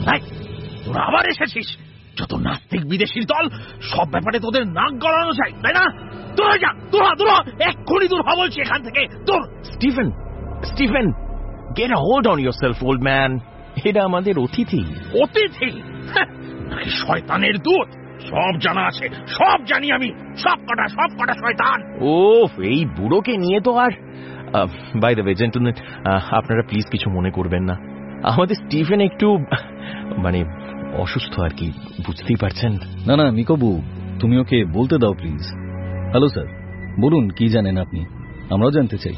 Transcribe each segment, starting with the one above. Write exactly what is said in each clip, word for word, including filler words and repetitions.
তোরা আবার এসেছিস? যত নাস্তিক বিদেশির দল, সব ব্যাপারে তোদের নাক গলানো চাই, তাই না? তোরা যা, তোরা তোরা এক্ষুনি দূর হ বলছি এখান থেকে। তোর Stephen, Stephen, get a hold on yourself old man. এটা আমাদের অতিথি। অতিথি নাকি শয়তানের দূত? সব জানা আছে, সব জানি আমি, সব কটা সব কটা শয়তান। ও, এই বুড়োকে নিয়ে তো আর। বাই দ্য ওয়ে জেন্টলম্যান, আপনারা প্লিজ কিছু মনে করবেন না, আমাদের স্টিফেন একটু মানে অসুস্থ আর কি, বুঝতেই পারছেন। না না মিকোবু, তুমি ওকে বলতে দাও প্লিজ। হ্যালো স্যার, বলুন কি জানেন আপনি, আমরাও জানতে চাই।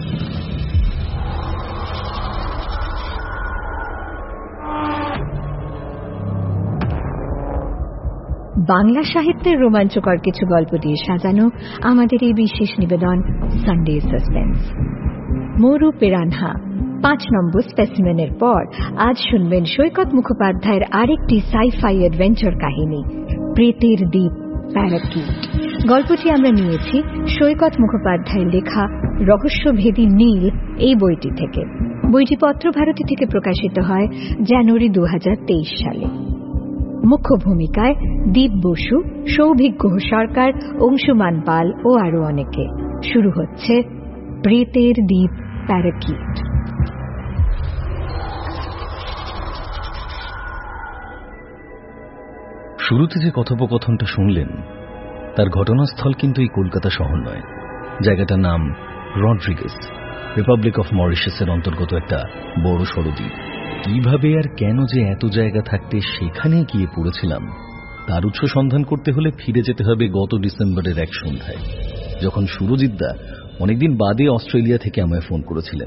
বাংলা সাহিত্যের রোমাঞ্চকর কিছু গল্প দিয়ে সাজানো আমাদের এই বিশেষ নিবেদন সানডে সাসপেন্স। মরু পিরানহা পাঁচ নম্বর স্পেসিমেনের পর আজ শুনবেন সৈকত মুখোপাধ্যায়ের আরেকটি সাইফাই অ্যাডভেঞ্চার কাহিনী, প্রেতের দ্বীপ প্যারাকিট। গল্পটি আমরা নিয়েছি সৈকত মুখোপাধ্যায়ের লেখা রহস্যভেদী নীল এই বইটি থেকে। বইটি পত্রভারতী থেকে প্রকাশিত হয় জানুয়ারি দু হাজার তেইশ সালে। মুখ্য ভূমিকায় দীপ বসু, সৌভিক গুহ সরকার, অংশুমান পাল ও আরো অনেকে। শুরু হচ্ছে প্রেতের দ্বীপ প্যারাকিট। শুরুতে যে কথোপকথনটা শুনলেন তার ঘটনাস্থল কিন্তু এই কলকাতা শহর নয়। জায়গাটার নাম রড্রিগেস, রিপাবলিক অফ মরিশাসের অন্তর্গত একটা বড় সড় দ্বীপ। কিভাবে আর কেন যে এত জায়গা থাকতে সেখানে গিয়ে পড়েছিলাম তার উৎস সন্ধান করতে হলে ফিরে যেতে হবে গত ডিসেম্বরের এক সন্ধ্যায়, যখন সুরজিৎ দা অনেকদিন বাদে অস্ট্রেলিয়া থেকে আমায় ফোন করেছিলেন।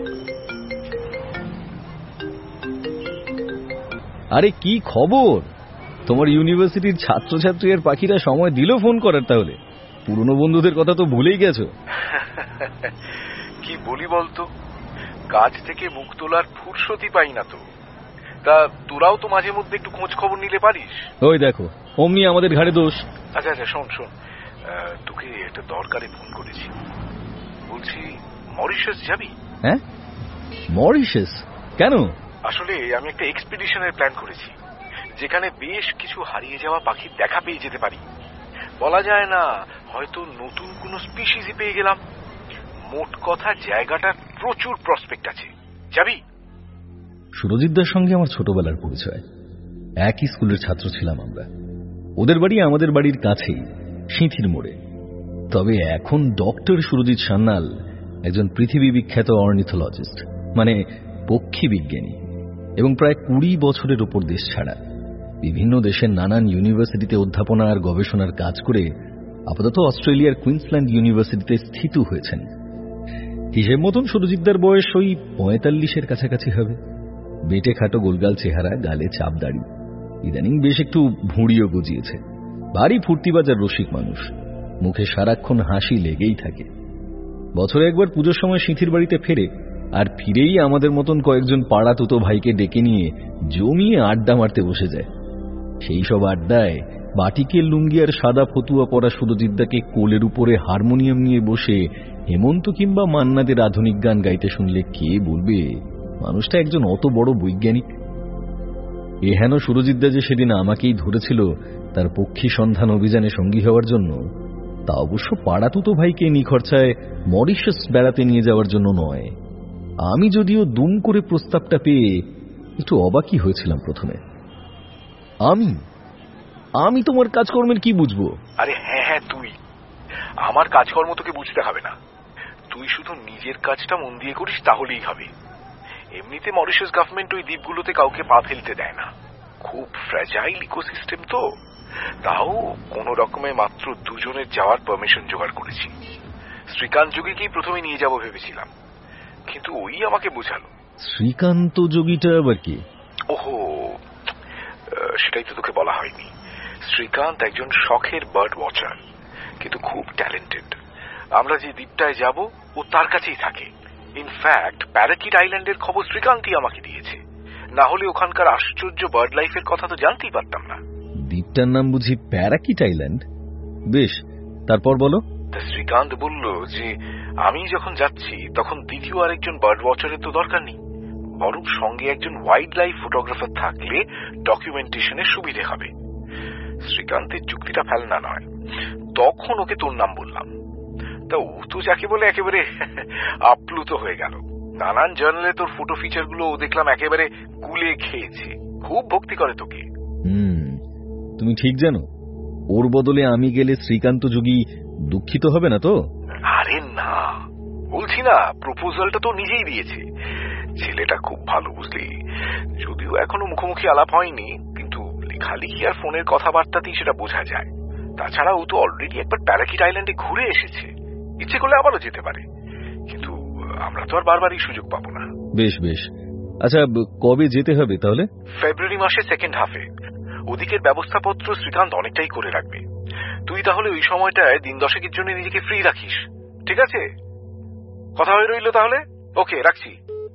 আরে কি খবর, তোমার ইউনিভার্সিটির ছাত্রছাত্রী আর পাখিরা সময় দিল ফোন করার? তাহলে পুরনো বন্ধুদের কথা তো ভুলেই গেছো। কি বলি বলতো, কাজ থেকে মুখ তোলার ফুরসতি পাই না তো। তা তোরাও তো মাঝে মধ্যে একটু খোঁজ খবর নিলে পারিস। ওই দেখো, অমনি আমাদের ঘাড়ে দোষ। আচ্ছা আচ্ছা শোন শোন, তোকে একটা দরকারে ফোন করেছি। বলছি মরিশাস যাবি? হ্যাঁ, মরিশাস কেন? আসলে আমি একটা এক্সপিডিশনের প্ল্যান করেছি, যেখানে বেশ কিছু হারিয়ে যাওয়া পাখির দেখা পেয়ে যেতে পারি। বলা যায় না, হয়তো নতুন কোন স্পিসিসই পেয়ে গেলাম। মোট কথা জায়গাটার প্রচুর প্রসপেক্ট আছে। যাবি? সুরজিৎদার সঙ্গে আমার ছোটবেলার পরিচয়, একই স্কুলের ছাত্র ছিলাম আমরা। ওদের বাড়ি আমাদের বাড়ির কাছেই, সিঁথির মোড়ে। তবে এখন ডক্টর সুরজিৎ সান্যাল একজন পৃথিবী বিখ্যাত অর্নিথোলজিস্ট, মানে পক্ষী বিজ্ঞানী, এবং প্রায় কুড়ি বছরের ওপর দেশ ছাড়া বিভিন্ন দেশের নানান ইউনিভার্সিটিতে অধ্যাপনা আর গবেষণার কাজ করে আপাতত অস্ট্রেলিয়ার কুইন্সল্যান্ড ইউনিভার্সিটিতে স্থিত হয়েছেন। হিসেব মতন সুরজিৎদার বয়স ওই পঁয়তাল্লিশের কাছাকাছি হবে। বেটে খাটো গোলগাল চেহারা, গালে চাপ দাড়ি, ইদানিং বেশ একটু ভুঁড়িও গজিয়েছে। ভারী ফুর্তিবাজার রসিক মানুষ, মুখে সারাক্ষণ হাসি লেগেই থাকে। বছরে একবার পুজোর সময় সিঁথির বাড়িতে ফেরে, আর ফিরেই আমাদের মতন কয়েকজন পাড়া তুতো ভাইকে ডেকে নিয়ে জমিয়ে আড্ডা মারতে বসে যায়। সেই সব আড্ডায় বাটিকের লুঙ্গি আর সাদা ফতুয়া পরা সুরজিৎদাকে কোলের উপরে হারমোনিয়াম নিয়ে বসে হেমন্ত কিংবা মান্নাদের আধুনিক গান গাইতে শুনলে কে বলবে মানুষটা একজন অত বড় বৈজ্ঞানিক। এহেন সুরজিৎদা যে সেদিন আমাকেই ধরেছিল তার পক্ষী সন্ধান অভিযানে সঙ্গী হওয়ার জন্য, তা অবশ্য পাড়াতুতো ভাইকে নিখরচায় মরিশাস বেড়াতে নিয়ে যাওয়ার জন্য নয়। আমি যদিও দুম করে প্রস্তাবটা পেয়ে একটু অবাকই হয়েছিলাম প্রথমে। আমি আমি তোমার কাজকর্মের কি বুঝবো? আরে হ্যাঁ হ্যাঁ, তুই আমার কাজকর্ম তোকে বুঝতে হবে না। তুই শুধু নিজের কাজটা মন দিয়ে করিস, তাহলেই হবে। এমনিতে মরিশাস গভর্নমেন্ট ওই দ্বীপগুলোতে কাউকে পা ফেলতে দেয় না, খুব ফ্র্যাজাইল ইকোসিস্টেম তো। তাও কোন রকমে মাত্র দুজনের যাওয়ার পারমিশন জোগাড় করেছি। শ্রীকান্ত যোগীকেই প্রথমে নিয়ে যাব ভেবেছিলাম, কিন্তু ওই আমাকে বোঝালো। শ্রীকান্ত যোগীটা আবার কি? ওহো, সেটাই তো তোকে বলা হয়নি। শ্রীকান্ত একজন শখের বার্ড ওয়াচার, কিন্তু খুব ট্যালেন্টেড। আমরা যে দ্বীপটায় যাব ও তার কাছেই থাকে। ইনফ্যাক্ট প্যারাকিট আইল্যান্ডের খবর শ্রীকান্তই আমাকে দিয়েছে, না হলে ওখানকার আশ্চর্য বার্ড লাইফের কথা তো জানতেই পারতাম না। দ্বীপটার নাম বুঝি প্যারাকিট আইল্যান্ড? বেশ, তারপর বলো। শ্রীকান্ত বলল যে আমি যখন যাচ্ছি তখন দ্বিতীয় আরেকজন বার্ড ওয়াচারের তো দরকার নেই, বরং সঙ্গে একজন ওয়াইল্ড লাইফ ফটোগ্রাফার থাকলে ডকুমেন্টেশনের সুবিধে হবে। শ্রীকান্তের যুক্তিটা ফেলনা নয়। তখন ওকে তোর নাম বললাম। তা ও তো যাকে বলে একেবারে আপ্লুত হয়ে গেল। নানান জার্নালে তোর ফটো ফিচার গুলো দেখলাম একেবারে কুলে খেয়েছে। খুব ভক্তি করে তোকে। হুম, তুমি ঠিক জানো ওর বদলে আমি গেলে শ্রীকান্ত যোগী দুঃখিত হবে না তো? আরে না, বলছি না, প্রপোজালটা তো নিজেই দিয়েছে। ছেলেটা খুব ভালো, বুঝলি। যদিও এখনো মুখোমুখি আলাপ হয়নি, কিন্তু লেখালেখি আর ফোনের কথাবার্তাতেই সেটা বোঝা যায়। তাছাড়া ও তো অলরেডি একবার প্যারাকিট আইল্যান্ডে ঘুরে এসেছে। ইচ্ছে করলে আবারও যেতে পারে, কিন্তু আমরা তো আর বারবারই সুযোগ পাবো না। বেশ বেশ, আচ্ছা কবে যেতে হবে তাহলে? ফেব্রুয়ারি মাসে সেকেন্ড হাফে। ওদিকের ব্যবস্থাপত্র শ্রীকান্ত অনেকটাই করে রাখবে। তুই তাহলে ওই সময়টায় দিন দশেকের জন্য নিজেকে ফ্রি রাখিস, ঠিক আছে? কথা হয়ে রইল তাহলে। ওকে, রাখছি।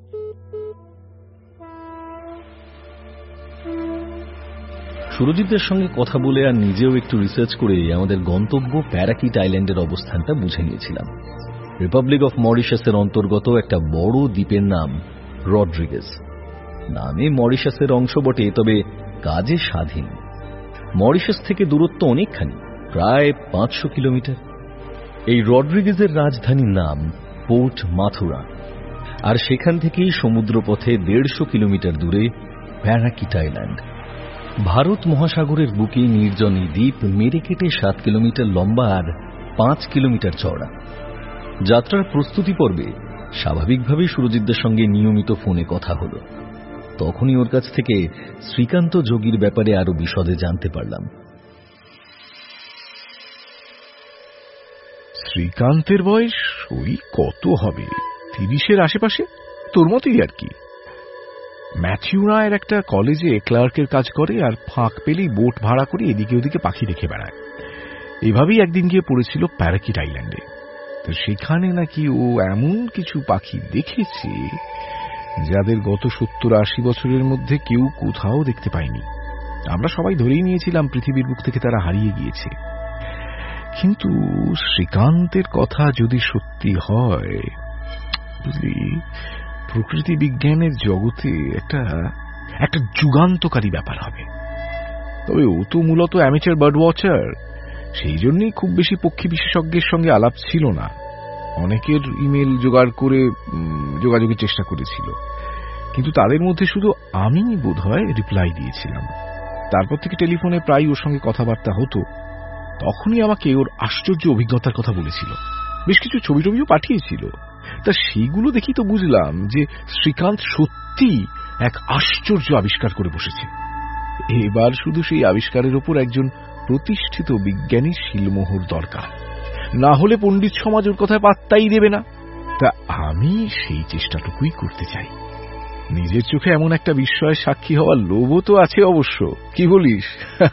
সুরজিতের সঙ্গে কথা বলে আর নিজেও একটু রিসার্চ করে আমাদের গন্তব্য প্যারাকিট আইল্যান্ডের অবস্থানটা বুঝে নিয়েছিলাম। রিপাবলিক অফ মরিশাসের অন্তর্গত একটা বড় দ্বীপের নাম রড্রিগেজ। নামে মরিশাসের অংশ বটে, তবে কাজে স্বাধীন। মরিশাস থেকে দূরত্ব অনেকখানি, প্রায় পাঁচশো কিলোমিটার। এই রড্রিগেজের রাজধানীর নাম পোর্ট মাথুরা, আর সেখান থেকেই সমুদ্রপথে দেড়শো কিলোমিটার দূরে প্যারাকিট আইল্যান্ড। ভারত মহাসাগরের বুকে নির্জন এই দ্বীপ মেরে কেটে সাত কিলোমিটার লম্বা আর পাঁচ কিলোমিটার চওড়া। যাত্রার প্রস্তুতি পর্বে স্বাভাবিকভাবেই সুরজিৎদের সঙ্গে নিয়মিত ফোনে কথা হলো। তখনই ওর কাছ থেকে শ্রীকান্ত যোগীর ব্যাপারে আরো বিশদে জানতে পারলাম। শ্রীকান্তের বয়স ওই কত হবে, তিরিশের আশেপাশে, তোর মতোই আর কি। ম্যাথিউরায়ের একটা কলেজে ক্লার্কের কাজ করে, আর ফাঁক পেলেই বোট ভাড়া করে এদিকে ওদিকে পাখি দেখে বেড়ায়। এভাবেই একদিন গিয়ে পড়েছিল প্যারাকিট আইল্যান্ডে। তো সেখানে নাকি ও এমন কিছু পাখি দেখেছে যাদের গত সত্তর আশি বছরের মধ্যে কেউ কোথাও দেখতে পায়নি। আমরা সবাই ধরেই নিয়েছিলাম পৃথিবীর বুক থেকে তারা হারিয়ে গিয়েছে। কিন্তু শ্রীকান্তের কথা যদি সত্যি হয়, বুঝলি, প্রকৃতি বিজ্ঞানের জগতে একটা একটা যুগান্তকারী ব্যাপার হবে। তবে ও তো মূলত অ্যামেচার বার্ড ওয়াচার, সেই জন্যই খুব বেশি পক্ষী বিশেষজ্ঞের সঙ্গে আলাপ ছিল না। অনেকের ইমেল জোগাড় করে যোগাযোগের চেষ্টা করেছিল, কিন্তু তাদের মধ্যে শুধু আমি বোধহয় রিপ্লাই দিয়েছিলাম। তারপর থেকে টেলিফোনে প্রায় ওর সঙ্গে কথাবার্তা হতো। তখনই আমাকে ওর আশ্চর্য অভিজ্ঞতার কথা বলেছিল, বেশ কিছু ছবি টবিও পাঠিয়েছিল। তা সেগুলো দেখি তো বুঝলাম যে শ্রীকান্ত সত্যি এক আশ্চর্য আবিষ্কার করে বসেছে। এবার শুধু সেই আবিষ্কারের ওপর একজন প্রতিষ্ঠিত বিজ্ঞানীর শিলমোহর দরকার, না হলে পণ্ডিত সমাজ ওর কথায় পাত্তাই দেবে না। তা আমি সেই চেষ্টাটুকুই করতে চাই। নিজের চোখে এমন একটা বিস্ময়ের সাক্ষী হওয়ার লোভও তো আছে অবশ্য, কি বলিস?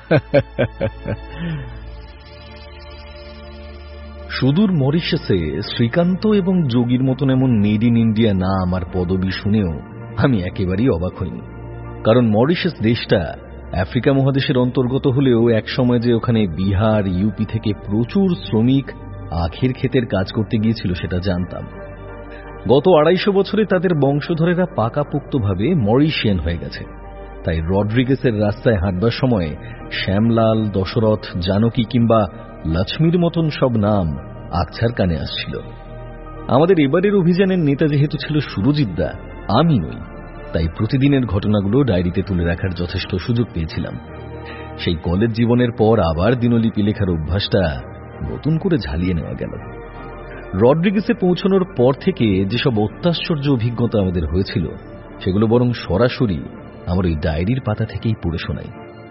সুদূর মরিশাসে শ্রীকান্ত এবং যোগীর মতন এমন মেড ইন ইন্ডিয়া নাম আর পদবি শুনেও আমি একেবারেই অবাক হইনি। কারণ মরিশাস দেশটা আফ্রিকা মহাদেশের অন্তর্গত হলেও একসময় যে ওখানে বিহার, ইউপি থেকে প্রচুর শ্রমিক আখের ক্ষেতের কাজ করতে গিয়েছিল সেটা জানতাম। গত আড়াইশো বছরে তাদের বংশধরেরা পাকাপোক্তভাবে মরিশিয়ান হয়ে গেছে। তাই রড্রিগেসের রাস্তায় হাঁটবার সময় শ্যামলাল, দশরথ, জানকী কিংবা লক্ষ্মীর মতন সব নাম আকছার কানে আসছিল। আমাদের এবারের অভিযানের নেতা যেহেতু ছিল সুরজিৎদা, আমি নই, তাই প্রতিদিনের ঘটনাগুলো ডায়েরিতে তুলে রাখার যথেষ্ট সুযোগ পেয়েছিলাম। সেই কলেজ জীবনের পর আবার দিনলিপি লেখার অভ্যাসটা নতুন করে ঝালিয়ে নেওয়া গেল। রড্রিগেসে পৌঁছানোর পর থেকে যেসব অত্যাশ্চর্য অভিজ্ঞতা আমাদের হয়েছিল সেগুলো বরং সরাসরি আমার ওই ডায়েরির পাতা থেকেই পড়ে শোনাই।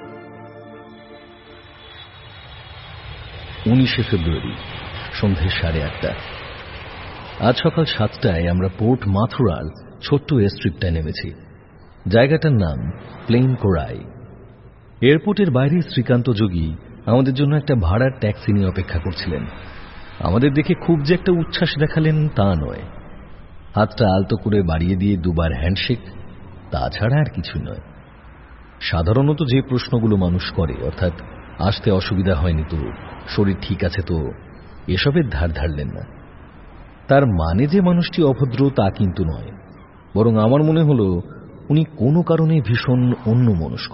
উনিশে ফেব্রুয়ারি, সন্ধ্যে সাড়ে আটটা। আজ সকাল সাতটায় আমরা পোর্ট মাথুরার ছোট্ট এয়ারস্ট্রিপটায় নেমেছি। জায়গাটার নাম প্লেন কোরাই। এয়ারপোর্টের বাইরে শ্রীকান্ত যোগী আমাদের জন্য একটা ভাড়ার ট্যাক্সি নিয়ে অপেক্ষা করছিলেন। আমাদের দেখে খুব যে একটা উচ্ছ্বাস দেখালেন তা নয়। হাতটা আলতো করে বাড়িয়ে দিয়ে দুবার হ্যান্ডশেক, তাছাড়া আর কিছু নয়। সাধারণত যে প্রশ্নগুলো মানুষ করে, অর্থাৎ আসতে অসুবিধা হয়নি তো, শরীর ঠিক আছে তো, এসবের ধার ধারলেন না। তার মানে যে মানুষটি অভদ্র তা কিন্তু নয়। বরং আমার মনে হলো উনি কোনো কারণে ভীষণ অন্যমনস্ক।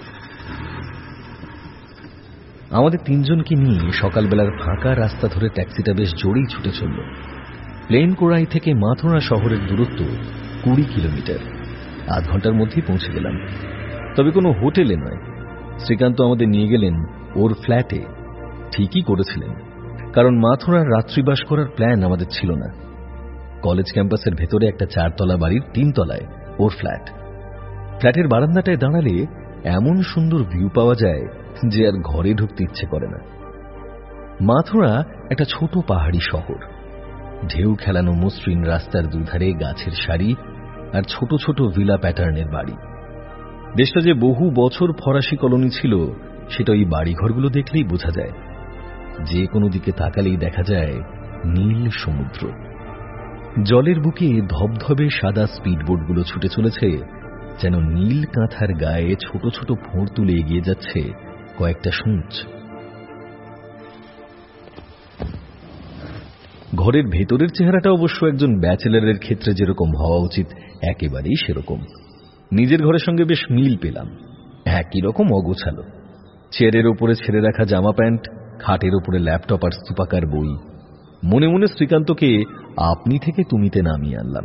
আমাদের তিনজনকে নিয়ে সকালবেলার ফাঁকা রাস্তা ধরে ট্যাক্সিটা বেশ জোরেই ছুটে চলল। প্লেন কোরাই থেকে মাথুরা শহরের দূরত্ব কুড়ি কিলোমিটার। আধ ঘন্টার মধ্যেই পৌঁছে গেলাম। তবে কোনো হোটেলে নয়, শ্রীকান্ত আমাদের নিয়ে গেলেন ওর ফ্ল্যাটে। ঠিকই করেছিলেন, কারণ মাথুরার রাত্রিবাস করার প্ল্যান আমাদের ছিল না। কলেজ ক্যাম্পাসের ভেতরে একটা চারতলা বাড়ির তিনতলায় ওর ফ্ল্যাট। ফ্ল্যাটের বারান্দাটায় দাঁড়ালে এমন সুন্দর ভিউ পাওয়া যায় যে আর ঘরে ঢুকতে ইচ্ছে করে না। মাথুরা একটা ছোট পাহাড়ি শহর। ঢেউ খেলানো মসৃণ রাস্তার দুধারে গাছের সারি আর ছোট ছোট ভিলা প্যাটার্নের বাড়ি। দেশটা যে বহু বছর ফরাসি কলোনি ছিল সেটা ওই বাড়িঘরগুলো দেখলেই বোঝা যায়। যে কোনো দিকে তাকালেই দেখা যায় নীল সমুদ্র। জলের বুকে ধবধবে সাদা স্পিডবোটগুলো ছুটে চলেছে, যেন নীল কাঁথার গায়ে ছোট ছোট ফোঁড় তুলে এগিয়ে যাচ্ছে কয়েকটা সূঁচ। ঘরের ভেতরের চেহারাটা অবশ্য একজন ব্যাচেলারের ক্ষেত্রে যেরকম হওয়া উচিত একেবারেই সেরকম। নিজের ঘরের সঙ্গে বেশ মিল পেলাম। একই রকম অগোছালো, চেয়ারের ওপরে ছেড়ে রাখা জামা প্যান্ট, খাটের ওপরে ল্যাপটপ আর স্তূপাকার বই। মনে মনে শ্রীকান্তকে আপনি থেকে তুমিতে নামিয়ে আনলাম।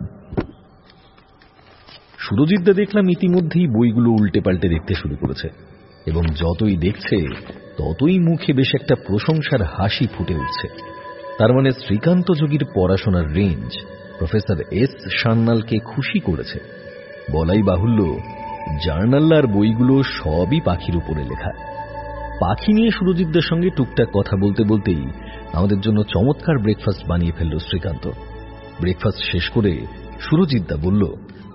সুরজিৎদা দেখলাম ইতিমধ্যেই বইগুলো উল্টে পাল্টে দেখতে শুরু করেছে, এবং যতই দেখছে ততই মুখে বেশ একটা প্রশংসার হাসি ফুটে উঠছে। তার মানে শ্রীকান্ত যোগীর পড়াশোনার রেঞ্জ প্রফেসর এস সান্যালকে খুশি করেছে। বলাই বাহুল্য, জার্নাল আর বইগুলো সবই পাখির উপরে লেখা। পাখি নিয়ে সুরজিৎদের সঙ্গে টুকটাক কথা বলতে বলতেই আমাদের জন্য চমৎকার ব্রেকফাস্ট বানিয়ে ফেলল শ্রীকান্ত। ব্রেকফাস্ট শেষ করে সুরজিৎদা বলল,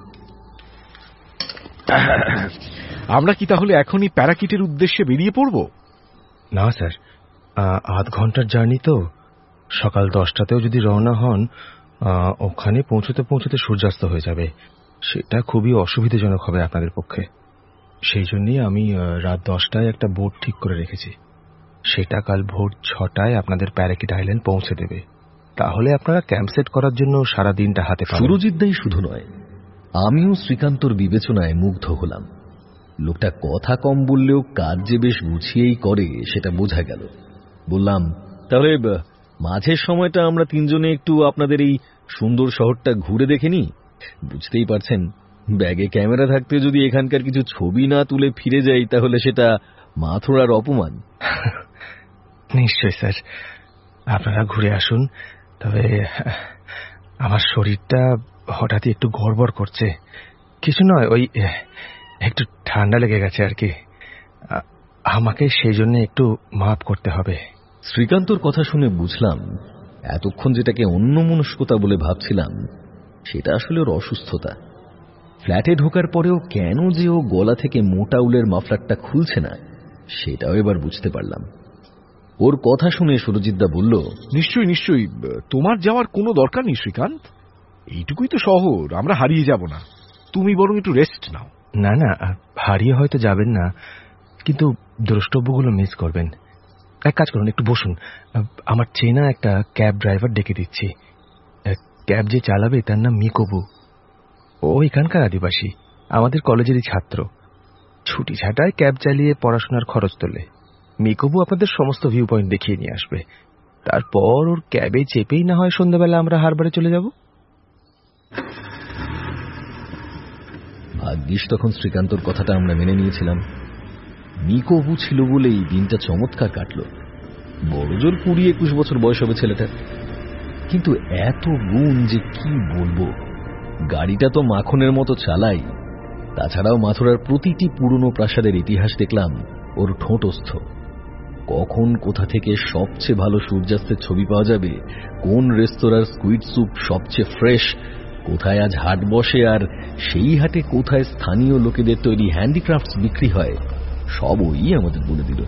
আমরা কি তাহলে এখনই প্যারাকিটের উদ্দেশ্যে বেরিয়ে পড়ব? না স্যার, আধ ঘন্টার জার্নি তো। সকাল দশটাতেও যদি রওনা হন, ওখানে পৌঁছতে পৌঁছতে সূর্যাস্ত হয়ে যাবে। সেটা খুবই অসুবিধাজনক হবে আপনাদের পক্ষে। সেই জন্যই আমি রাত দশটায় একটা বোট ঠিক করে রেখেছি। সেটা কাল ভোর ছটায় আপনাদের প্যারাকিট আইল্যান্ড পৌঁছে দেবে। তাহলে আপনারা ক্যাম্প সেট করার জন্য সারা দিনটা হাতে পাবেন। সুরজিৎদাই শুধু নয়, আমিও শ্রীকান্তর বিবেচনায় মুগ্ধ হলাম। লোকটা কথা কম বললেও কাজ যে বেশ গুছিয়েই করে সেটা বোঝা গেল। বললাম, তাহলে মাঝের সময়টা আমরা তিনজনে একটু আপনাদের এই সুন্দর শহরটা ঘুরে দেখে নিই। বুঝতেই পারছেন, ব্যাগে ক্যামেরা থাকতে যদি এখানকার কিছু ছবি না তুলে ফিরে যাই তাহলে সেটা মাথুরার অপমান। নিশ্চয় স্যার, আপনারা ঘুরে আসুন। তবে আমার শরীরটা হঠাৎই একটু গড়বড় করছে। কিছু নয়, ওই একটু ঠান্ডা লেগে গেছে আর কি। আমাকে সেই জন্য একটু মাফ করতে হবে। শ্রীকান্তর কথা শুনে বুঝলাম এতক্ষণ যেটাকে অন্যমনস্কতা বলে ভাবছিলাম সেটা আসলে ওর অসুস্থতা। ফ্ল্যাটে ঢোকার পরেও কেন যে ও গলা থেকে মোটা উলের মাফলারটা খুলছে না সেটাও এবার বুঝতে পারলাম। ওর কথা শুনে সুরজিৎদা বলল, নিশ্চয়ই নিশ্চয়ই, তোমার যাওয়ার কোনো দরকার নেই শ্রীকান্ত। এইটুকুই তো শহর, আমরা হারিয়ে যাব না। তুমি বরং একটু রেস্ট নাও। না না, হারিয়ে হয়তো যাবেন না, কিন্তু দ্রষ্টব্যগুলো মিস করবেন। এক কাজ করুন, একটু বসুন। আমার চেনা একটা ক্যাব ড্রাইভার ডেকে দিচ্ছি। ক্যাব যে চালাবে তার নাম মিকোবু। ও এখানকার আদিবাসী, আমাদের কলেজেরই ছাত্র। ছুটি ছাটায় ক্যাব চালিয়ে পড়াশোনার খরচ তোলে। মিকোবু আপনাদের সমস্ত ভিউ পয়েন্ট দেখিয়ে নিয়ে আসবে। তারপর ওর ক্যাবে চেপেই না হয় সন্ধ্যাবেলা আমরা হারবারে চলে যাব। ভাগ্যিস তখন শ্রীকান্তর কথাটা আমরা মেনে নিয়েছিলাম। মিকোবু ছিল বলেই দিনটা চমৎকার কাটল। বড়জোর কুড়ি একুশ বছর বয়স হবে ছেলেটার, কিন্তু এত গুণ যে কি বলবো। গাড়িটা তো মাখনের মতো চালাই। তাছাড়াও মাথুরার প্রতিটি পুরনো প্রাসাদের ইতিহাস দেখলাম ওর ঠোঁটস্থ। কখন কোথা থেকে সবচেয়ে ভালো সূর্যাস্তের ছবি পাওয়া যাবে, কোন রেস্তোরাঁর স্কুইড স্যুপ সবচেয়ে ফ্রেশ, কোথায় আজ হাট বসে আর সেই হাটে কোথায় স্থানীয় লোকেদের তৈরি হ্যান্ডিক্রাফটস বিক্রি হয়, সব ওই আমাদের বলে দিল।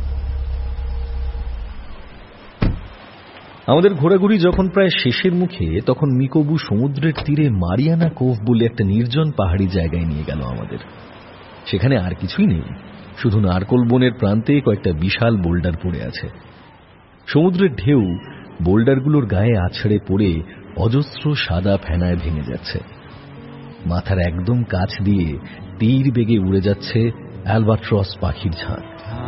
আমাদের ঘোরাঘুরি যখন প্রায় শেষের মুখে, তখন মিকোবু সমুদ্রের তীরে মারিয়ানা কোভ বলে একটা নির্জন পাহাড়ি জায়গায় নিয়ে গেল আমাদের। সেখানে আর কিছুই নেই, শুধু নারকোল বনের প্রান্তে কয়েকটা বিশাল বোল্ডার পড়ে আছে। সমুদ্রের ঢেউ বোল্ডারগুলোর গায়ে আছড়ে পড়ে অজস্র সাদা ফেনায় ভেঙে যাচ্ছে। মাথার একদম কাছ দিয়ে তীর বেগে উড়ে যাচ্ছে অ্যালবাট্রস পাখির ঝাঁক।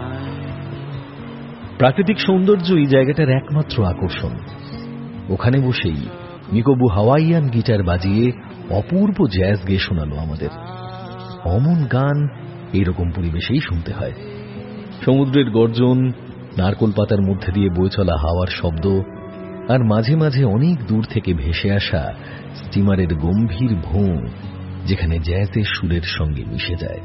প্রাকৃতিক সৌন্দর্য এই জায়গাটার একমাত্র আকর্ষণ। ওখানে বসেই মিকোবু হাওয়াইয়ান গিটার বাজিয়ে অপূর্ব জ্যাজ গেয়ে শোনালো আমাদের। অমন গান এইরকম পরিবেশেই শুনতে হয়। সমুদ্রের গর্জন, নারকোল পাতার মধ্যে দিয়ে বয়ে চলা হাওয়ার শব্দ, আর মাঝে মাঝে অনেক দূর থেকে ভেসে আসা স্টিমারের গম্ভীর ভোঁ, যেখানে জ্যাজের সুরের সঙ্গে মিশে যায়।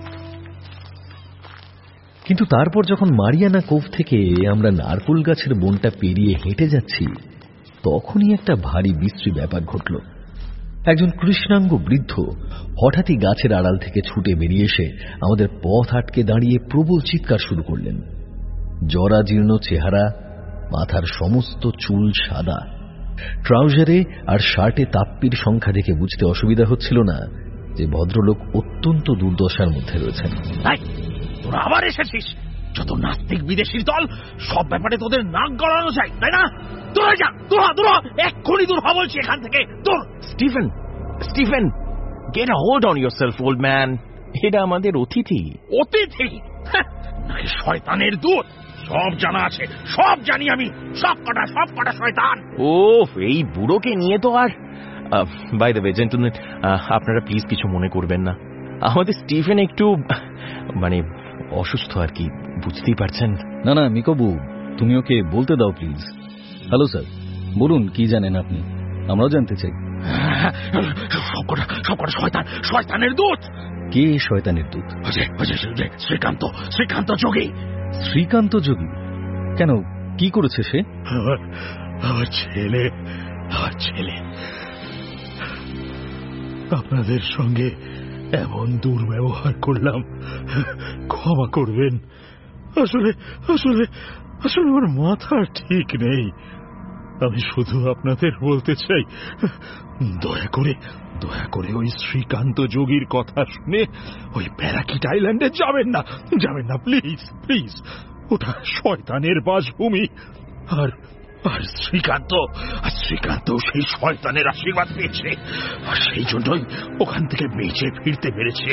কিন্তু তারপর যখন মারিয়ানা কোভ থেকে আমরা নারকোল গাছের বনটা পেরিয়ে হেঁটে যাচ্ছি, তখনই একটা ভারী বিশ্রী ব্যাপার ঘটল। একজন কৃষ্ণাঙ্গ বৃদ্ধ হঠাৎই গাছের আড়াল থেকে ছুটে বেরিয়ে এসে আমাদের পথ আটকে দাঁড়িয়ে প্রবল চিৎকার শুরু করলেন। জরাজীর্ণ চেহারা, মাথার সমস্ত চুল সাদা, ট্রাউজারে আর শার্টে তাপ্পির সংখ্যা দেখে বুঝতে অসুবিধা হচ্ছিল না যে ভদ্রলোক অত্যন্ত দুর্দশার মধ্যে রয়েছেন। তোরা আবার এসেছিস? যত নাস্তিক বিদেশির দল, সব ব্যাপারে তোদের নাক গলানো চাই, তাই না? তোরা যা, তোরা তোরা এক্ষুনি দূর হ বলছি এখান থেকে। তোর Stephen, Stephen, get a hold on yourself old man. এটা আমাদের অতিথি। অতিথি নাকি শয়তানের দূত? সব জানা আছে, সব জানি আমি। সব কটা সব কটা শয়তান। ও, এই বুড়োকে নিয়ে তো আর। বাই দ্য ওয়ে জেন্টলম্যান, আপনারা প্লিজ কিছু মনে করবেন না। আমাদের স্টিফেন একটু মানে অসুস্থ আর কি, বুঝতেই পারছেন। না না মিকোবু, তুমি ওকে বলতে দাও প্লিজ। হ্যালো স্যার, বলুন কি জানেন আপনি, আমরাও জানতে চাই। সবকটা সবকটা শয়তান, শয়তানের দূত। কে শয়তানের দূত? শ্রীকান্ত, শ্রীকান্ত যোগী। শ্রীকান্ত যোগী? কেন, কি করেছে সে? আমার ছেলে, আমার ছেলে আপনাদের সঙ্গে এমন দুর্ব্যবহার করলাম, ক্ষমা করবেন। আসলে আসলে আসলে আমার মাথা ঠিক নেই। আমি শুধু আপনাদের বলতে চাই, দয়া করে দয়া করে ওই শ্রীকান্ত যোগীর কথা শুনে ওই প্যারাকিট আইল্যান্ডে যাবেন না, যাবেন না প্লিজ প্লিজ। ওটা শয়তানের বাসভূমি। আর আর শ্রীকান্ত আর শ্রীকান্ত সেই শয়তানের আশীর্বাদ পেয়েছে, আর সেই জন্যই ওখান থেকে বেঁচে ফিরতে পেরেছে।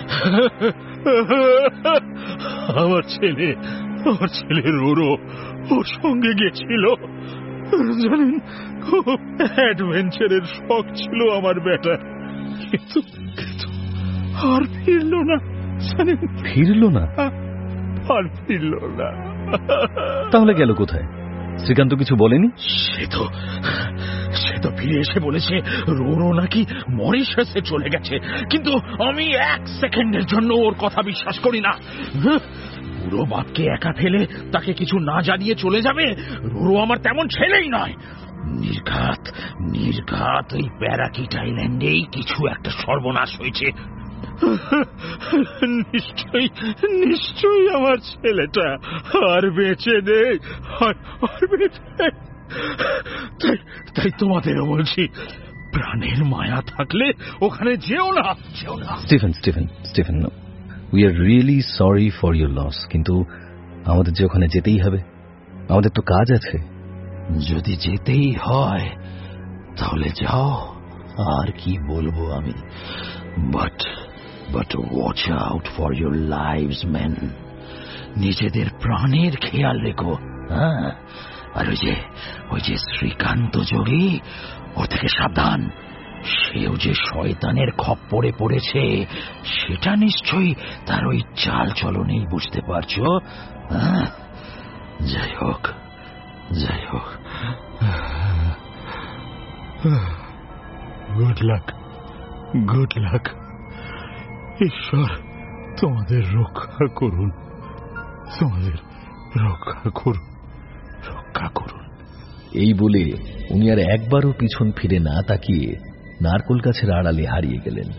আমার ছেলে, আমার ছেলে রোরো ওর সঙ্গে গেছিল। জানেন, খুব অ্যাডভেঞ্চারের শখ ছিল আমার বেটা, কিন্তু আর ফিরল না। জানেন, ফিরল না? আর ফিরল না। তাহলে গেল কোথায়? শ্রীকান্ত কিছু বলেনি? সে তো সে তো ফিরে এসে বলেছে রোরো নাকি মরিশাসে চলে গেছে, কিন্তু আমি এক সেকেন্ডের জন্য ওর কথা বিশ্বাস করি না। বুড়ো বাপকে একা ফেলে তাকে কিছু না জানিয়ে চলে যাবে? রোরো আমার তেমন ছেলেই নয়। নির্ঘাত নির্ঘাত ওই প্যারাকিট আইল্যান্ডেই কিছু একটা সর্বনাশ হয়েছে। নিশ্চয়ই নিশ্চয়ই আমার ছেলেটা আর বেঁচে নেই, আর বেঁচে। তাই তাই তোমাদেরও বলছি, প্রাণের মায়া থাকলে ওখানে যেও না, যেও না। Stephen Stephen Stephen we are really sorry for your loss, কিন্তু আমাদের যে ওখানে যেতেই হবে, আমাদের তো কাজ আছে। যদি যেতেই হয় তাহলে যাও, আর কি বলবো আমি। But but watch out for your lives man. নিজেদের প্রাণের খেয়াল রেখো। হ্যাঁ, আর ওই যে ওই যে শ্রীকান্ত যোগী, ও থেকে সাবধান। সেও যে শয়তানের খপ্পরে পড়েছে সেটা নিশ্চয়ই তার ওই চাল চলনেই বুঝতে পারছো। হ্যাঁ, যাই হোক যাই হোক, গুড লাক, গুড লাক। ঈশ্বর তোমাদের রক্ষা করুন, তোমাদের রক্ষা করুন, রক্ষা করুন। এই বলে উনি আর একবারও পিছন ফিরে না তাকিয়ে নারকোল গাছের আড়ালে হারিয়ে গেলেন।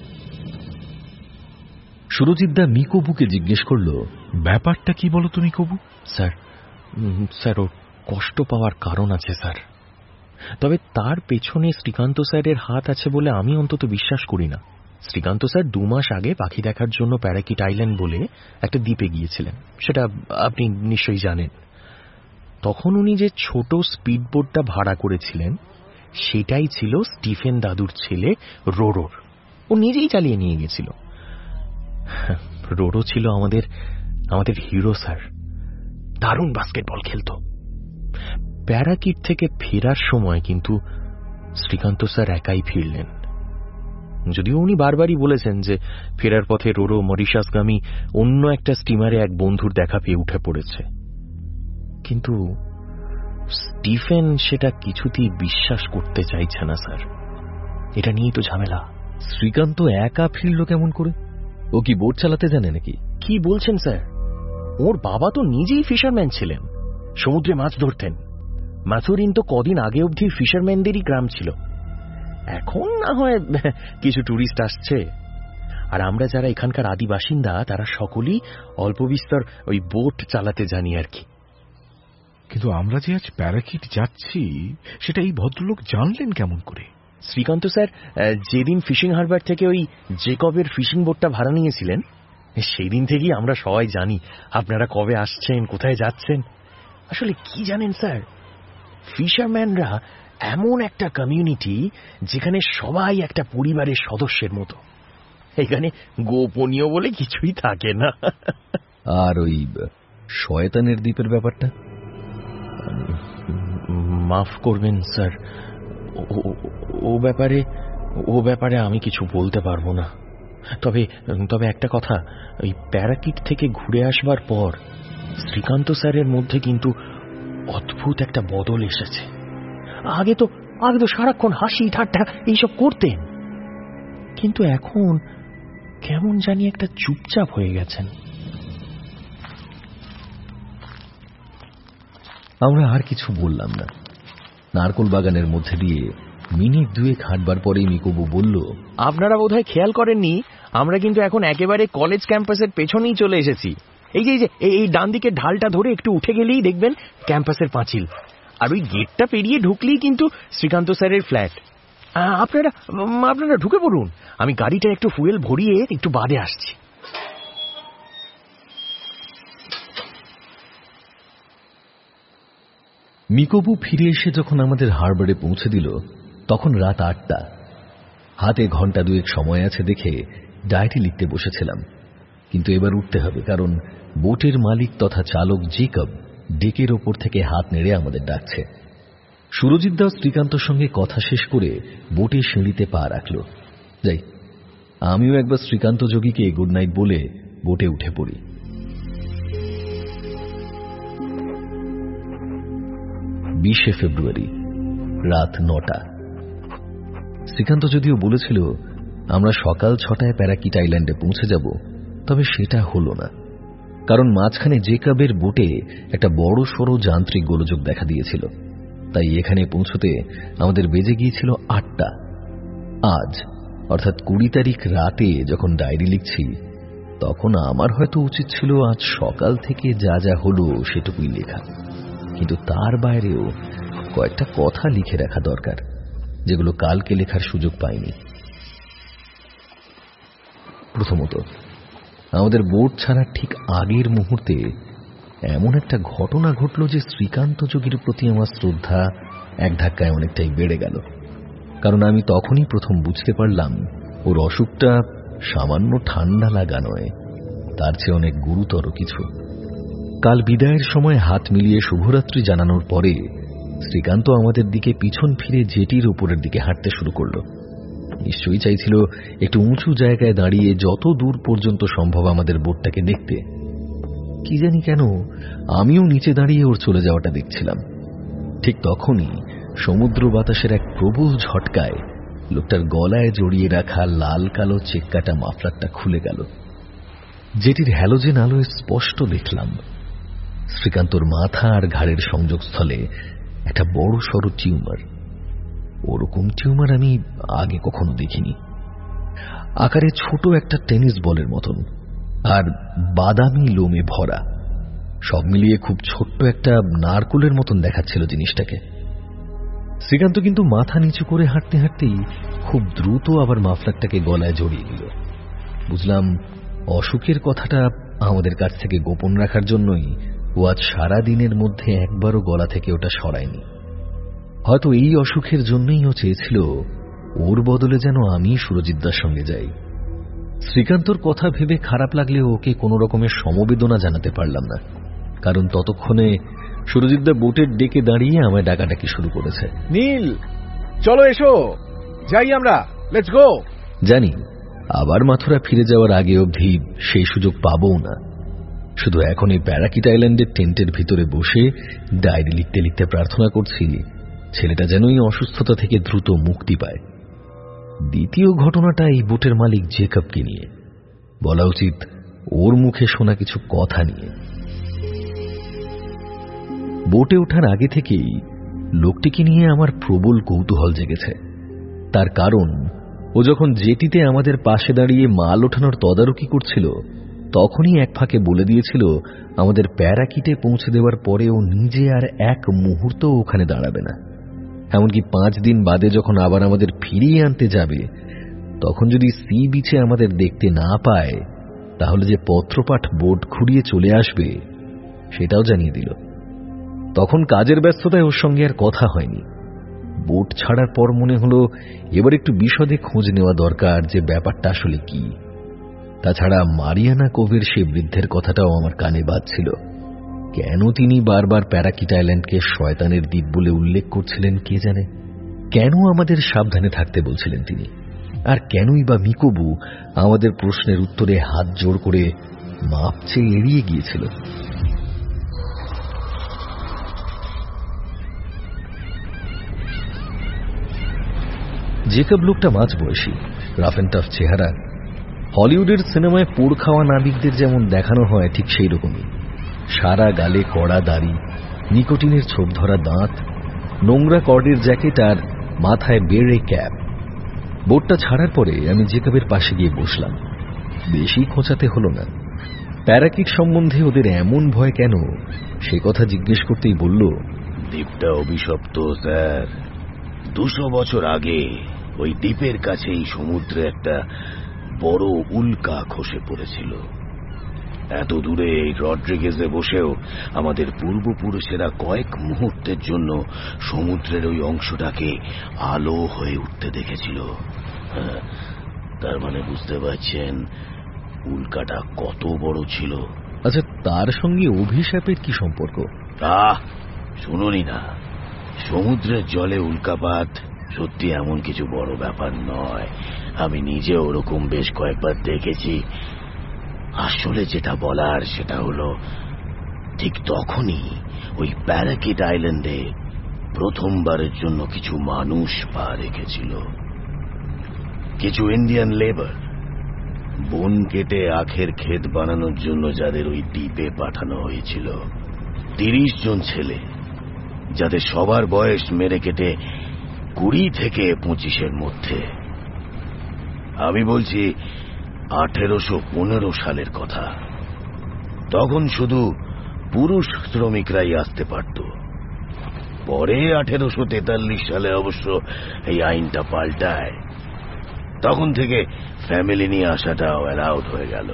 সুরজিৎদা মিকোবুকে জিজ্ঞেস করল, ব্যাপারটা কি বলো তুমি কবু? স্যার স্যার ওর কষ্ট পাওয়ার কারণ আছে স্যার, তবে তার পেছনে শ্রীকান্ত স্যারের হাত আছে বলে আমি অন্তত বিশ্বাস করি না। শ্রীকান্ত স্যার দু মাস আগে পাখি দেখার জন্য প্যারাকিট আইল্যান্ড বলে একটা দ্বীপে গিয়েছিলেন, সেটা আপনি নিশ্চয়ই জানেন। তখন উনি যে ছোট স্পিড বোটটা ভাড়া করেছিলেন সেটাই ছিল স্টিফেন দাদুর ছেলে রোরোর। ও নিজেই চালিয়ে নিয়ে গেছিল। রোডো ছিল আমাদের আমাদের হিরো স্যার, দারুণ বাস্কেটবল খেলত। প্যারাকিট থেকে ফেরার সময় কিন্তু শ্রীকান্ত স্যার একাই ফিরলেন, যদিও উনি বারবারই বলেছেন যে ফেরার পথে রোডো মরিশাসগামী অন্য একটা স্টিমারে এক বন্ধুর দেখা পেয়ে উঠে পড়েছে। কিন্তু স্টিফেন সেটা কিছুতেই বিশ্বাস করতে চাইছে না স্যার। এটা নিয়েই তো ঝামেলা। শ্রীকান্ত একা ফিরল কেমন করে? ও কি বোট চালাতে জানে নাকি? কি বলছেন স্যার? ওর বাবা তো নিজেই ফিশারম্যান ছিলেন, সমুদ্রে মাছ ধরতেন। মাথুরিন তো কদিন আগে অবধি ফিশারম্যানদেরই গ্রাম ছিল। এখন না হয় কিছু টুরিস্ট আসছে, আর আমরা যারা এখানকার আদি বাসিন্দা তারা সকলেই অল্প বিস্তর ওই বোট চালাতে জানি আর কি। কিন্তু আমরা যে আজ প্যারাকিট যাচ্ছি সেটা এই ভদ্রলোক জানলেন কেমন করে? শ্রীকান্ত স্যার যেদিন ফিশিং হারবার থেকে ওই জেকবের ফিশিং বোটটা ভাড়া নিয়েছিলেন, সেই দিন থেকেই আমরা সবাই জানি আপনারা কবে আসছেন, কোথায় যাচ্ছেন। আসলে কি জানেন স্যার, ফিশারম্যানরা এমন একটা কমিউনিটি যেখানে সবাই একটা পরিবারের সদস্যের মতো। এখানে গোপনীয় বলে কিছুই থাকে না। আর ওই শয়তানের দ্বীপের ব্যাপারটা? মাফ করবেন স্যার, ও ব্যাপারে ও ব্যাপারে আমি কিছু বলতে পারবো না। তবে তবে একটা কথা, ওই প্যারাকিট থেকে ঘুরে আসবার পর শ্রীকান্ত স্যারের মধ্যে কিন্তু অদ্ভুত একটা বদল এসেছে। আগে তো আগে তো সারাক্ষণ হাসি ঠাট্টা এইসব করতেন, কিন্তু এখন কেমন জানি একটা চুপচাপ হয়ে গেছেন। আমরা আর কিছু বললাম না। নারকোল বাগানের মধ্যে দিয়ে মিনিট দুয়েক হাঁটবার পরেই মিকোবু বলল, আপনারা বোধহয় খেয়াল করেননি, আমরা কিন্তু এখন একেবারে কলেজ ক্যাম্পাসের পেছনেই চলে এসেছি। এই যে এই ডান দিকের ঢালটা ধরে একটু উঠে গেলেই দেখবেন ক্যাম্পাসের পাঁচিল, আর ওই গেটটা পেরিয়ে ঢুকলেই কিন্তু শ্রীকান্ত স্যারের ফ্ল্যাট। আপনারা আপনারা ঢুকে পড়ুন, আমি গাড়িটা একটু ফুয়েল ভরিয়ে একটু বাদে আসছি। মিকোবু ফিরে এসে যখন আমাদের হারবারে পৌঁছে দিল তখন রাত আটটা। হাতে ঘন্টা দুয়েক সময় আছে দেখে ডায়েরি লিখতে বসেছিলাম, কিন্তু এবার উঠতে হবে, কারণ বোটের মালিক তথা চালক জেকব ডেকের ওপর থেকে হাত নেড়ে আমাদের ডাকছে। সুরজিৎ দাও শ্রীকান্তর সঙ্গে কথা শেষ করে বোটের সিঁড়িতে পা রাখল। যাই, আমিও একবার শ্রীকান্ত যোগীকে গুড নাইট বলে বোটে উঠে পড়ি। বিশে ফেব্রুয়ারি, রাত নটা। শ্রীকান্ত যদিও বলেছিল আমরা সকাল ছটায় প্যারাকিট আইল্যান্ডে পৌঁছে যাব, তবে সেটা হলো না, কারণ মাঝখানে জেকবের বোটে একটা বড় সড়ো যান্ত্রিক গোলযোগ দেখা দিয়েছিল। তাই এখানে পৌঁছতে আমাদের বেজে গিয়েছিল আটটা। আজ অর্থাৎ কুড়ি তারিখ রাতে যখন ডায়েরি লিখছি, তখন আমার হয়তো উচিত ছিল আজ সকাল থেকে যা যা হলো সেটুকুই লেখা, কিন্তু তার বাইরেও কয়েকটা কথা লিখে রাখা দরকার, যেগুলো কালকে লেখার সুযোগ পাইনি। প্রথমত, আমাদের বোট ছাড়ার ঠিক আগের মুহূর্তে এমন একটা ঘটনা ঘটল যে শ্রীকান্ত যোগীর প্রতি আমার শ্রদ্ধা এক ধাক্কায় অনেকটাই বেড়ে গেল। কারণ আমি তখনই প্রথম বুঝতে পারলাম ওর অসুখটা সামান্য ঠান্ডা লাগা নয়, তার চেয়ে অনেক গুরুতর কিছু। কাল বিদায়ের সময় হাত মিলিয়ে শুভরাত্রি জানানোর পরে শ্রীকান্ত আমাদের দিকে পিছন ফিরে জেটির উপরের দিকে হাঁটতে শুরু করল। নিশ্চয়ই চাইছিল একটু উঁচু জায়গায় দাঁড়িয়ে যত দূর পর্যন্ত সম্ভব আমাদের বোটটাকে দেখতে। কি জানি কেন আমিও নিচে দাঁড়িয়ে ওর চলে যাওয়াটা দেখছিলাম। ঠিক তখনই সমুদ্র বাতাসের এক প্রবল ঝটকায় লোকটার গলায় জড়িয়ে রাখা লাল কালো চেক্কাটা মাফলারটা খুলে গেল। জেটির হ্যালোজেন আলোয় স্পষ্ট দেখলাম শ্রীকান্তর মাথা আর ঘাড়ের সংযোগস্থলে একটা বড় সড়ো টিউমার। ওরকম টিউমার আমি আগে কখনো দেখিনি। আকারে ছোট একটা টেনিস বলের মতন, আর বাদামি লোমে ভরা। সব মিলিয়ে খুব ছোট্ট একটা নারকোলের মতন দেখাচ্ছিল জিনিসটাকে। শ্রীকান্ত কিন্তু মাথা নিচু করে হাঁটতে হাঁটতেই খুব দ্রুত আবার মাফলারটাকে গলায় জড়িয়ে দিল। বুঝলাম অসুখের কথাটা আমাদের কাছ থেকে গোপন রাখার জন্যই ও আজ সারা দিনের মধ্যে একবারও গলা থেকে ওটা সরায়নি। হয়তো এই অসুখের জন্যই ও চেয়েছিল ওর বদলে যেন আমি সুরজিৎদার সঙ্গে যাই। শ্রীকান্তর কথা ভেবে খারাপ লাগলেও ওকে কোনো রকমের সমবেদনা জানাতে পারলাম না, কারণ ততক্ষণে সুরজিৎদা বোটের ডেকে দাঁড়িয়ে আমায় ডাকাডাকি শুরু করেছে। নীল, চলো এসো, যাই আমরা, লেটস গো। জানি আবার মাথুরা ফিরে যাওয়ার আগে অবধি সেই সুযোগ পাবও না। শুধু এখন এই প্যারাকিট আইল্যান্ডের টেন্টের ভিতরে বসে ডায়েরি লিখতে লিখতে প্রার্থনা করছি ছেলেটা যেন এই অসুস্থতা থেকে দ্রুত মুক্তি পায়। দ্বিতীয় ঘটনাটা এই বোটের মালিক জেকবকে নিয়ে, বলা উচিত ওর মুখে শোনা কিছু কথা নিয়ে। বোটে ওঠার আগে থেকেই লোকটিকে নিয়ে আমার প্রবল কৌতূহল জেগেছে। তার কারণ, ও যখন জেটিতে আমাদের পাশে দাঁড়িয়ে মাল ওঠানোর তদারকি করছিল তখনই এক ফাঁকে বলে দিয়েছিল আমাদের প্যারাকিটে পৌঁছে দেওয়ার পরে ও নিজে আর এক মুহূর্ত ওখানে দাঁড়াবে না। এমনকি পাঁচ দিন বাদে যখন আবার আমাদের ফিরিয়ে আনতে যাবে তখন যদি সি বিচে আমাদের দেখতে না পায় তাহলে যে পত্রপাঠ বোট ঘুরিয়ে চলে আসবে সেটাও জানিয়ে দিল। তখন কাজের ব্যস্ততায় ওর সঙ্গে আর কথা হয়নি। বোট ছাড়ার পর মনে হলো এবার একটু বিশদে খোঁজ নেওয়া দরকার যে ব্যাপারটা আসলে কি। তাছাড়া মারিয়ানা কোভের সে বৃদ্ধের কথাটাও আমার কানে বাজছিল। কেন তিনি বারবার প্যারাকিট আইল্যান্ডকে শয়তানের দ্বীপ বলে উল্লেখ করছিলেন কে জানে। কেন আমাদের সাবধানে থাকতে বলছিলেন তিনি, আর কেনই বা মিকোবু আমাদের প্রশ্নের উত্তরে হাত জোর করে মাপ চেয়ে এড়িয়ে গিয়েছিল। জেকব লোকটা মাঝ বয়সী, রাফ এন্ড টাফ চেহারা। হলিউডের সিনেমায় পোড় খাওয়া নাবিকদের যেমন দেখানো হয় ঠিক সেই রকমই। সারা গালে কড়া দাড়ি, নিকোটিনের ছোপ ধরা দাঁত, নোংরা কর্ডের জ্যাকেট আর মাথায় বেড়ে ক্যাপ। বোটটা ছাড়ার পরে আমি জেকবের পাশে গিয়ে বসলাম। বেশি খোঁচাতে হলো না। প্যারাকিট সম্বন্ধে ওদের এমন ভয় কেন সে কথা জিজ্ঞেস করতেই বলল, দ্বীপটা অভিশপ্ত স্যার। দুশো বছর আগে ওই দ্বীপের কাছেই সমুদ্রে একটা বড় উল্কা খসে পড়েছিল। এত দূরে এই রড্রিগেজে বসেও আমাদের পূর্বপুরুষেরা কয়েক মুহূর্তের জন্য সমুদ্রের ওই অংশটাকে আলো হয়ে উঠতে দেখেছিল। তার মানে বুঝতে পারছেন উল্কাটা কত বড় ছিল। আচ্ছা, তার সঙ্গে অভিশাপের কি সম্পর্ক? আহ শুনুনি না, সমুদ্রের জলে উল্কাপাত সত্যি এমন কিছু বড় ব্যাপার নয়। আমি নিজে ওরকম বেশ কয়েকবার দেখেছি। আসলে যেটা বলার সেটা হলো ঠিক তখনই ওই প্যারাকিট আইল্যান্ডে প্রথমবারের জন্য কিছু মানুষ পা রেখেছিল। কিছু ইন্ডিয়ান লেবার, বন কেটে আখের ক্ষেত বানানোর জন্য যাদের ওই দ্বীপে পাঠানো হয়েছিল। তিরিশ জন ছেলে, যাদের সবার বয়স মেরে কেটে কুড়ি থেকে পঁচিশের মধ্যে। আমি বলছি আঠেরোশো পনেরো সালের কথা। তখন শুধু পুরুষ শ্রমিকরাই আসতে পারত। পরে আঠেরোশো তেতাল্লিশ সালে অবশ্য এই আইনটা পাল্টায়। তখন থেকে ফ্যামিলি নিয়ে আসাটাও অ্যালাউড হয়ে গেল।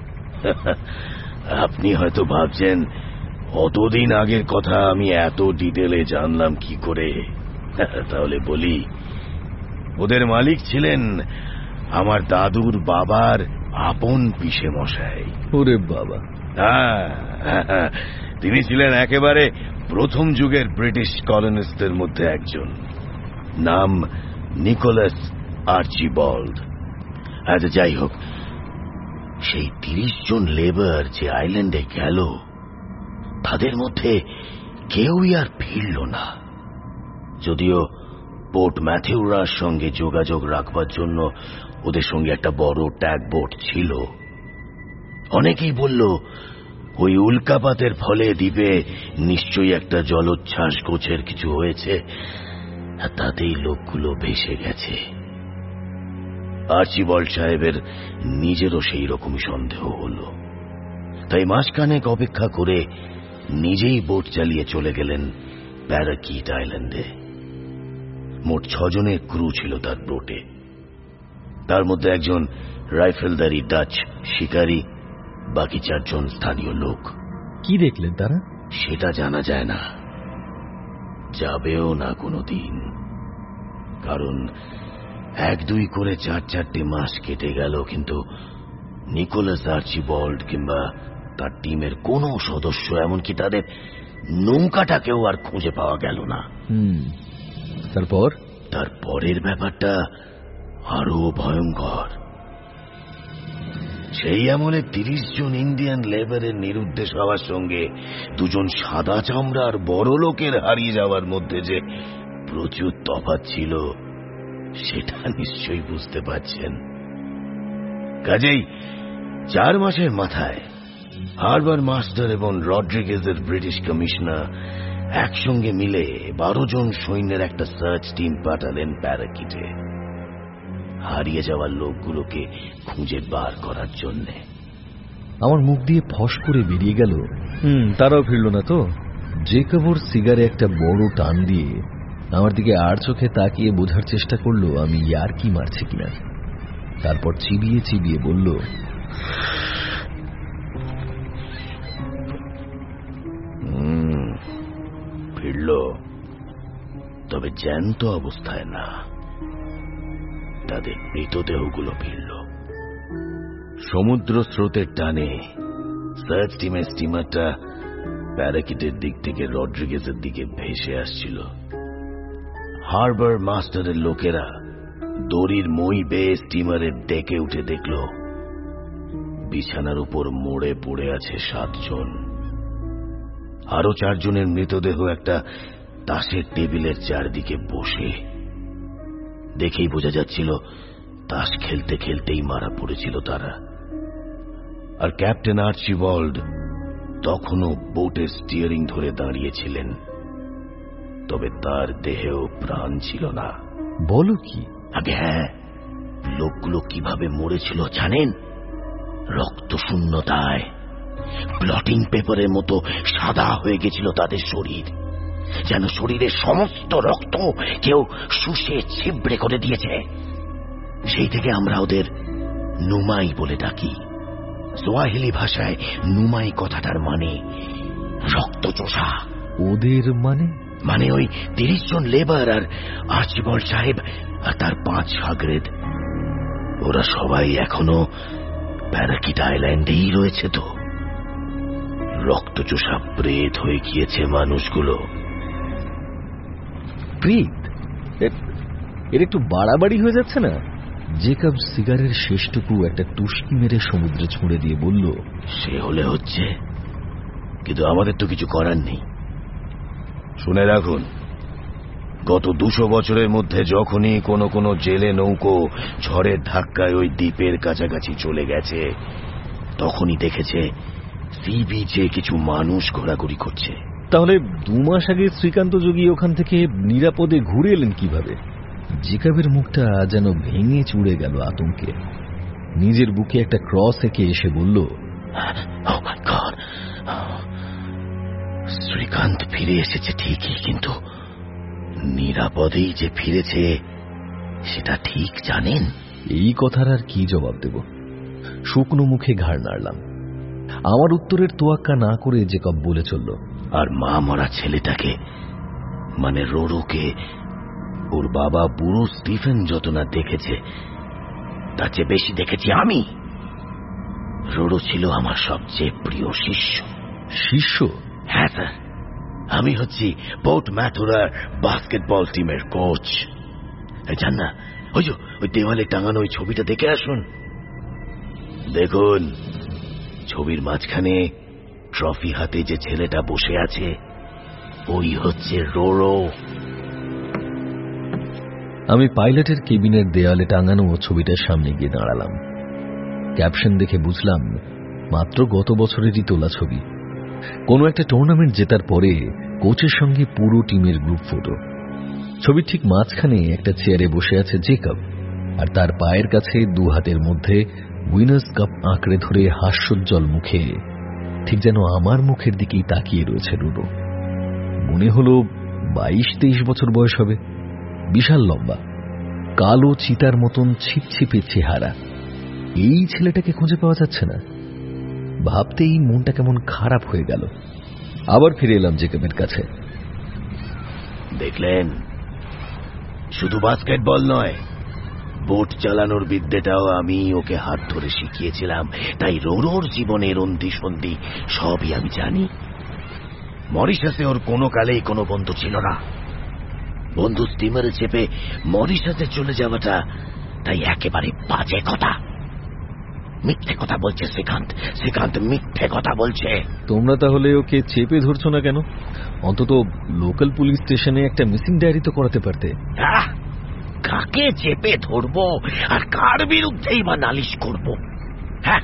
আপনি হয়তো ভাবছেন অতদিন আগের কথা আমি এত ডিটেলে জানলাম কি করে। তাহলে বলি, ওদের মালিক ছিলেন আমার দাদুর বাবার আপন পিসে মশাই। ওরে বাবা! হ্যাঁ, তিনি ছিলেন একেবারে প্রথম যুগের ব্রিটিশ কলোনিস্টদের মধ্যে একজন। নাম নিকোলাস আর্চিবল্ড। আচ্ছা, যাই হোক, সেই তিরিশ জন লেবার যে আইল্যান্ডে গেল তাদের মধ্যে কেউই আর ফিরল না। যদিও পোর্ট ম্যাথিউরার সঙ্গে যোগাযোগ রাখবার জন্য ওদের সঙ্গে একটা বড় ট্যাগ বোট ছিল। অনেকেই বলল ওই উল্কাপাতের ফলে দ্বীপে নিশ্চয়ই একটা জলোচ্ছ্বাস গোছের কিছু হয়েছে, আর তাতেই লোকগুলো ভেসে গেছে। আর্চিবল্ড সাহেবের নিজেরও সেই রকমই সন্দেহ হল। তাই মাসখানেক অপেক্ষা করে নিজেই বোট চালিয়ে চলে গেলেন প্যারাকিট আইল্যান্ডে। মোট ছজনের ক্রু ছিল তার বোটে। তার মধ্যে একজন রাইফেলদারি ডাচ শিকারী, বাকি চারজন স্থানীয় লোক। কি দেখলেন তারা? সেটা জানা যায় না, যাবেও না কোনোদিন। কারণ এক দুই করে চার চারটে মাস কেটে গেল, কিন্তু নিকোলাস আর্চিবল্ড কিংবা তার টিমের কোনো সদস্য, এমনকি তাদের নৌকাটাকেও আর খুঁজে পাওয়া গেল না। হুম তারপর তারপরের ব্যাপারটা আরো ভয়ঙ্কর। সেই আমলে তিরিশ জন ইন্ডিয়ান লেবারের নিরুদ্দেশ হওয়ার সঙ্গে দুজন সাদা চামড়ার বড় লোকের হারিয়ে যাওয়ার মধ্যে যে প্রচুর তফাৎ ছিল সেটা নিশ্চয়ই বুঝতে পারছেন। কাজেই চার মাসের মাথায় হারবার মাস্টার এবং রড্রিগেজের ব্রিটিশ কমিশনার একসঙ্গে মিলে বারো জন সৈন্যের একটা সার্চ টিম পাঠালেন প্যারাকিটে, হারিয়ে যাওয়ার লোকগুলোকে খুঁজে বার করার জন্য। আমার মুখ দিয়ে ফস করে বেরিয়ে গেল, হুম তারাও ফিরল না তো। জেকব ওর সিগারে একটা বড় টান দিয়ে আমার দিকে আর চোখে তাকিয়ে বোঝার চেষ্টা করলো আমি ইয়ার কি মারছি কিনা। তারপর চিবিয়ে চিবিয়ে বলল, হুম ফিরল, তবে জ্যান্ত অবস্থায় না, তাদের মৃতদেহগুলো ফিরল। সমুদ্র স্রোতের টানে সার্চ টিমের স্টিমারটা প্যারাকিটের দিক থেকে রড্রিগেজের দিকে ভেসে আসছিল। হারবার মাস্টারের লোকেরা দড়ির মই বেয়ে স্টিমারের ডেকে উঠে দেখল বিছানার উপর মোড়ে পড়ে আছে সাতজন। আরো চারজনের মৃতদেহ একটা তাসের টেবিলের চারদিকে বসে। দেখেই বোঝা যাচ্ছিল তাস খেলতে খেলতেই মারা পড়েছিল তারা। আর ক্যাপ্টেন আর্চিবল্ড তখনও বোটের স্টিয়ারিং ধরে দাঁড়িয়েছিলেন, তবে তার দেহেও প্রাণ ছিল না। বলো কি? আগে হ্যাঁ, লোকগুলো কিভাবে মরেছিল জানেন? রক্ত শূন্যতায় ব্লটিং পেপারের মতো সাদা হয়ে গেছিল তাদের শরীর, যেন শরীরের সমস্ত রক্ত কেউ শুষে ছিবড়ে করে দিয়েছে। সেই থেকে আমরা ওদের নুমাই বলে ডাকি। সোয়াহিলি ভাষায় নুমাই কথাটার মানে রক্তচোষা। ওদের মানে? মানে ওই তিরিশ জন লেবার আর আর্চিবল্ড সাহেব আর তার পাঁচ সাগরেদ, ওরা সবাই এখনো প্যারাকিট আইল্যান্ডেই রয়েছে। তো রক্তচোষা প্রেত হয়ে গিয়েছে মানুষগুলো। প্রেত? এর একটু বাড়াবাড়ি হয়ে যাচ্ছে না? জেকব সিগারের শেষটুকু একটা টুসকি মেরে সমুদ্রে ছুঁড়ে দিয়ে বলল, সে হলে হচ্ছে, কিন্তু আমাদের তো কিছু করার নেই। শুনে রাখুন, গত দুশো বছরের মধ্যে যখনই কোনো কোনো জেলে নৌকো ঝড়ের ধাক্কায় ওই দ্বীপের কাছাকাছি চলে গেছে, তখনই দেখেছে সি বিচে কিছু মানুষ ঘোরাঘুরি করছে। তাহলে দু মাস আগে শ্রীকান্ত যোগী ওখান থেকে নিরাপদে ঘুরে এলেন কিভাবে? জেকবের মুখটা যেন ভেঙে চুড়ে গেল আতঙ্কে। নিজের বুকে একটা ক্রস এঁকে এসে বলল, শ্রীকান্ত ফিরে এসেছে ঠিকই, কিন্তু নিরাপদেই যে ফিরেছে সেটা ঠিক জানেন? এই কথার আর কি জবাব দেব? শুকনো মুখে ঘাড় নাড়লাম। আমার উত্তরের তোয়াক্কা না করে জেকব বলে চলল, আর মা মরা ছেলেটাকে, মানে রোরোকে, ওর বাবা বুড়ো স্টিফেন যত না দেখেছে তার চেয়ে বেশি দেখেছি আমি। রোরো ছিল আমার সবচেয়ে প্রিয় শিষ্য। শিষ্য? হ্যাঁ স্যার, আমি হচ্ছি পোর্ট ম্যাথুরার বাস্কেটবল টিমের কোচ। জান না, ওই যে ওই দেওয়ালে টাঙানো ওই ছবিটা দেখে আসুন। দেখুন, ছবির মাঝখানে ট্রফি হাতে যে ছেলেটা বসে আছে, ওই হচ্ছে রোরো। আমি পাইলটের কেবিনের দেয়ালে টাঙানো ছবিটার সামনে গিয়ে দাঁড়ালাম। ক্যাপশন দেখে বুঝলাম মাত্র গত বছরেরই তোলা ছবি। কোনো একটা টুর্নামেন্ট জেতার পরে কোচের সঙ্গে পুরো টিমের গ্রুপ ফটো। ছবির ঠিক মাঝখানে একটা চেয়ারে বসে আছে জেকব, আর তার পায়ের কাছে দু হাতের মধ্যে উইনার্স কাপ আঁকড়ে ধরে হাস্যোজ্জ্বল মুখে, ঠিক যেন আমার মুখের দিকেই তাকিয়ে রয়েছে রুডো। মনে হলো বাইশ তেইশ বছর বয়স হবে। বিশাল লম্বা, কালো চিতার মতন ছিপছিপে চেহারা। এই ছেলেটাকে খুঁজে পাওয়া যাচ্ছে না। ভাবতেই মনটা কেমন খারাপ হয়ে গেল। আবার ফিরে এলাম জেকবের কাছে। দেখলেন, শুধু বাস্কেটবল নয়, বোট চালানোর বিদ্যেটাও আমি ওকে হাত ধরে শিখিয়েছিলাম, তাই রোরোর জীবনের অন্তি সন্ধি সবই আমি জানি। মরিশাসে ওর কোনো কালেই কোনো বন্ধু ছিল না। বন্ধু স্টিমারে চেপে মরিশাসে চলে যাওয়াটা তাই একেবারে বাজে কথা। মিথ্যে কথা বলছে শ্রীকান্ত, শ্রীকান্ত মিথ্যে কথা বলছে। তোমরা তাহলে ওকে চেপে ধরছো না কেন? অন্তত লোকাল পুলিশ স্টেশনে একটা মিসিং ডায়েরি তো করাতে পারতে। কাকে চেপে ধরবো আর কার বিরুদ্ধেই বা নালিশ করব? হ্যাঁ,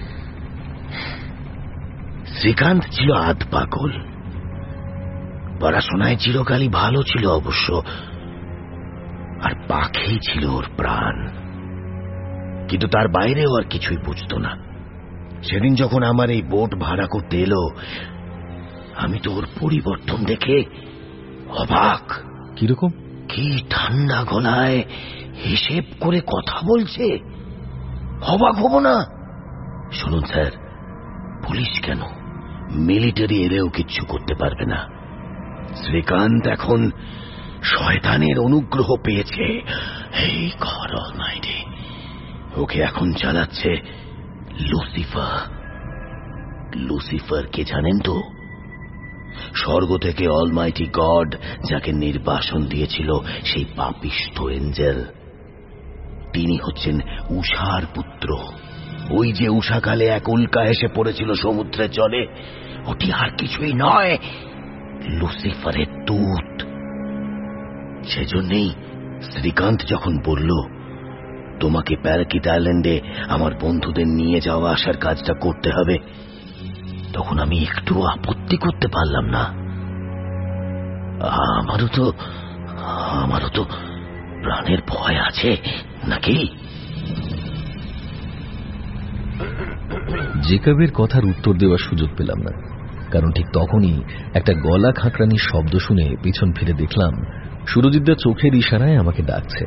শ্রীকান্ত ছিল আধ পাগল। পড়াশোনায় চিরকালই ভালো ছিল অবশ্য, আর পাখি ছিল ওর প্রাণ। কিন্তু তার বাইরেও আর কিছুই বুঝতো না। সেদিন যখন আমার এই বোট ভাড়া করতে এলো, আমি তো ওর পরিবর্তন দেখে অবাক। কিরকম? কি ঠান্ডা গলায় হিসেব করে কথা বলছে, অবাক হব না? শুনুন স্যার, পুলিশ কেন, মিলিটারি এলেও কিচ্ছু করতে পারবে না। শ্রীকান্ত এখন শয়তানের অনুগ্রহ পেয়েছে। এই গড অলমাইটি, ওকে এখন চালাচ্ছে লুসিফার। লুসিফার কে জানেন তো? স্বর্গ থেকে অলমাইটি গড যাকে নির্বাসন দিয়েছিল সেই পাপিষ্ঠ এঞ্জেল, তিনি হচ্ছেন উষার পুত্র। ওই যে উষাকালে এক উল্কা এসে পড়েছিল সমুদ্রের জলে, ওটি আর কিছুই নয়, লুসিফারের দূত। সেজন্যই শ্রীকান্ত যখন বলল তোমাকে প্যারাকিট আইল্যান্ডে আমার বন্ধুদের নিয়ে যাওয়া আসার কাজটা করতে হবে, তখন আমি একটু আপত্তি করতে পারলাম না। আমারও তো আমারও তো প্রাণের ভয় আছে নাকি? জেকবের কথার উত্তর দেওয়ার সুযোগ পেলাম না, কারণ ঠিক তখনই একটা গলা খাঁকরানির শব্দ শুনে পিছন ফিরে দেখলাম সুরজিৎদা চোখের ইশারায় আমাকে ডাকছে।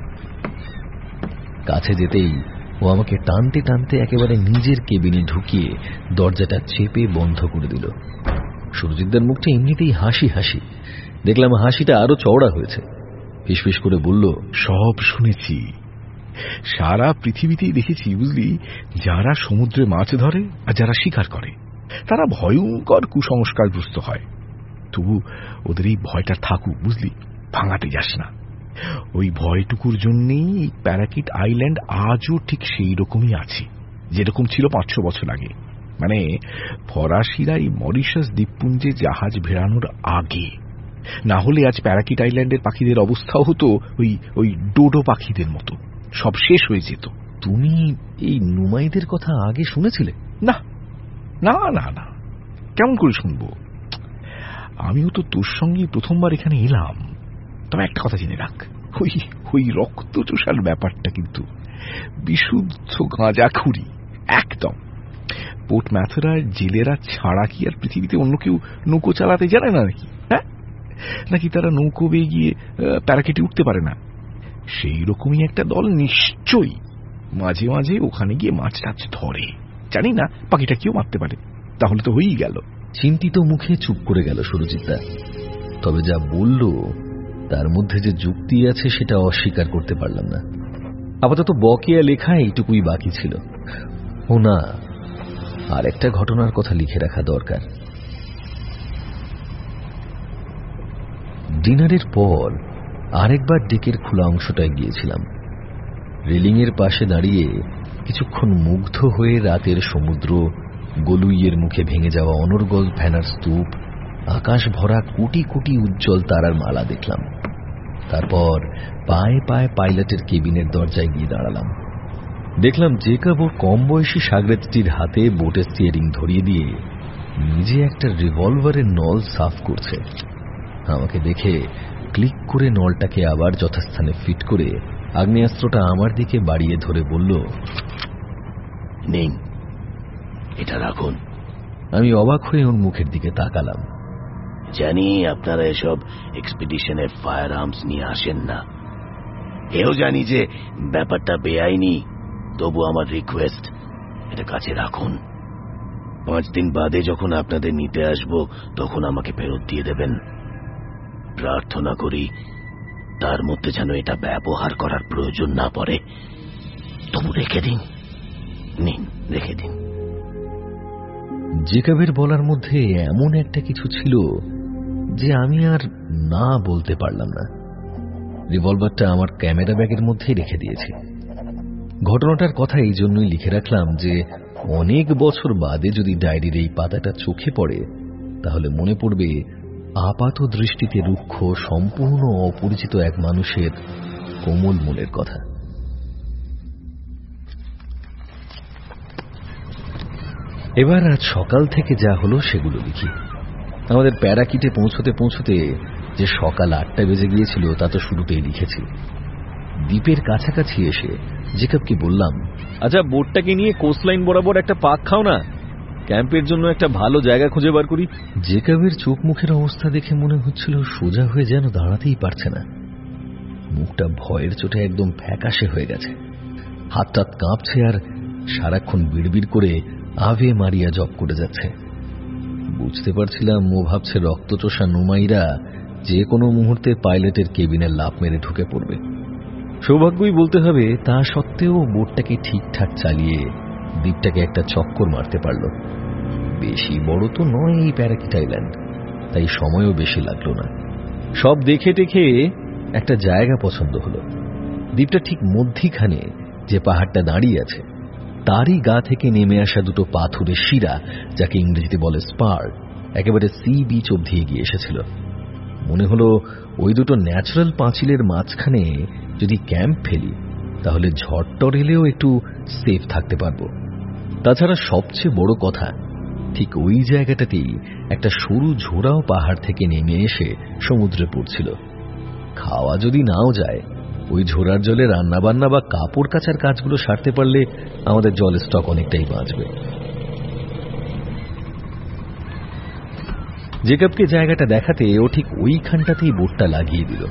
কাছে যেতেই ও আমাকে টানতে টানতে একেবারে নিজের কেবিনে ঢুকিয়ে দরজাটা চেপে বন্ধ করে দিল। সুরজিৎদার মুখটা এমনিতেই হাসি হাসি, দেখলাম হাসিটা আরো চওড়া হয়েছে। ফিসফিস করে বলল, সব শুনেছি, সারা পৃথিবীতেই দেখেছি বুঝলি, যারা সমুদ্রে মাছ ধরে আর যারা শিকার করে তারা ভয়ঙ্কর কুসংস্কারগ্রস্ত হয়। তবু ওদের এই ভয়টা থাকুক বুঝলি, ভাঙাতে যাস না। ওই ভয়টুকুর জন্যেই প্যারাকিট আইল্যান্ড আজও ঠিক সেই রকমই আছে যেরকম ছিল পাঁচশো বছর আগে। মানে ফরাসিরা এই মরিশাস দ্বীপপুঞ্জে জাহাজ ভেড়ানোর আগে। না হলে আজ প্যারাকিট আইল্যান্ডের পাখিদের অবস্থাও হতো ওই ওই ডোডো পাখিদের মতো, সব শেষ হয়ে যেত। তুমি এই নুমাইদের কথা আগে শুনেছিলে? না না না না, কেমন করে শুনবো? আমিও তো তোর সঙ্গে প্রথমবার এখানে এলাম। তবে একটা কথা জেনে রাখ, ওই ওই রক্ত চোষার ব্যাপারটা কিন্তু বিশুদ্ধ গাঁজাখুরি একদম। পোর্ট ম্যাথুরার জেলেরা ছাড়া কি আর পৃথিবীতে অন্য কেউ নৌকো চালাতে জানে না নাকি? হ্যাঁ, নাকি তারা নৌকো বেয়ে গিয়ে প্যারাকেটে উঠতে পারে না? সেই রকমই একটা দল নিশ্চয়ই মাঝে মাঝে ওখানে গিয়ে মাছ টাছ ধরে। জানি না পাখিটা কেউ মারতে পারে, তাহলে তো হয়েই গেল। চিন্তিত মুখে চুপ করে গেল সুরজিৎদা। তবে যা বলল তার মধ্যে যে যুক্তি আছে সেটা অস্বীকার করতে পারলাম না। আপাতত বকেয়া লেখা এইটুকুই বাকি ছিল। ও না, আর একটা ঘটনার কথা লিখে রাখা দরকার। ডিনারের পর আরেকবার ডেকের খোলা অংশটায় গিয়েছিলাম। রেলিংয়ের পাশে দাঁড়িয়ে কিছুক্ষণ মুগ্ধ হয়ে রাতের সমুদ্র, গলুইয়ের মুখে ভেঙে যাওয়া অনর্গল ফ্যানার স্তূপ, আকাশ ভরা কোটি কোটি উজ্জ্বল তারার মালা দেখলাম। তারপর পায়ে পায়ে পাইলটের কেবিনের দরজায় গিয়ে দাঁড়ালাম। দেখলাম জেকব ওর কম বয়সী সাগরেদটির হাতে বোটের স্টিয়ারিং ধরিয়ে দিয়ে নিজে একটা রিভলভারের নল সাফ করছে। আমাকে দেখে ক্লিক করে নলটাকে আবার যথাস্থানে ফিট করে আগ্নেয়াস্ত্রটা আমার দিকে বাড়িয়ে ধরে বলল, নিন, এটা রাখুন। আমি অবাক হয়ে ওর মুখের দিকে তাকালাম। জানি আপনারা এসব এক্সপিডিশনে ফায়ার আর্মস নিয়ে আসেন না, এও জানি যে ব্যাপারটা বেআইনি। তবু আমার রিকোয়েস্ট, এটা কাছে রাখুন। পাঁচ দিন বাদে যখন আপনাদের নিতে আসব তখন আমাকে ফেরত দিয়ে দেবেন। প্রার্থনা করি তার মধ্যে যেন এটা ব্যবহার করার প্রয়োজন না পড়ে। তবু রেখে দিন, নিন রেখে দিন। জেকবের বলার মধ্যে এমন একটা কিছু ছিল যে আমি আর না বলতে পারলাম না। রিভলভারটা আমার ক্যামেরা ব্যাগের মধ্যেই রেখে দিয়েছি। ঘটনাটার কথা এই জন্যই লিখে রাখলাম যে অনেক বছর বাদে যদি ডায়েরির এই পাতাটা চোখে পড়ে তাহলে মনে পড়বে আপাত দৃষ্টিতে রুক্ষ, সম্পূর্ণ অপরিচিত এক মানুষের কোমল মনের কথা। এবার আজ সকাল থেকে যা হলো সেগুলো লিখি। আমাদের প্যারাকিটে পৌঁছতে পৌঁছতে যে সকাল আটটা বেজে গিয়েছিল তা তো শুরুতেই লিখেছি। দ্বীপের কাছাকাছি এসে জেকবকে বললাম, আচ্ছা বোটটাকে নিয়ে কোস্টলাইন বরাবর একটা পাক খাও না, ক্যাম্পের জন্য একটা ভালো জায়গা খুঁজে বার করি। জেকবের চোখ মুখের অবস্থা দেখে মনে হচ্ছিল সোজা হয়ে যেন দাঁড়াতেই পারছে না। মুখটা ভয়ের চোটে একদম ফ্যাকাশে হয়ে গেছে, হাত টাত কাঁপছে আর সারাক্ষণ বিড়বিড় করে আভে মারিয়া জপ করে যাচ্ছে। বুঝতে পারছিলাম ও ভাবছে রক্তচোষা নুমাইরা যে কোনো মুহূর্তে পাইলটের কেবিনে লাফ মেরে ঢুকে পড়বে। সৌভাগ্যই বলতে হবে, তা সত্ত্বেও বোটটাকে ঠিকঠাক চালিয়ে দ্বীপটাকে একটা চক্কর মারতে পারল। বেশি বড় তো নয় এই প্যারাকিট আইল্যান্ড, তাই সময়ও বেশি লাগলো না। সব দেখে টেখে একটা জায়গা পছন্দ হলো। দ্বীপটা ঠিক মধ্যিখানে যে পাহাড়টা দাঁড়িয়ে আছে তারই গা থেকে নেমে আসা দুটো পাথুরের শিরা, যাকে ইংরেজিতে বলে স্পার, একেবারে সি বিচ অবধি এগিয়ে এসেছিল। মনে হলো ওই দুটো ন্যাচারাল পাঁচিলের মাঝখানে যদি ক্যাম্প ফেলি তাহলে ঝড়টর এলেও একটু সেফ থাকতে পারবো। তাছাড়া সবচেয়ে বড় কথা, ঠিক ওই জায়গাটাতেই একটা সরু ঝোড়াও পাহাড় থেকে নেমে এসে সমুদ্রে পড়ছিল। খাওয়া যদি নাও যায়, ওই ঝোড়ার জলে রান্নাবান্না বা কাপড় কাচার কাজগুলো সারতে পারলে আমাদের জলের স্টক অনেকটাই বাঁচবে। জেকবকে জায়গাটা দেখাতে ও ঠিক ওইখানটাতেই বোটটা লাগিয়ে দিল।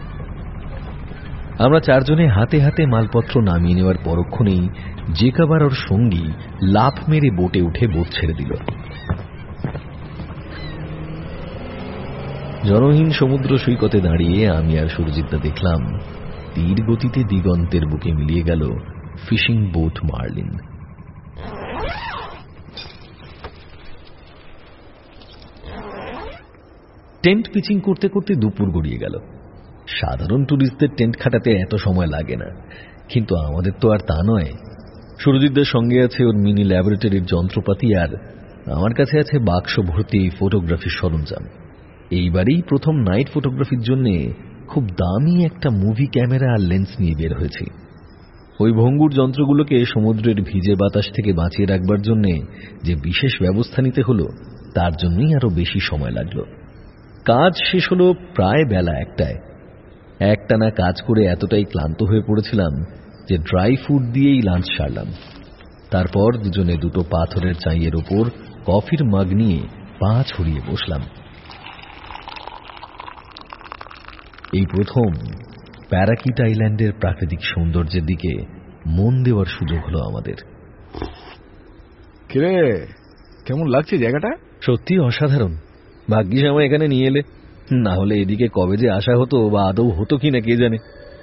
আমরা চারজনে হাতে হাতে মালপত্র নামিয়ে নেওয়ার পরক্ষণেই জেকব আর ওর সঙ্গী লাফ মেরে বোটে উঠে বোট ছেড়ে দিল। জনহীন সমুদ্র সৈকতে দাঁড়িয়ে আমি আর সুরজিৎদা দেখলাম তীর গতিতে দিগন্তের বুকে মিলিয়ে গেল fishing boat Marlin. Tent pitching করতে করতে দুপুর গড়িয়ে গেল। সাধারণ টুরিস্টদের টেন্ট খাটাতে এত সময় লাগে না, কিন্তু আমাদের তো আর তা নয়। সুরজিৎদার সঙ্গে আছে ওর মিনি ল্যাবরেটরির যন্ত্রপাতি, আর আমার কাছে আছে বাক্স ভর্তি ফটোগ্রাফির সরঞ্জাম। এইবারেই প্রথম নাইট ফটোগ্রাফির জন্য খুব দামি একটা মুভি ক্যামেরা আর লেন্স নিয়ে বের হয়েছি। ওই ভঙ্গুর যন্ত্রগুলোকে সমুদ্রের ভিজে বাতাস থেকে বাঁচিয়ে রাখবার জন্য যে বিশেষ ব্যবস্থা নিতে হলো, তার জন্যই আরো বেশি সময় লাগলো। কাজ শেষ হলো প্রায় বেলা একটায়। একটানা কাজ করে এতটাই ক্লান্ত হয়ে পড়েছিলাম যে ড্রাই ফুড দিয়েই লাঞ্চ সারলাম। তারপর দুজনে দুটো পাথরের চাইয়ের ওপর কফির মাগ নিয়ে পা ছড়িয়ে বসলাম। এই প্রথম প্যারাকিট আইল্যান্ডের প্রাকৃতিক সৌন্দর্যের দিকে মন দেওয়ার সুযোগ হলো আমাদের। কিরে, কেমন লাগছে জায়গাটা? সত্যি অসাধারণ। ভাগ্যিস আমার এখানে নিয়ে এলে, না হলে এদিকে কবে যে আসা হতো বা আদৌ হতো কিনা কে জানে।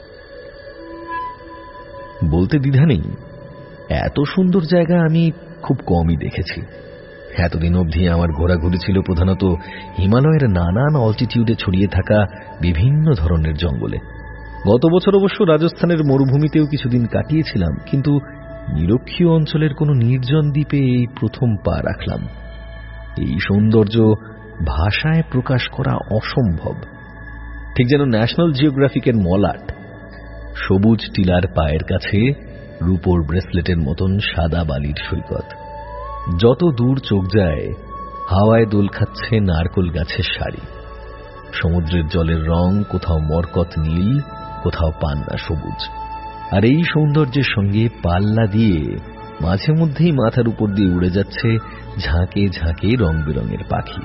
বলতে দ্বিধা নেই, এত সুন্দর জায়গা আমি খুব কমই দেখেছি। এতদিন অবধি আমার ঘোরাঘুরি ছিল প্রধানত হিমালয়ের নানান অল্টিটিউডে ছড়িয়ে থাকা বিভিন্ন ধরনের জঙ্গলে। গত বছর অবশ্য রাজস্থানের মরুভূমিতেও কিছুদিন কাটিয়েছিলাম, কিন্তু নিরক্ষীয় অঞ্চলের কোনো নির্জন দ্বীপে এই প্রথম পা রাখলাম। এই সৌন্দর্য ভাষায় প্রকাশ করা অসম্ভব। ঠিক যেন ন্যাশনাল জিওগ্রাফিকের মলাট। সবুজ টিলার পায়ের কাছে রূপোর ব্রেসলেটের মতন সাদা বালির সৈকত। যত দূর চোখ যায় হাওয়ায় দোল খাচ্ছে নারকোল গাছের সারি। সমুদ্রের জলের রং কোথাও মরকত নীল, কোথাও পান্না সবুজ। আর এই সৌন্দর্যের সঙ্গে পাল্লা দিয়ে মাঝে মধ্যেই মাথার উপর দিয়ে উড়ে যাচ্ছে ঝাঁকে ঝাঁকে রং বেরঙের পাখি।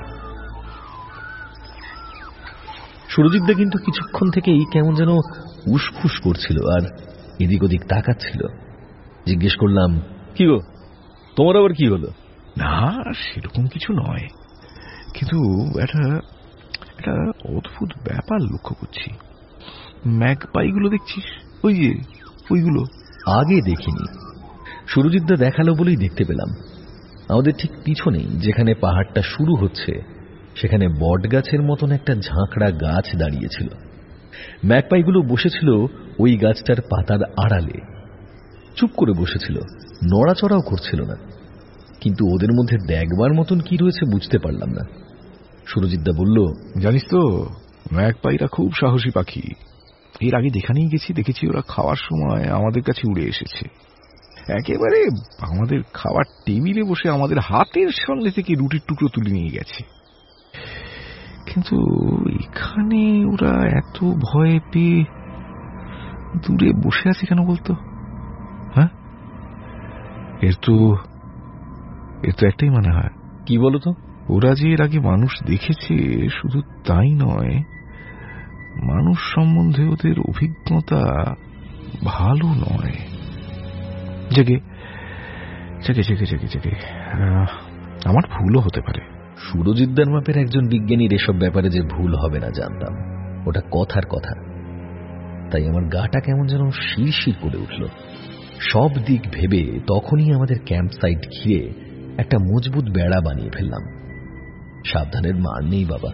সুরজিৎদা কিন্তু কিছুক্ষণ থেকেই কেমন যেন উসখুস করছিল আর এদিক ওদিক তাকাচ্ছিল। জিজ্ঞেস করলাম, কি গো, তোমার আবার কি হলো? না, সেরকম কিছু নয়, কিন্তু একটা একটা অদ্ভুত ব্যাপার লক্ষ্য করছি। ম্যাগপাইগুলো দেখছিস? ওই যে ওইগুলো। আগে দেখিনি, সুরজিৎদা দেখালো বলেই দেখতে পেলাম। আমাদের ঠিক পিছনেই যেখানে পাহাড়টা শুরু হচ্ছে সেখানে বট গাছের মতন একটা ঝাঁকড়া গাছ দাঁড়িয়েছিল। ম্যাগপাইগুলো বসেছিল ওই গাছটার পাতার আড়ালে, চুপ করে বসেছিল, নড়াচড়াও করছিল না। কিন্তু ওদের মধ্যে দেখবার মতন কি রয়েছে বুঝতে পারলাম না। সুরজিৎদা বলল, জানিস তো, ম্যাগপাইরা খুব সাহসী পাখি। এর আগে যেখানেই গেছি দেখেছি ওরা খাওয়ার সময় আমাদের কাছে উড়ে এসেছে। একেবারে আমাদের খাওয়ার টেবিলে বসে আমাদের হাতের সামনে থেকে রুটির টুকরো তুলে নিয়ে গেছে। কিন্তু এখানে ওরা এত ভয় পেয়ে দূরে বসে আছে কেন বলতো? হ্যাঁ, এর তো এর তো একটাই মনে হয়। কি বলতো? ওরা যে এর আগে মানুষ দেখেছে, শুধু তাই নয়, মানুষ সম্বন্ধে ওদের অভিজ্ঞতা ভালো নয়। জেগে জেগে জেগে জেগে জেগে আমার ভুলও হতে পারে। সুরজিৎদার মাপের একজন বিজ্ঞানীর এসব ব্যাপারে যে ভুল হবে না জানতাম, ওটা কথার কথা। তাই আমার গাটা কেমন যেন শিরশির করে উঠল। সব দিক ভেবে তখনই আমাদের ক্যাম্প সাইট ঘিরে একটা মজবুত বেড়া বানিয়ে ফেললাম। সাবধানের মার নেই বাবা।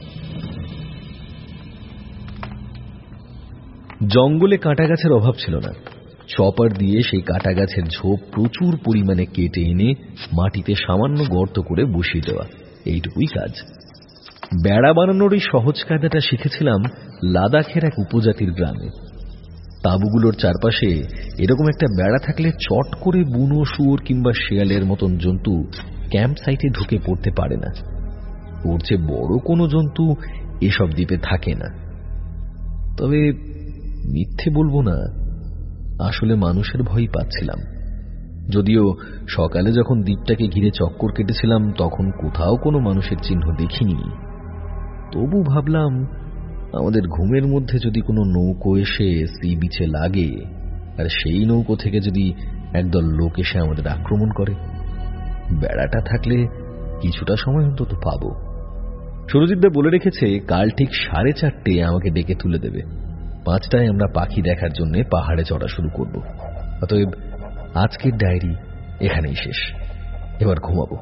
জঙ্গলে কাঁটা গাছের অভাব ছিল না। চপার দিয়ে সেই কাঁটা গাছের ঝোপ প্রচুর পরিমাণে কেটে এনে মাটিতে সামান্য গর্ত করে বসিয়ে দেওয়া, এইটুকুই কাজ। বেড়া বানানোর এই সহজ কায়দাটা শিখেছিলাম লাদাখের এক উপজাতির গ্রামে। তাঁবুগুলোর চারপাশে এরকম একটা বেড়া থাকলে চট করে বুনো, শুয়োর কিংবা শেয়ালের মতন জন্তু ক্যাম্প সাইটে ঢুকে পড়তে পারে না। ওর চেয়ে বড় কোনো জন্তু এসব দ্বীপে থাকে না। তবে মিথ্যে বলবো না, আসলে মানুষের ভয় পাচ্ছিলাম। যদিও সকালে যখন দ্বীপটাকে ঘিরে চক্কর কেটেছিলাম তখন কোথাও কোনো মানুষের চিহ্ন দেখিনি, তবু ভাবলাম আমাদের ঘুমের মধ্যে যদি কোনো নৌকো এসে সি বিচে লাগে আর সেই নৌকো থেকে যদি একদল লোক এসে আমাদের আক্রমণ করে, বেড়াটা থাকলে কিছুটা সময় অন্তত পাব। সুরজিৎদা বলে রেখেছে কাল ঠিক সাড়ে চারটে আমাকে ডেকে তুলে দেবে। পাঁচটায় আমরা পাখি দেখার জন্য পাহাড়ে চড়া শুরু করব। অতএব আজকের ডায়েরি এখানেই শেষ। এবার ঘুমাবো।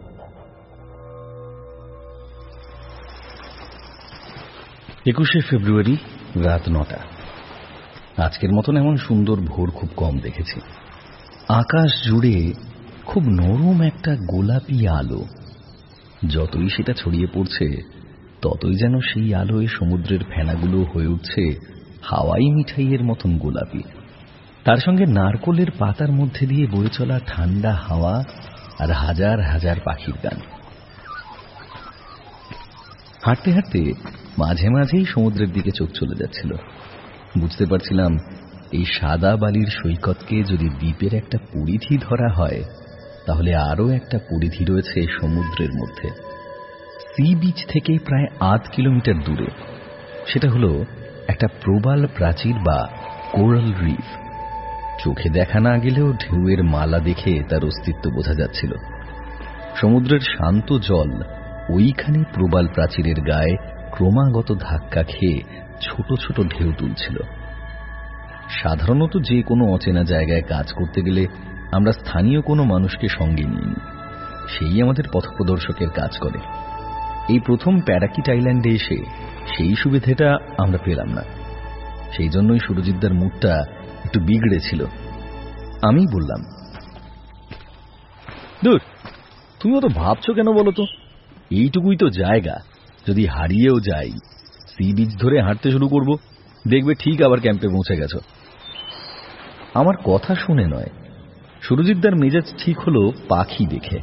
একুশে ফেব্রুয়ারি, রাত নটা। আজকের মতন এমন সুন্দর ভোর খুব কম দেখেছি। আকাশ জুড়ে খুব নরম একটা গোলাপি আলো। যতই সেটা ছড়িয়ে পড়ছে ততই যেন সেই আলোয় সমুদ্রের ফেনাগুলো হয়ে উঠছে হাওয়াই মিঠাইয়ের মতন গোলাপি। তার সঙ্গে নারকোলের পাতার মধ্যে দিয়ে বয়ে চলা ঠান্ডা হাওয়া আর হাজার হাজার পাখির গান। হাঁটতে হাঁটতে মাঝে মাঝেই সমুদ্রের দিকে চোখ চলে যাচ্ছিল। বুঝতে পারছিলাম এই সাদা বালির সৈকতকে যদি দ্বীপের একটা পরিধি ধরা হয় তাহলে আরো একটা পরিধি রয়েছে সমুদ্রের মধ্যে, সি বিচ থেকে প্রায় আধ কিলোমিটার দূরে। সেটা হলো একটা প্রবাল প্রাচীর বা কোরাল রিফ। চোখে দেখা না গেলেও ঢেউয়ের মালা দেখে তার অস্তিত্ব বোঝা যাচ্ছিল। সমুদ্রের শান্ত জল ওইখানে প্রবাল প্রাচীরের গায়ে ক্রমাগত ধাক্কা খেয়ে ছোট ছোট ঢেউ তুলছিল। সাধারণত যে কোনো অচেনা জায়গায় কাজ করতে গেলে আমরা স্থানীয় কোনো মানুষকে সঙ্গে নিই, সেই আমাদের পথপ্রদর্শকের কাজ করে। এই প্রথম প্যারাকিট আইল্যান্ডে এসে সেই সুবিধাটা আমরা পেলাম না। সেই জন্যই সুরজিৎদার মুডটা একটু বিগড়েছিল। আমি বললাম, দূর, তুমি অত ভাবছো কেন বলো তো? এইটুকুই তো জায়গা, যদি হারিয়েও যাই সি বিচ ধরে হাঁটতে শুরু করব, দেখবে ঠিক আবার ক্যাম্পে পৌঁছে গেছো। আমার কথা শুনে নয়, সুরজিৎদার মেজাজ ঠিক হলো পাখি দেখে।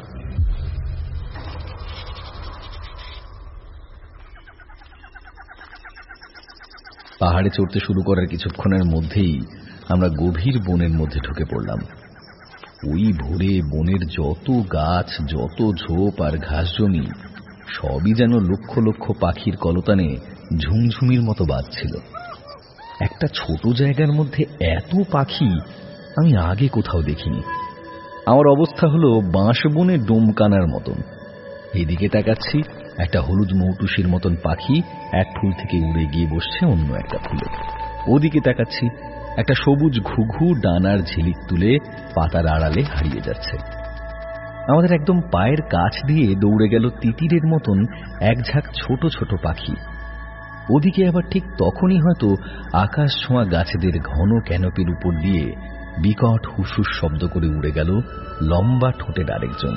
পাহাড়ে চড়তে শুরু করার কিছুক্ষণের মধ্যেই আমরা গভীর বনের মধ্যে ঢুকে পড়লাম। ওই ভোরে বনের যত গাছ, যত ঝোপ আর ঘাস জমি সবই যেন লক্ষ লক্ষ পাখির কলতানে ঝুমঝুমির মতো বাজছিল। একটা ছোট জায়গার মধ্যে এত পাখি আমি আগে কোথাও দেখিনি। আমার অবস্থা হলো বাঁশবনে ডোমকানার মতন। এদিকে তাকাচ্ছি, একটা হলুদ মৌটুসির মতন পাখি এক ফুল থেকে উড়ে গিয়ে বসছে অন্য একটা ফুলে। ওদিকে তাকাচ্ছি, একটা সবুজ ঘুঘু ডানার ঝিলিক তুলে পাতার আড়ালে হারিয়ে যাচ্ছে। আমাদের একদম পায়ের কাছ দিয়ে দৌড়ে গেল তিতিরের মতন এক ঝাঁক ছোট ছোট পাখি। ওদিকে আবার ঠিক তখনই হয়তো আকাশ ছোঁয়া গাছেদের ঘন ক্যানোপির উপর দিয়ে বিকট হুসুস শব্দ করে উড়ে গেল লম্বা ঠোঁটের আরেকজন।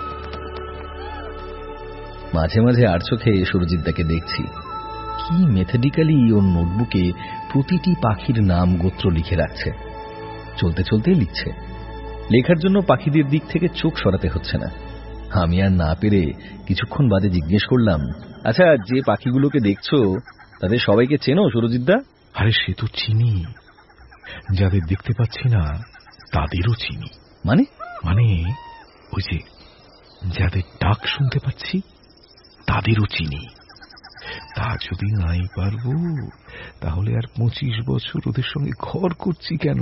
মাঝে মাঝে আর চোখে সুরজিৎদাকে দেখছি কি মেথডিক্যালি ওর নোটবুকে প্রতিটি পাখির নাম গোত্র লিখে রাখছে। চলতে চলতে লিখছে। লেখার জন্য পাখিদের দিক থেকে চোখ সরাতে হচ্ছে না। আমি আর না পেরে কিছুক্ষণ বাদে জিজ্ঞেস করলাম, আচ্ছা, যে পাখিগুলোকে দেখছো তাদের সবাইকে চেনো সুরজিৎদা? আরে সে তো চিনি, যাদের দেখতে পাচ্ছি না তাদেরও চিনি। মানে মানে ওই যে যাদের ডাক শুনতে পাচ্ছি তাদেরও চিনি। তা যদি নাই পারবো তাহলে আর পঁচিশ বছর ওদের সঙ্গে ঘর করছি কেন?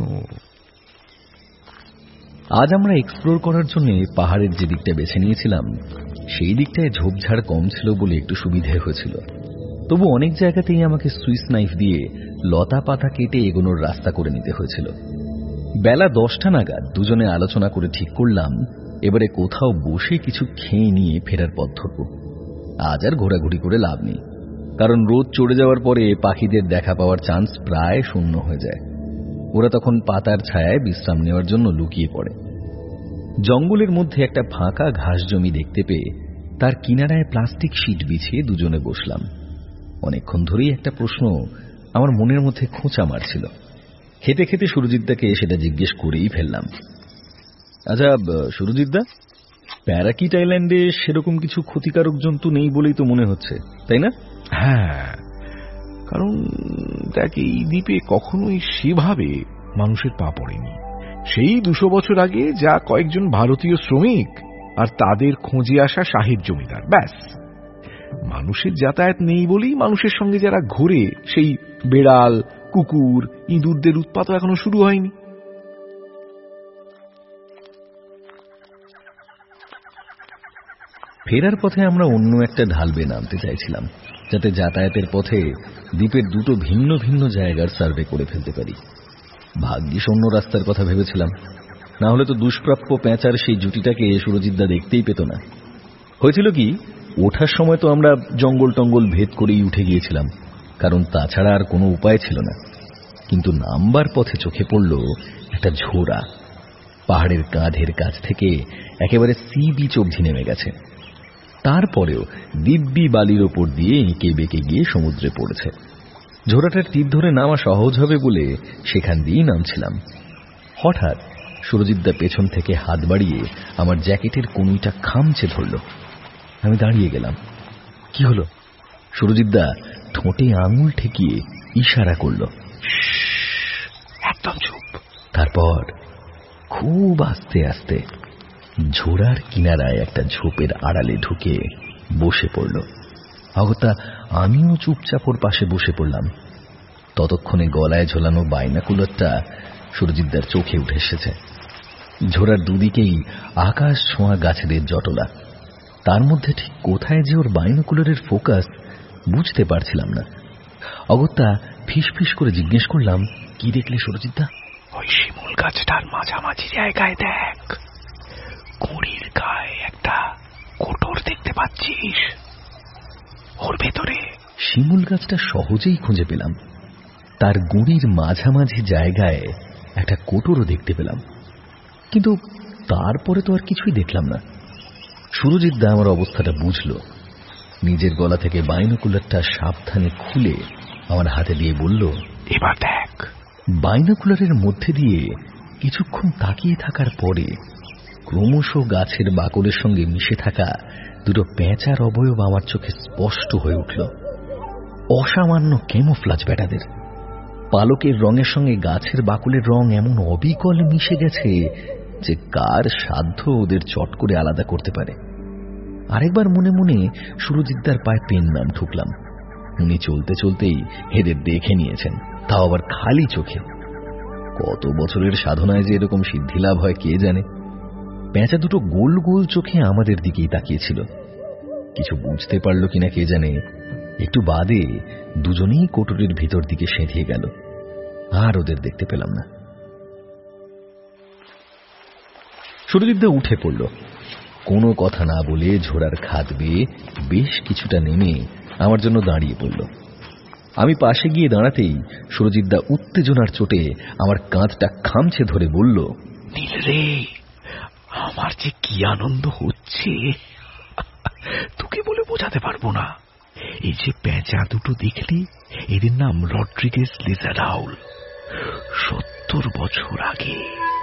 আজ আমরা এক্সপ্লোর করার জন্য পাহাড়ের যে দিকটা বেছে নিয়েছিলাম সেই দিকটায় ঝোপঝাড় কম ছিল বলে একটু সুবিধে হয়েছিল। তবু অনেক জায়গাতেই আমাকে সুইস নাইফ দিয়ে লতা পাতা কেটে এগোনোর রাস্তা করে নিতে হয়েছিল। বেলা দশটা নাগাদ দুজনে আলোচনা করে ঠিক করলাম এবারে কোথাও বসে কিছু খেয়ে নিয়ে ফেরার পথ ধরব। আজ আর ঘোরাঘুরি করে লাভ নেই, কারণ রোদ চড়ে যাওয়ার পরে পাখিদের দেখা পাওয়ার চান্স প্রায় শূন্য হয়ে যায়। ওরা তখন পাতার ছায়ায় বিশ্রাম নেওয়ার জন্য লুকিয়ে পড়ে। জঙ্গলের মধ্যে একটা ফাঁকা ঘাস জমি দেখতে পেয়ে তার কিনারায় প্লাস্টিক শীট বিছিয়ে দুজনে বসলাম। অনেকক্ষণ ধরেই একটা প্রশ্ন আমার মনের মধ্যে খোঁচা মারছিল। খেতে খেতে সুরজিৎদাকে সেটা জিজ্ঞেস করেই ফেললাম। আচ্ছা সুরজিৎদা, প্যারাকিট আইল্যান্ডে সেরকম কিছু ক্ষতিকারক জন্তু নেই বলেই তো মনে হচ্ছে, তাই না? হ্যাঁ, কারণ দেখ, এই দ্বীপে কখনোই সেভাবে মানুষের পা পড়েনি। সেই দুশো বছর আগে যা কয়েকজন ভারতীয় শ্রমিক আর তাদের খোঁজে আসা শাহের জমিদার, ব্যাস। মানুষের যাতায়াত নেই বলেই মানুষের সঙ্গে যারা ঘুরে সেই বেড়াল, কুকুর, ইঁদুরদের উৎপাত এখনো শুরু হয়নি। ফেরার পথে আমরা অন্য একটা ঢাল বেয়ে নামতে চাইছিলাম, যাতে যাতায়াতের পথে দ্বীপের দুটো ভিন্ন ভিন্ন জায়গার সার্ভে করে ফেলতে পারি। ভাগ্যিস অন্য রাস্তার কথা ভেবেছিলাম, না হলে তো দুষ্প্রাপ্য পেঁচার সেই জুটিটাকে সুরজিৎদা দেখতেই পেত না। হয়েছিল কি, ওঠার সময় তো আমরা জঙ্গল টঙ্গল ভেদ করেই উঠে গিয়েছিলাম, কারণ তাছাড়া আর কোনো উপায় ছিল না। কিন্তু নামবার পথে চোখে পড়ল একটা ঝোড়া। পাহাড়ের কাঁধের কাছ থেকে একেবারে সি বিচ অবধি নেমে গেছে। তারপরেও দিব্যি বালির ওপর দিয়ে এঁকে বেঁকে গিয়ে সমুদ্রে পড়েছে। ঝোড়াটার তীর ধরে নামা সহজ হবে বলে সেখান দিয়েই নামছিলাম। হঠাৎ সুরজিৎদা পেছন থেকে হাত বাড়িয়ে আমার জ্যাকেটের কনুইটা খামচে ধরল। আমি দাঁড়িয়ে গেলাম। কি হলো? সুরজিৎদা ঠোঁটে আঙুল ঠেকিয়ে ইশারা করল, একদম চুপ। তারপর খুব আস্তে আস্তে ঝোড়ার কিনারায় একটা ঝোপের আড়ালে ঢুকে বসে পড়ল। অগত্যা আমিও চুপচাপ ওর পাশে বসে পড়লাম। ততক্ষণে গলায় ঝোলানো বাইনাকুলারটা সুরজিৎদার চোখে উঠে এসেছে। ঝোড়ার দুদিকেই আকাশ ছোঁয়া গাছেদের জটলা। তার মধ্যে ঠিক কোথায় যে ওর বাইনাকুলারের ফোকাস বুঝতে পারছিলাম না। অগত্যা ফিসফিস করে জিজ্ঞেস করলাম, কি দেখলে সুরজিৎদা? ওই শিমুল গাছটার মাঝামাঝি জায়গায় দেখ, গুঁড়ির গায়ে একটা কোটর দেখতে পাচ্ছিস? ওর ভেতরে। শিমুল গাছটা সহজেই খুঁজে পেলাম। তার গুঁড়ির মাঝামাঝি জায়গায় একটা কোটরও দেখতে পেলাম, কিন্তু তারপরে তো আর কিছুই দেখলাম না। সুরজিৎদা আমার অবস্থাটা বুঝল। নিজের গলা থেকে বাইনোকুলারটা সাবধানে খুলে আমার হাতে দিয়ে বলল, এবার দেখ। বাইনোকুলারের মধ্যে দিয়ে কিছুক্ষণ তাকিয়ে থাকার পরে ক্রমশ গাছের বাকলের সঙ্গে মিশে থাকা দুটো পেঁচার অবয়ব আমার চোখে স্পষ্ট হয়ে উঠল। অসামান্য ক্যামোফ্লাজ ব্যাটাদের। পালকের রঙের সঙ্গে গাছের বাকলের রং এমন অবিকল মিশে গেছে যে কার সাধ্য ওদের চট করে আলাদা করতে পারে। আরেকবার মনে মনে সুরজিৎদার পায়ে পেন নাম ঠুকলাম। উনি চলতে চলতেই এদের দেখে নিয়েছেন, তাও আবার খালি চোখে। কত বছরের সাধনায় যে এরকম সিদ্ধি লাভ হয় কে জানে। পেঁচা দুটো গোল গোল চোখে আমাদের দিকেই তাকিয়েছিল। কিছু বুঝতে পারল কিনা কে জানে। একটু বাদে দুজনেই কোটরের ভিতর দিকে সেঁধিয়ে গেল। আর ওদের দেখতে পেলাম না। সুরজিৎদা উঠে পড়ল। কোনো কথা না বলে ঝোড়ার খাদ বেয়ে বেশ কিছুটা নেমে আমার জন্য দাঁড়িয়ে পড়ল। আমি পাশে গিয়ে দাঁড়াতেই সুরজিৎদা উত্তেজনার চোটে আমার কাঁধটা খামছে ধরে বলল, নীল রে, আমার যে কি আনন্দ হচ্ছে তোকে বলে বোঝাতে পারবো না। এই যে পেঁচা দুটো দেখলি, এদের নাম রড্রিগেজ লিজার্ড আউল। সত্তর বছর আগে,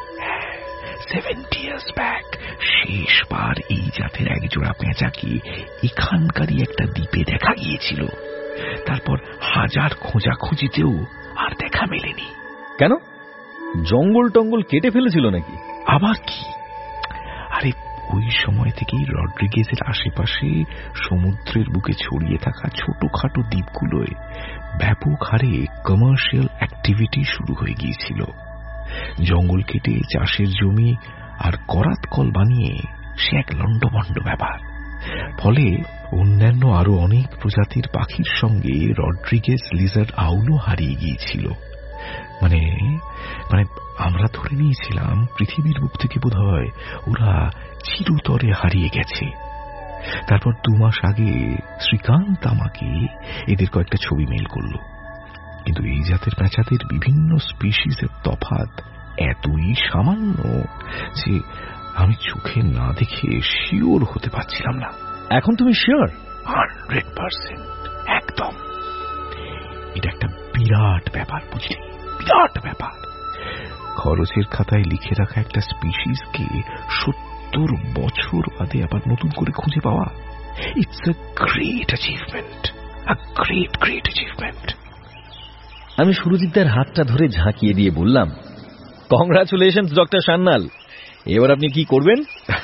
সেভেন্টি ইয়ার্স ব্যাক, শেষবার এই জাতের একজোড়া পেঁচাকে এখানকারই একটা দ্বীপে দেখা গিয়েছিল। তারপর হাজার খোঁজাখুঁজিতেও আর দেখা মেলেনি। কেন, জঙ্গল টঙ্গল কেটে ফেলেছিল নাকি? আবার কি, আরে ওই সময় থেকেই রড্রিগেজের আশেপাশে সমুদ্রের বুকে ছড়িয়ে থাকা ছোটখাটো দ্বীপগুলোয় ব্যাপক হারে কমার্শিয়াল অ্যাক্টিভিটি শুরু হয়ে গিয়েছিল। জঙ্গল কেটে চাষের জমি আর করাত কল বানিয়ে সে এক লন্ডভন্ড ব্যাপার। ফলে অন্যান্য আরো অনেক প্রজাতির পাখির সঙ্গে রড্রিগেজ লিজার্ড আউলও হারিয়ে গিয়েছিল। মানে মানে আমরা ধরে নিয়েছিলাম পৃথিবীর বুক থেকে বোধহয় ওরা চিরতরে হারিয়ে গেছে। তারপর দু মাস আগে শ্রীকান্ত আমাকে এদের কয়েকটা ছবি মেইল করল। কিন্তু এই জাতের পেঁচাদের বিভিন্ন স্পিসিসের তফাৎ এতই সামান্য যে আমি চোখে না দেখে শিওর হতে পারছিলাম না। এখন তুমি শিওর? হান্ড্রেড পার্সেন্ট, একদম। এটা একটা বিরাট ব্যাপার, বুঝলি, বিরাট ব্যাপার। খরচের খাতায় লিখে রাখা একটা স্পিসিসকে সত্তর বছর বাদে আবার নতুন করে খুঁজে পাওয়া, it's a great achievement, a great great achievement. আমি সুরজিৎদার হাতটা ধরে ঝাঁকিয়ে দিয়ে বললাম, কংগ্রাচুলেশনস ডক্টর সান্যাল, এবার আপনি কি করবেন?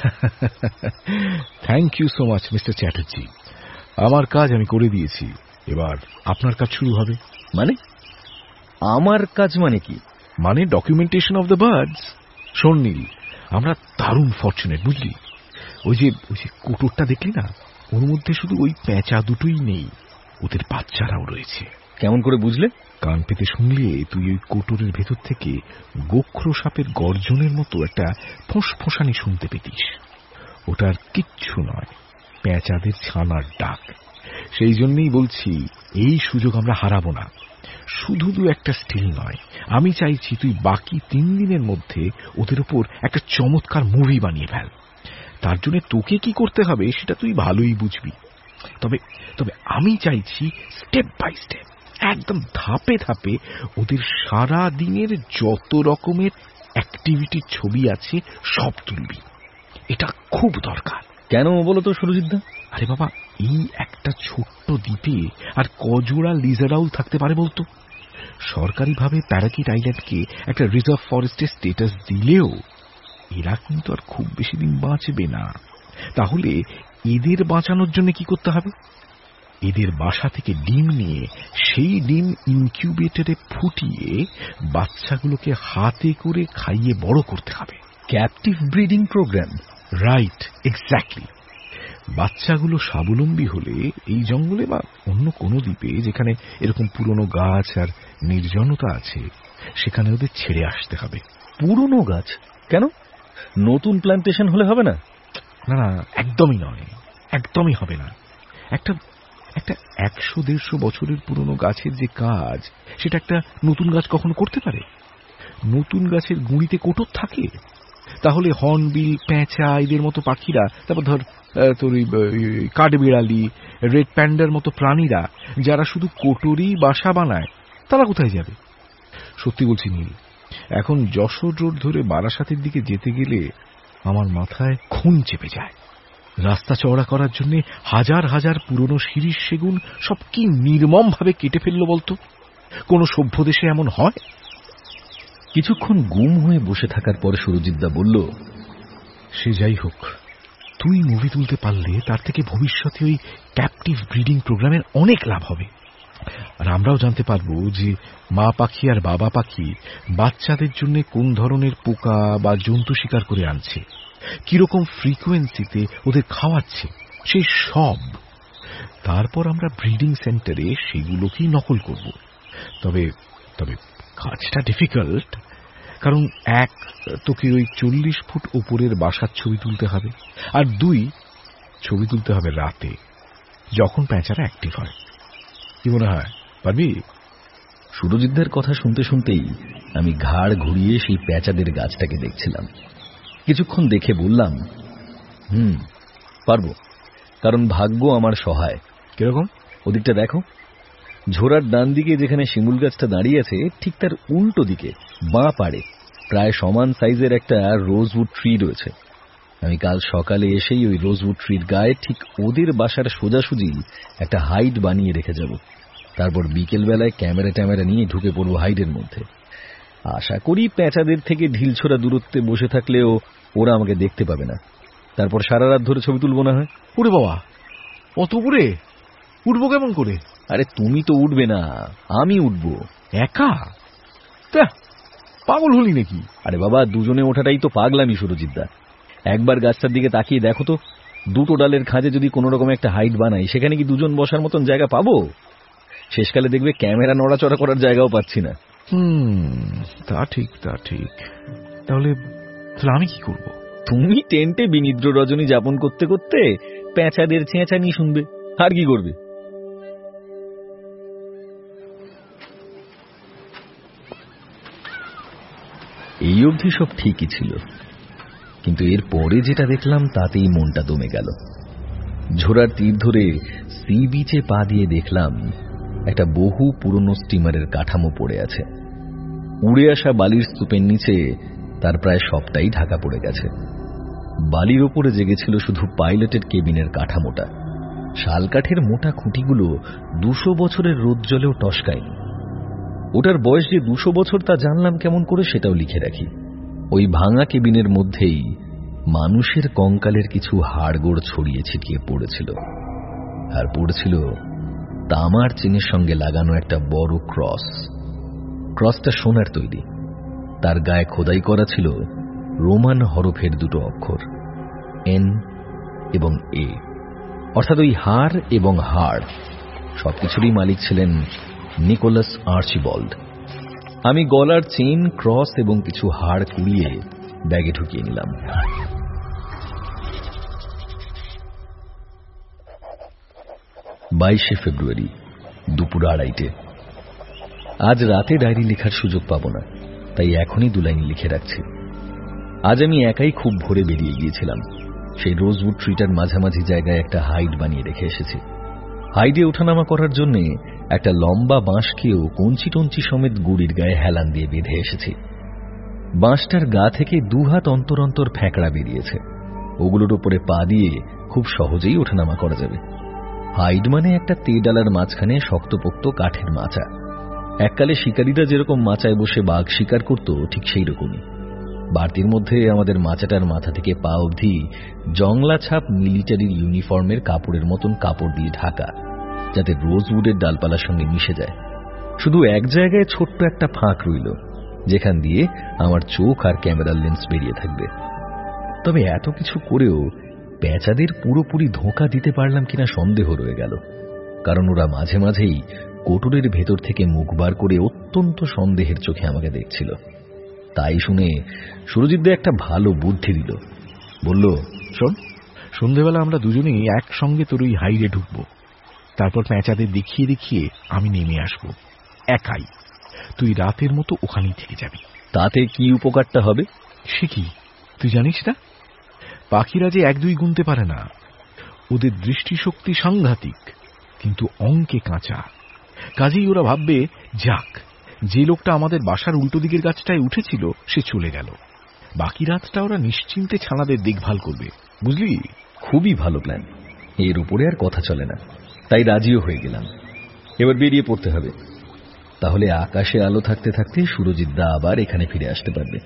Thank you so much mister Chatterjee. আমার কাজ আমি করে দিয়েছি, এবার আপনার কাজ শুরু হবে। মানে আমার কাজ মানে কি? মানে ডকুমেন্টেশন অফ দ্য বার্ডস। শোন নীল, আমরা দারুণ ফরচুনেট, বুঝলি। ওই যে ওই যে কুকুরটা দেখলি না, ওর মধ্যে শুধু ওই পেঁচা দুটোই নেই, ওদের বাচ্চারাও রয়েছে। কেমন করে বুঝলে? কান পেতে শুনলে তুই ওই কোটরের ভেতর থেকে গোখরো সাপের গর্জনের মতো একটা ফোঁসফোঁসানি শুনতে পেতিস। ওটার কিচ্ছু নয়, পেঁচাদের ছানার ডাক। সেই জন্যই বলছি, এই সুযোগ আমরা হারাবো না। শুধু দু একটা স্টিল নয়, আমি চাইছি তুই বাকি তিন দিনের মধ্যে ওদের উপর একটা চমৎকার মুভি বানিয়ে ফেল। তার জন্য তোকে কি করতে হবে সেটা তুই ভালোই বুঝবি। তবে তবে আমি চাইছি স্টেপ বাই স্টেপ, একদম ধাপে ধাপে ওদের সারা দিনের যত রকমের অ্যাক্টিভিটির ছবি আছে সব তুলবি। এটা খুব দরকার। কেন বলো তো সুরজিৎদা? আরে বাবা, এই একটা ছোট্ট দ্বীপে আর কজোড়া লিজার্ড আউল থাকতে পারে বলতো? সরকারিভাবে প্যারাকিট আইল্যান্ডকে একটা রিজার্ভ ফরেস্টের স্টেটাস দিলেও এরা কিন্তু আর খুব বেশি দিন বাঁচবে না। তাহলে এদের বাঁচানোর জন্য কি করতে হবে? এদের বাসা থেকে ডিম নিয়ে সেই ডিম ইনকিউবেটরে ফুটিয়ে বাচ্চাগুলোকে হাতে করে খাইয়ে বড় করতে হবে। Captive breeding program. Right, exactly. বাচ্চাগুলো স্বাবলম্বী হলে এই জঙ্গলে বা অন্য কোনো দ্বীপে যেখানে এরকম পুরনো গাছ আর নির্জনতা আছে, সেখানে ওদের ছেড়ে আসতে হবে। পুরনো গাছ কেন? নতুন প্ল্যান্টেশন হলে হবে না? না না, একদমই নয়, একদমই হবে না। একটা একটা একশো দেড়শো বছরের পুরনো গাছের যে কাজ, সেটা একটা নতুন গাছ কখনো করতে পারে? নতুন গাছের গুঁড়িতে কোটর থাকে? তাহলে হর্নবিল, পেঁচা এদের মতো পাখিরা, তারপর ধর তোর কাঠবিড়ালি, রেড প্যান্ডার মতো প্রাণীরা যারা শুধু কোটরই বাসা বানায়, তারা কোথায় যাবে? সত্যি বলছি নীল, এখন যশোর রোড ধরে বারাসাতের দিকে যেতে গেলে আমার মাথায় খুন চেপে যায়। রাস্তা চওড়া করার জন্য হাজার হাজার পুরনো শিরীষ সেগুন সব কি নির্মম ভাবে কেটে ফেললো বলতো? কোন সভ্য দেশে এমন হয়? কিছুক্ষণ গুম হয়ে বসে থাকার পরে সুরজিৎদা বলল, সে যাই হোক, তুই মুভি তুলতে পারলে তার থেকে ভবিষ্যতে ওই ক্যাপটিভ ব্রিডিং প্রোগ্রামের অনেক লাভ হবে। আর আমরাও জানতে পারবো যে মা পাখি আর বাবা পাখি বাচ্চাদের জন্য কোন ধরনের পোকা বা জন্তু শিকার করে আনছে, কিরকম ফ্রিকোয়েন্সিতে ওদের খাওয়াচ্ছে, সেই সব। তারপর আমরা ব্রিডিং সেন্টারে সেগুলোকেই নকল করব। তবে তবে কাজটা ডিফিকাল্ট, কারণ এক, তোকে ওই চল্লিশ ফুট ওপরের বাসার ছবি তুলতে হবে, আর দুই, ছবি তুলতে হবে রাতে, যখন প্যাঁচারা অ্যাক্টিভ হয়। কি মনে হয়, পারবি? সুরজিৎদের কথা শুনতে শুনতেই আমি ঘাড় ঘুরিয়ে সেই প্যাঁচাদের গাছটাকে দেখছিলাম। কিছুক্ষণ দেখে বললাম, হুম পারবো, কারণ ভাগ্য আমার সহায়। কিরকম? ওদিকটা দেখো, ঝোড়ার ডান দিকে যেখানে শিমুল গাছটা দাঁড়িয়ে আছে, ঠিক তার উল্টো দিকে বাঁ পাড়ে প্রায় সমান সাইজের একটা রোজউড ট্রি রয়েছে। আমি কাল সকালে এসেই ওই রোজউড ট্রির গায়ে ঠিক ওদের বাসার সোজাসুজি একটা হাইড বানিয়ে রেখে যাব। তারপর বিকেল বেলায় ক্যামেরা ট্যামেরা নিয়ে ঢুকে পড়বো হাইডের মধ্যে। আশা করি প্যাঁচাদের থেকে ঢিলছোড়া দূরত্বে বসে থাকলেও ওরা আমাকে দেখতে পাবে না। তারপর সারা রাত ধরে ছবি তুলবো না হয়। উড়ে বাবা, অত উপরে উঠবো কেমন করে? আরে তুমি তো উঠবে না, আমি উঠবো। একা? তা পাগল হলি নাকি? আরে বাবা, দুজনে ওঠাটাই তো পাগলামি সুরজিৎদা। একবার গাছটার দিকে তাকিয়ে দেখো তো, দুটো ডালের খাঁজে যদি কোনো রকম একটা হাইট বানাই, সেখানে কি দুজন বসার মতন জায়গা পাবো? শেষকালে দেখবে ক্যামেরা নড়াচড়া করার জায়গাও পাচ্ছি না। হুম, তা ঠিক তা ঠিক। তাহলে তাহলে আমি কি করব? তুমি টেন্টে বিনিদ্র রজনী যাপন করতে করতে প্যাঁচাদের চেঁচানি শুনবে, আর কি করবে? এই অবধি সব ঠিকই ছিল, কিন্তু এর পরে যেটা দেখলাম তাতেই মনটা দমে গেল। ঝোড়ার তীর ধরে সি বিচে পা দিয়ে দেখলাম একটা বহু পুরনো স্টিমারের কাঠামো পড়ে আছে। উড়ে আসা বালির স্তূপের নিচে তার প্রায় সবটাই ঢাকা পড়ে গেছে। বালির ওপরে জেগেছিল শুধু পাইলটের কেবিনের কাঠামোটা। শালকাঠের মোটা খুঁটিগুলো দুশো বছরের রোদ জলেও টসকায়নি। ওটার বয়স যে দুশো বছর তা জানলাম কেমন করে, সেটাও লিখে রাখি। ওই ভাঙা কেবিনের মধ্যেই মানুষের কঙ্কালের কিছু হাড়গোড় ছড়িয়ে ছিটিয়ে পড়েছিল, আর পড়েছিল তামার চেনের সঙ্গে লাগানো একটা বড় ক্রস। ক্রসটা সোনার তৈরি, তার গায়ে খোদাই করা ছিল রোমান হরফের দুটো অক্ষর, এন এবং এ। অর্থাৎ ওই হাড় এবং হাড় সবকিছুরই মালিক ছিলেন নিকোলাস আর্চিবল্ড। আমি গলার চেন, ক্রস এবং কিছু হাড় কুড়িয়ে ব্যাগে ঢুকিয়ে নিলাম। বাইশে ফেব্রুয়ারি দুপুর আড়াইটে। আজ রাতে ডায়েরি লেখার সুযোগ পাব না, তাই এখনই দু লাইন লিখে রাখছি। আজ আমি একাই খুব ভোরে বেরিয়ে গিয়েছিলাম। সেই রোজউড ট্রিটার মাঝামাঝি জায়গায় একটা হাইড বানিয়ে রেখে এসেছি। হাইডে ওঠানামা করার জন্য একটা লম্বা বাঁশকেও কঞ্চি টঞ্চি সমেত গুড়ির গায়ে হেলান দিয়ে বেঁধে এসেছি। বাঁশটার গা থেকে দুহাত অন্তর অন্তর ফ্যাঁকড়া বেরিয়েছে, ওগুলোর ওপরে পা দিয়ে খুব সহজেই ওঠানামা করা যাবে। হাইড মানে একটা তে ডালার মাঝখানে শক্তপোক্ত কাঠের মাচা। এককালে শিকারীরা যেরকম মাচায় বসে বাঘ শিকার করত, ঠিক সেই রকমই। বাড়তির মধ্যে আমাদের মাচাটার মাথা থেকে পা অবধি জংলা ছাপ মিলিটারির ইউনিফর্মের কাপড়ের মতন কাপড় দিয়ে ঢাকা, যাতে রোজউডের ডালপালার সঙ্গে মিশে যায়। শুধু এক জায়গায় ছোট্ট একটা ফাঁক রইল, যেখান দিয়ে আমার চোখ আর ক্যামেরার লেন্স বেরিয়ে থাকবে। তবে এত কিছু করেও প্যাঁচাদের পুরোপুরি ধোঁকা দিতে পারলাম কিনা সন্দেহ রয়ে গেল, কারণ ওরা মাঝে মাঝেই কোটরের ভেতর থেকে মুখ বার করে অত্যন্ত সন্দেহের চোখে আমাকে দেখছিল। তাই শুনে সুরজিৎদা একটা ভালো বুদ্ধি দিল। বলল, শোন, সন্ধেবেলা আমরা দুজনেই একসঙ্গে তোর ওই হাইডে ঢুকবো। তারপর প্যাঁচাদের দেখিয়ে দেখিয়ে আমি নেমে আসবো একাই। তুই রাতের মতো ওখানেই থেকে যাবি। তাতে কি উপকারটা হবে? সে কি, তুই জানিস না? পাখিরা যে এক দুই গুনতে পারে না, ওদের দৃষ্টিশক্তি সাংঘাতিক, কিন্তু অঙ্কে কাঁচা। কাজেই ওরা ভাববে, যাক, যে লোকটা আমাদের বাসার উল্টো দিকের গাছটায় উঠেছিল সে চলে গেল, বাকি রাতটা ওরা নিশ্চিন্তে ছানাদের দেখভাল করবে। বুঝলি? খুবই ভালো প্ল্যান, এর উপরে আর কথা চলে না। তাই রাজিও হয়ে গেলাম। এবার বেরিয়ে পড়তে হবে, তাহলে আকাশে আলো থাকতে থাকতে সুরজিৎদা আবার এখানে ফিরে আসতে পারবে।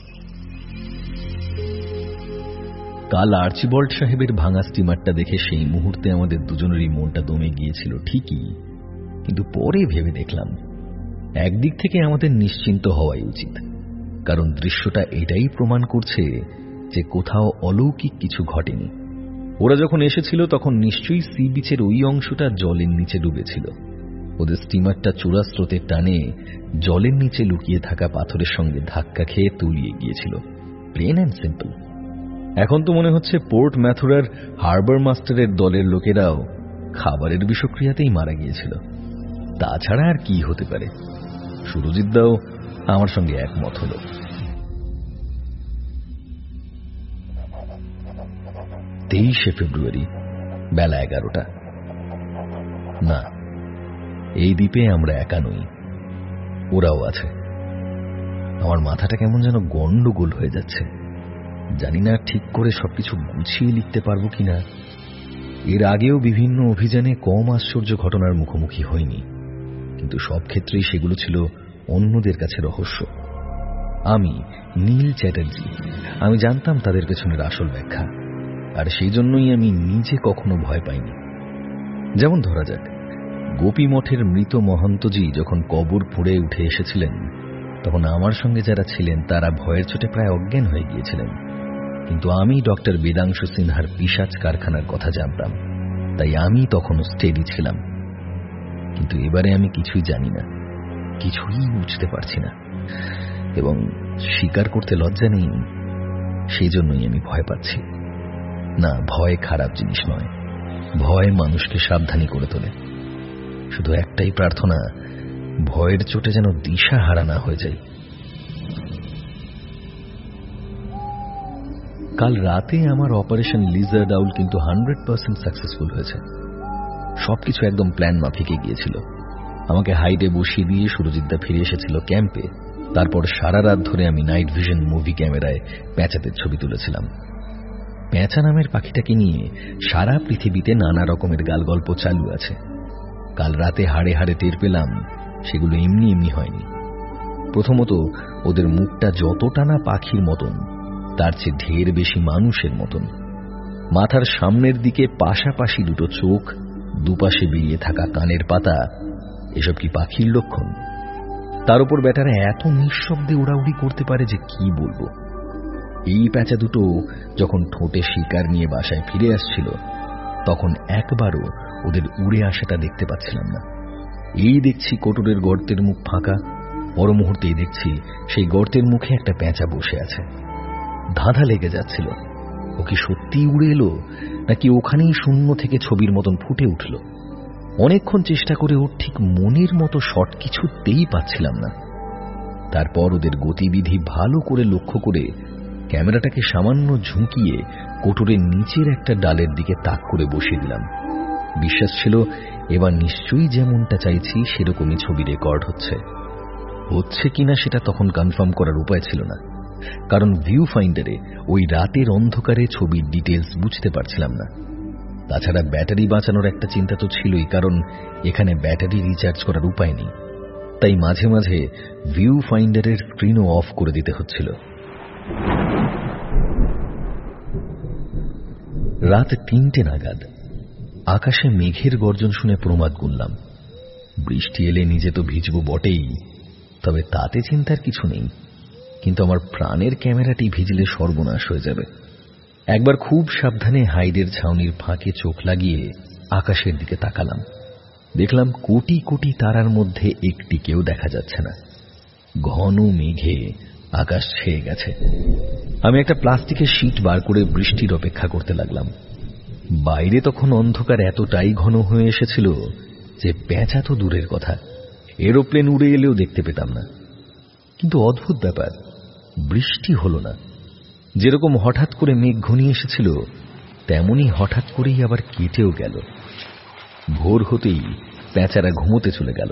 কাল আর্চিবল্ড সাহেবের ভাঙা স্টিমারটা দেখে সেই মুহূর্তে আমাদের দুজনেরই মনটা দমে গিয়েছিল ঠিকই, কিন্তু পরে ভেবে দেখলাম একদিক থেকে আমাদের নিশ্চিন্ত হওয়াই উচিত, কারণ দৃশ্যটা এটাই প্রমাণ করছে যে কোথাও অলৌকিক কিছু ঘটেনি। ওরা যখন এসেছিল তখন নিশ্চয়ই সি বিচের ওই অংশটা জলের নিচে ডুবেছিল। ওদের স্টিমারটা চূড়া স্রোতের টানে জলের নিচে লুকিয়ে থাকা পাথরের সঙ্গে ধাক্কা খেয়ে তলিয়ে গিয়েছিল। Plane and simple. এখন তো মনে হচ্ছে পোর্ট ম্যাথুরার হারবার মাস্টারের দলের লোকেরাও খাবারের বিষক্রিয়াতেই মারা গিয়েছিল। তাছাড়া আর কি হতে পারে? সুরজিৎ দাও আমার সঙ্গে একমত হল। তেইশে ফেব্রুয়ারি, বেলা এগারোটা। না, এই দ্বীপে আমরা একা নই, ওরাও আছে। আমার মাথাটা কেমন যেন গন্ডগোল হয়ে যাচ্ছে। জানি না ঠিক করে সবকিছু গুছিয়ে লিখতে পারবো কিনা। এর আগেও বিভিন্ন অভিযানে কম আশ্চর্য ঘটনার মুখোমুখি হয়নি, কিন্তু সব ক্ষেত্রেই সেগুলো ছিল অন্যদের কাছে রহস্য। আমি নীল চ্যাটার্জি, আমি জানতাম তাদের পেছনের আসল ব্যাখ্যা, আর সেই জন্যই আমি নিজে কখনো ভয় পাইনি। যেমন ধরা যাক, গোপী মঠের মৃত মহন্তজি যখন কবর ফুঁড়ে উঠে এসেছিলেন, তখন আমার সঙ্গে যারা ছিলেন তারা ভয়ের চোটে প্রায় অজ্ঞান হয়ে গিয়েছিলেন। কিন্তু আমি ডক্টর বেদাংশু সিনহার পিশাচ কারখানার কথা জানতাম, তাই আমি তখনও স্টেডি ছিলাম। কিন্তু এবারে আমি কিছুই জানি না, কিছুই বুঝতে পারছি না, এবং স্বীকার করতে লজ্জা নেই। সেই জন্যই আমি ভয় পাচ্ছি। না, ভয় খারাপ জিনিস নয়, ভয় মানুষকে সাবধানী করে তোলে। শুধু একটাই প্রার্থনা, ভয়ের চোটে যেন দিশা হারা না হয়ে যায়। কাল রাতে আমার অপারেশন লিজার্ড আউল কিন্তু হান্ড্রেড পার্সেন্ট সাকসেসফুল হয়েছে। সবকিছু একদম প্ল্যান মাফিকে গিয়েছিল। আমাকে হাইডে বসিয়ে দিয়ে সুরজিৎদা ফিরে এসেছিল ক্যাম্পে। তারপর সারা রাত ধরে আমি নাইট ভিশন মুভি ক্যামেরায় প্যাঁচাদের ছবি তুলেছিলাম। প্যাঁচা নামের পাখিটাকে নিয়ে সারা পৃথিবীতে নানা রকমের গালগল্প চালু আছে। কাল রাতে হাড়ে হাড়ে টের পেলাম সেগুলো এমনি এমনি হয়নি। প্রথমত, ওদের মুখটা যতটা না পাখির মতন, তার চেয়ে ঢের বেশি মানুষের মতন। মাথার সামনের দিকে পাশাপাশি দুটো চোখ, দুপাশে বেরিয়ে থাকা কানের পাতা, এসব কি পাখির লক্ষণ? তার উপর ব্যাটারা এত নিঃশব্দে উড়াউড়ি করতে পারে যে কি বলবো। এই প্যাঁচা দুটো যখন ঠোঁটে শিকার নিয়ে বাসায় ফিরে আসছিল, তখন একবারও ওদের উড়ে আসাটা দেখতে পাচ্ছিলাম না। এই দেখছি কোটরের গর্তের মুখ ফাঁকা, পর মুহূর্তেই দেখছি সেই গর্তের মুখে একটা প্যাঁচা বসে আছে। ধাঁধা লেগে যাচ্ছিল, ও কি সত্যিই উড়ে এলো, নাকি ওখানেই শূন্য থেকে ছবির মতন ফুটে উঠল। অনেকক্ষণ চেষ্টা করে ওর ঠিক মনের মতো শট কিছুতেই পাচ্ছিলাম না। তারপর ওদের গতিবিধি ভালো করে লক্ষ্য করে ক্যামেরাটাকে সামান্য ঝুঁকিয়ে কোটরের নিচের একটা ডালের দিকে তাক করে বসিয়ে দিলাম। বিশ্বাস ছিল এবার নিশ্চয়ই যেমনটা চাইছি সেরকমই ছবি রেকর্ড হচ্ছে। হচ্ছে কিনা সেটা তখন কনফার্ম করার উপায় ছিল না, কারণ ভিউ ফাইন্ডারে ওই রাতের অন্ধকারে ছবির ডিটেলস বুঝতে পারছিলাম না। তাছাড়া ব্যাটারি বাঁচানোর একটা চিন্তা তো ছিলই, কারণ এখানে ব্যাটারি রিচার্জ করার উপায় নেই। তাই মাঝে মাঝে ভিউ ফাইন্ডারের স্ক্রিনও অফ করে দিতে হচ্ছিল। রাত তিনটে নাগাদ আকাশে মেঘের গর্জন শুনে প্রমাদ গুনলাম। বৃষ্টি এলে নিজে তো ভিজব বটেই, তবে তাতে চিন্তার কিছু নেই। কিন্তু আমার প্রাণের ক্যামেরাটি ভিজলে সর্বনাশ হয়ে যাবে। একবার খুব সাবধানে হাইডের ছাউনির ফাঁকে চোখ লাগিয়ে আকাশের দিকে তাকালাম। দেখলাম কোটি কোটি তারার মধ্যে একটিকেও দেখা যাচ্ছে না। ঘন মেঘে আকাশ ছেয়ে গেছে। আমি একটা প্লাস্টিকের শীট বার করে বৃষ্টির অপেক্ষা করতে লাগলাম। বাইরে তখন অন্ধকার এতটাই ঘন হয়ে এসেছিল যে পেঁচা তো দূরের কথা, এরোপ্লেন উড়ে এলেও দেখতে পেতাম না। কিন্তু অদ্ভুত ব্যাপার, বৃষ্টি হলো না। যেরকম হঠাৎ করে মেঘ ঘনিয়ে এসেছিল, তেমনি হঠাৎ করেই আবার কেটেও গেল। ভোর হতেই পেঁচারা ঘুমোতে চলে গেল,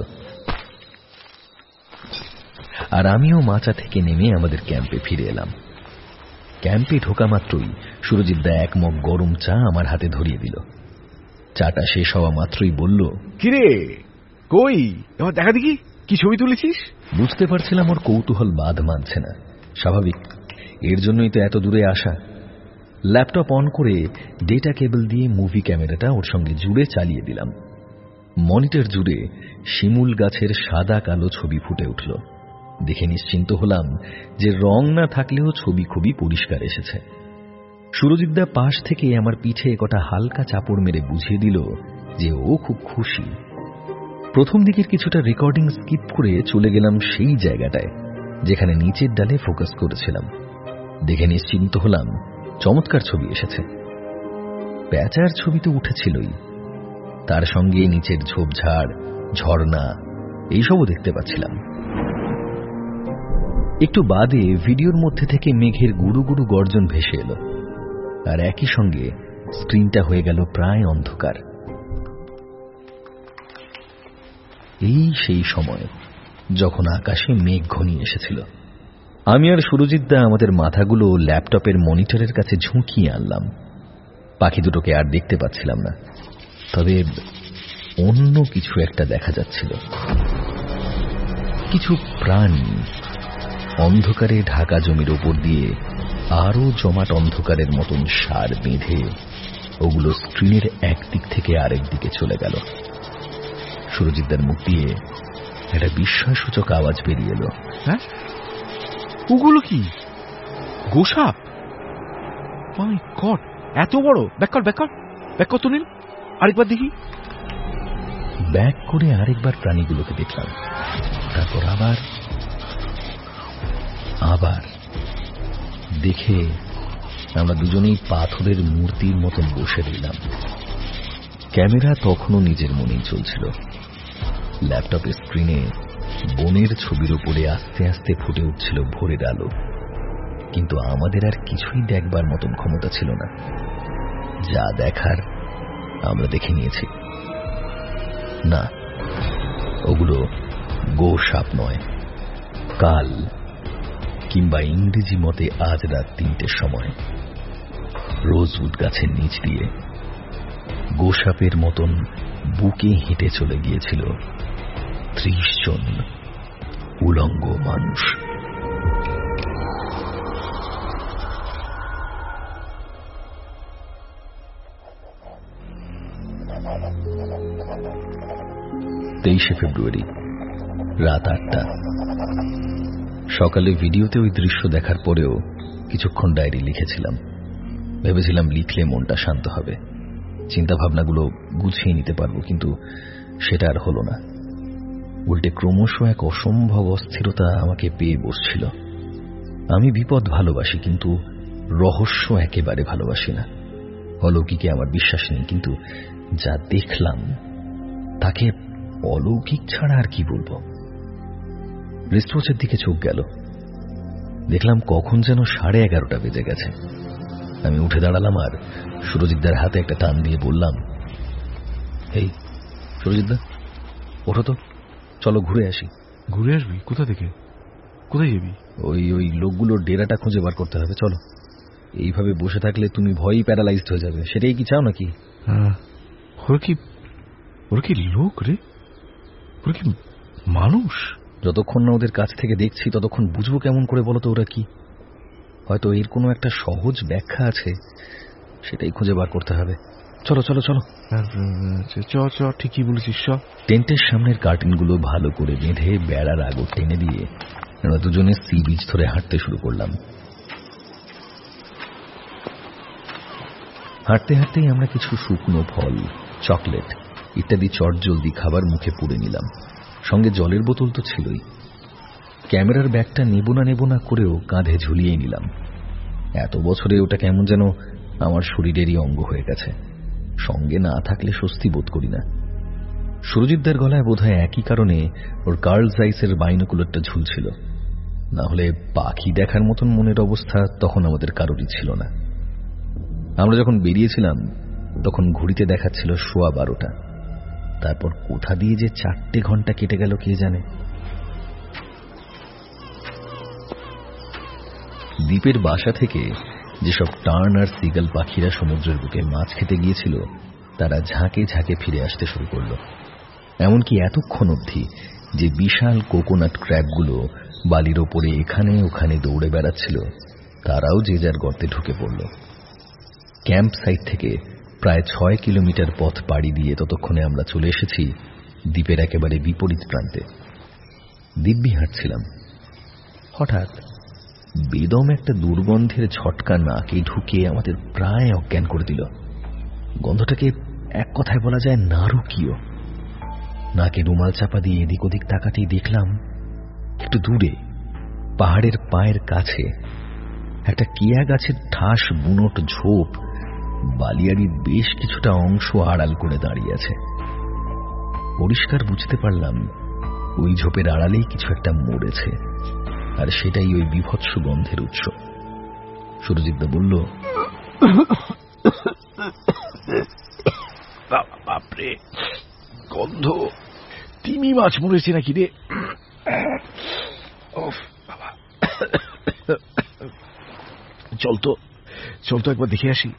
আর আমিও মাচা থেকে নেমে আমাদের ক্যাম্পে ফিরে এলাম। ক্যাম্পে ঢোকা মাত্রই সুরজিৎদা এক মগ গরম চা আমার হাতে ধরিয়ে দিল। চাটা শেষ হওয়া মাত্রই বলল, কিরে কই, এবার দেখা দেখি কি ছবি তুলেছিস। বুঝতে পারছিলাম ওর কৌতূহল বাদ মানছে না। স্বাভাবিক, এর জন্যই তো এত দূরে আসা। ল্যাপটপ অন করে ডেটা কেবল দিয়ে মুভি ক্যামেরাটা ওর সঙ্গে জুড়ে চালিয়ে দিলাম। মনিটর জুড়ে শিমুল গাছের সাদা কালো ছবি ফুটে উঠল। দেখে নিশ্চিন্ত হলাম যে রং না থাকলেও ছবি খুবই পরিষ্কার এসেছে। সুরজিৎদা পাশ থেকে আমার পিঠে কটা হালকা চাপড় মেরে বুঝিয়ে দিল যে ও খুব খুশি। প্রথম দিকের কিছুটা রেকর্ডিং স্কিপ করে চলে গেলাম সেই জায়গাটায় যেখানে নিচের ডালে ফোকাস করেছিলাম। দেখে নিশ্চিন্ত হলাম চমৎকার ছবি এসেছে। প্যাঁচার ছবি তো উঠেছিলই, তার সঙ্গে নিচের ঝোপঝাড়, ঝর্ণা এইসবও দেখতে পাচ্ছিলাম। একটু বাদে ভিডিওর মধ্যে থেকে মেঘের গুড়ু গুড়ু গর্জন ভেসে এলো, আর একই সঙ্গে স্ক্রিনটা হয়ে গেল প্রায় অন্ধকার। এই সেই সময় যখন আকাশে মেঘ ঘনিয়ে এসেছিল। আমি আর সুরজিৎ দা আমাদের মাথাগুলো ল্যাপটপের মনিটরের কাছে ঝুঁকিয়ে আনলাম। পাখি দুটোকে আর দেখতে পাচ্ছিলাম না, তবে অন্য কিছু একটা দেখা যাচ্ছিল। কিছু প্রাণী অন্ধকারে ঢাকা জমির ওপর দিয়ে আরো জমাট অন্ধকারের মতন সার বেঁধে ওগুলো স্ক্রিনের একদিক থেকে আরেক দিকে চলে গেল। সুরজিৎদার মুখ দিয়ে একটা বিস্ময়সূচক আওয়াজ বেরিয়ে এলো। হ্যাঁ, ওগুলো কি গোসাপ? মাই গড, এত বড়! ব্যাক কর, ব্যাক কর, ব্যাক কর তুনিল, আরেকবার দেখি। ব্যাক করে আরেকবার প্রাণীগুলোকে দেখলাম, তারপর আবার আবার দেখে আমরা দুজনেই পাথরের মূর্তির মতন বসে রইলাম। ক্যামেরা তখনও নিজের মনেই চলছিল। ল্যাপটপের স্ক্রিনে বনের ছবির উপরে আস্তে আস্তে ফুটে উঠছিল ভোরের আলো, কিন্তু আমাদের আর কিছুই দেখবার মতন ক্ষমতা ছিল না। যা দেখার আমরা দেখে নিয়েছি। না, ওগুলো গোসাপ নয়, কাল কিংবা ইংরেজি মতে আজ রাত তিনটের সময় রোজউড গাছের নিচ দিয়ে গোসাপের মতন বুকে হেঁটে চলে গিয়েছিল ত্রিশ জন উলঙ্গ মানুষ। তেইশে ফেব্রুয়ারি রাত আটটা। সকালে ভিডিওতে ওই দৃশ্য দেখার পরেও কিছুক্ষণ ডায়েরি লিখেছিলাম। ভেবেছিলাম লিখলে মনটা শান্ত হবে, চিন্তাভাবনাগুলো গুছিয়ে নিতে পারবো, কিন্তু সেটা আর হলো না। উল্টে ক্রমশ এক অসম্ভব অস্থিরতা আমাকে পেয়ে বসছিল। আমি বিপদ ভালোবাসি, কিন্তু রহস্য একেবারে ভালোবাসি না। অলৌকিকে আমার বিশ্বাস নেই, কিন্তু যা দেখলাম তাকে অলৌকিক ছাড়া আর কি বলবো। রিস্টওয়াচের দিকে চোখ গেল, দেখলাম কখন যেন সাড়ে এগারোটা বেজে গেছে। আমি উঠে দাঁড়ালাম আর সুরজিৎদার হাতে একটা টান দিয়ে বললাম, এই সুরজিৎদা, ওঠো তো, চলো ঘুরে আসি। ঘুরে আসবি? কোথা থেকে? কোথায় যাবি? ওই ওই লোকগুলোর ডেরাটা খুঁজে বার করতে হবে, চলো। এইভাবে বসে থাকলে তুমি ভয়ই প্যারালাইজড হয়ে যাবে। সেটাই কি চাও নাকি? ওরা কি ওরা কি লোক রে? ওরা কি মানুষ? যতক্ষণ না ওদের কাছ থেকে দেখছি ততক্ষণ বুঝবো কেমন করে বলো তো ওরা কি? হয়তো এর কোনো একটা সহজ ব্যাখ্যা আছে, সেটাই খুঁজে বার করতে হবে। চলো চলো চলো। চ চ ঠিকই বলেছিস। চ। টেন্টের সামনের কার্টেনগুলো ভালো করে বেঁধে বেড়ার আগর টেনে দিয়ে আমরা দুজনে সি বিচ ধরে হাঁটতে শুরু করলাম। হাঁটতে হাঁটতেই আমরা কিছু শুকনো ফল, চকলেট ইত্যাদি চটজলদি খাবার মুখে পুরে নিলাম। সঙ্গে জলের বোতল তো ছিলই। ক্যামেরার ব্যাগটা নেব না নেব না করেও কাঁধে ঝুলিয়ে নিলাম। এত বছরে ওটা কেমন যেন আমার শরীরেরই অঙ্গ হয়ে গেছে। সঙ্গে না থাকলে স্বস্তি বোধ করি না। সুরজিৎদার গলায় বোধহয় একই কারণে ওর কার্ল জাইসের বাইনোকুলারটা ঝুলছিল, না হলে পাখি দেখার মতন মনের অবস্থা তখন আমাদের কারোরই ছিল না। আমরা যখন বেরিয়েছিলাম তখন ঘড়িতে দেখাচ্ছিল সোয়া বারোটা। তারপর কোথা দিয়ে যে চারটে ঘন্টা কেটে গেল কে জানে। দ্বীপের বাসা থেকে যেসব টার্ন আর সিগাল পাখিরা সমুদ্রের বুকে মাছ খেতে গিয়েছিল তারা ঝাঁকে ঝাঁকে ফিরে আসতে শুরু করল। এমনকি এতক্ষণ অবধি যে বিশাল কোকোনাট ক্র্যাবগুলো বালির ওপরে এখানে ওখানে দৌড়ে বেড়াচ্ছিল তারাও যে যার গর্তে ঢুকে পড়ল। ক্যাম্প সাইট থেকে প্রায় ছয় কিলোমিটার পথ পাড়ি দিয়ে ততক্ষণে আমরা চলে এসেছি দ্বীপের একেবারে বিপরীত প্রান্তে। দিব্যি হাঁটছিলাম, হঠাৎ বেদম একটা দুর্গন্ধের ঝটকা নাকে ঢুকে আমাদের প্রায় অজ্ঞান করে দিল। গন্ধটাকে এক কথায় বলা যায় নারকীয়। নাকে রুমাল চাপা দিয়ে এদিক ওদিক তাকাতেই দেখলাম একটু দূরে পাহাড়ের পায়ের কাছে একটা কেয়া গাছের ঠাস বুনট ঝোপ বালিয়াড়ির বেশ কিছুটা অংশ আড়াল করে দাঁড়িয়ে আছে। পরিষ্কার বুঝতে পারলাম ওই ঝোপের আড়ালেই কিছু একটা মরেছে, আর সেটাই ওই বিভৎস গন্ধের উৎস। সুরজিৎদা বলল, বাপরে, গন্ধ! তিমি মাছ মরেছে নাকি রে? চল তো চল তো একবার দেখে আসি।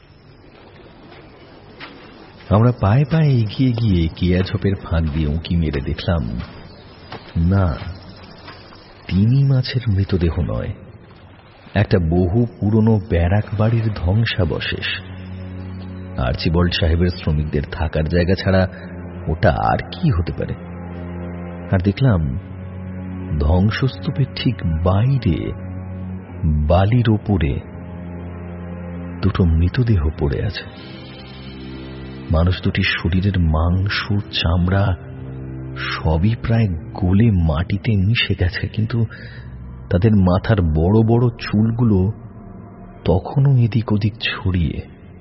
আমরা পায়ে পায়ে এগিয়ে গিয়ে কেয়া ঝোপের ফাঁক দিয়ে উঁকি মেরে দেখলাম, না, তিমি মাছের মৃতদেহ নয়, একটা বহু পুরনো ব্যারাক বাড়ির ধ্বংসাবশেষ। আর্চিবল্ড সাহেবের শ্রমিকদের থাকার জায়গা ছাড়া ওটা আর কি হতে পারে? আর দেখলাম ধ্বংসস্তূপের ঠিক বাইরে বালির ওপরে দুটো মৃতদেহ পড়ে আছে। মানুষ দুটির শরীরের মাংস, চামড়া সবই প্রায় গলে মাটিতে মিশে গেছে, কিন্তু তাদের মাথার বড় বড় চুলগুলো তখনও এদিক ওদিক ছড়িয়ে।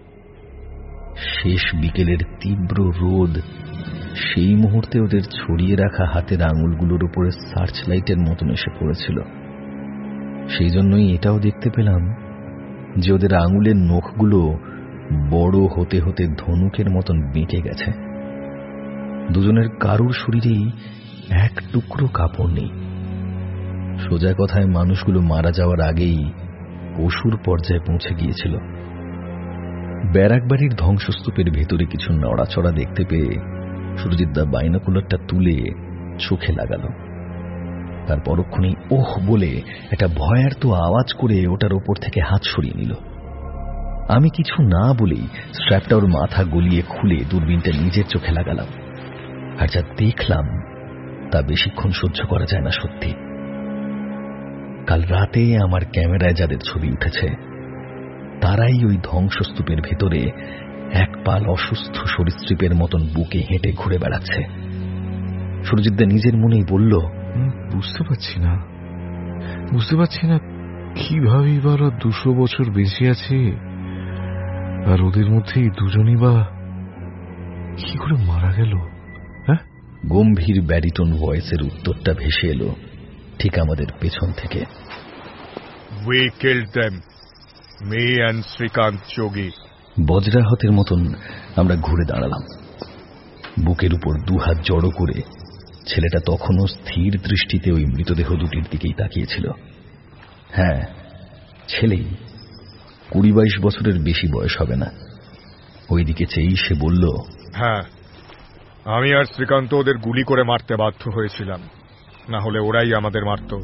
শেষ বিকেলের তীব্র রোদ সেই মুহূর্তে ওদের ছড়িয়ে রাখা হাতের আঙুলগুলোর উপরে সার্চ লাইটের মতন এসে পড়েছিল। সেই জন্যই এটাও দেখতে পেলাম যে ওদের আঙুলের নখগুলো বড় হতে হতে ধনুকের মতন বেঁকে গেছে। দুজনের কারুর শরীরেই এক টুকরো কাপড় নেই। সোজা কথায় মানুষগুলো মারা যাওয়ার আগেই পশুর পর্যায়ে পৌঁছে গিয়েছিল। ব্যারাক বাড়ির ধ্বংসস্তূপের ভেতরে কিছু নড়াচড়া দেখতে পেয়ে সুরজিৎদা বাইনোকুলারটা তুলে চোখে লাগালো। তার পরক্ষণেই ওহ বলে একটা ভয়ার্ত আওয়াজ করে ওটার ওপর থেকে হাত সরিয়ে নিল। আমি কিছু না বলেই স্ট্র্যাপটা ওর মাথা গলিয়ে খুলে দূরবীনটা নিজের চোখে লাগালাম। আর যা দেখলাম তা বেশিক্ষণ সহ্য করা যায় না। সত্যি, কাল রাতে আমার ক্যামেরায় যাদের ছবি উঠেছে তারাই ওই ধ্বংসস্তূপের ভেতরে এক পাল অসুস্থ সরীসৃপের মতন বুকে হেঁটে ঘুরে বেড়াচ্ছে। সুরজিৎদা নিজের মনেই বলল, বুঝতে পারছি না বুঝতে পারছি না কিভাবেই বা ওরা দুশো বছর বেঁচে আছে, আর ওদের মধ্যে দুজনই বা কি করে মারা গেল? হ্যাঁ, গম্ভীর ব্যারিটোন ভয়েসের উত্তরটা ভেসে এলো ঠিক আমাদের পেছন থেকে। We killed them, me and Srikanta যোগী। বজ্রাহতের মতন আমরা ঘুরে দাঁড়ালাম। বুকের উপর দুহাত জড়ো করে ছেলেটা তখনও স্থির দৃষ্টিতে ওই মৃতদেহ দুটির দিকেই তাকিয়েছিল। হ্যাঁ, ছেলেই, কুড়ি বাইশ বছরের বেশি বয়স হবে না। ওইদিকে চেয়েই সে বলল, হ্যাঁ, আমি আর শ্রীকান্ত ওদের গুলি করে মারতে বাধ্য হয়েছিলাম, না হলে ওরাই আমাদের মারত।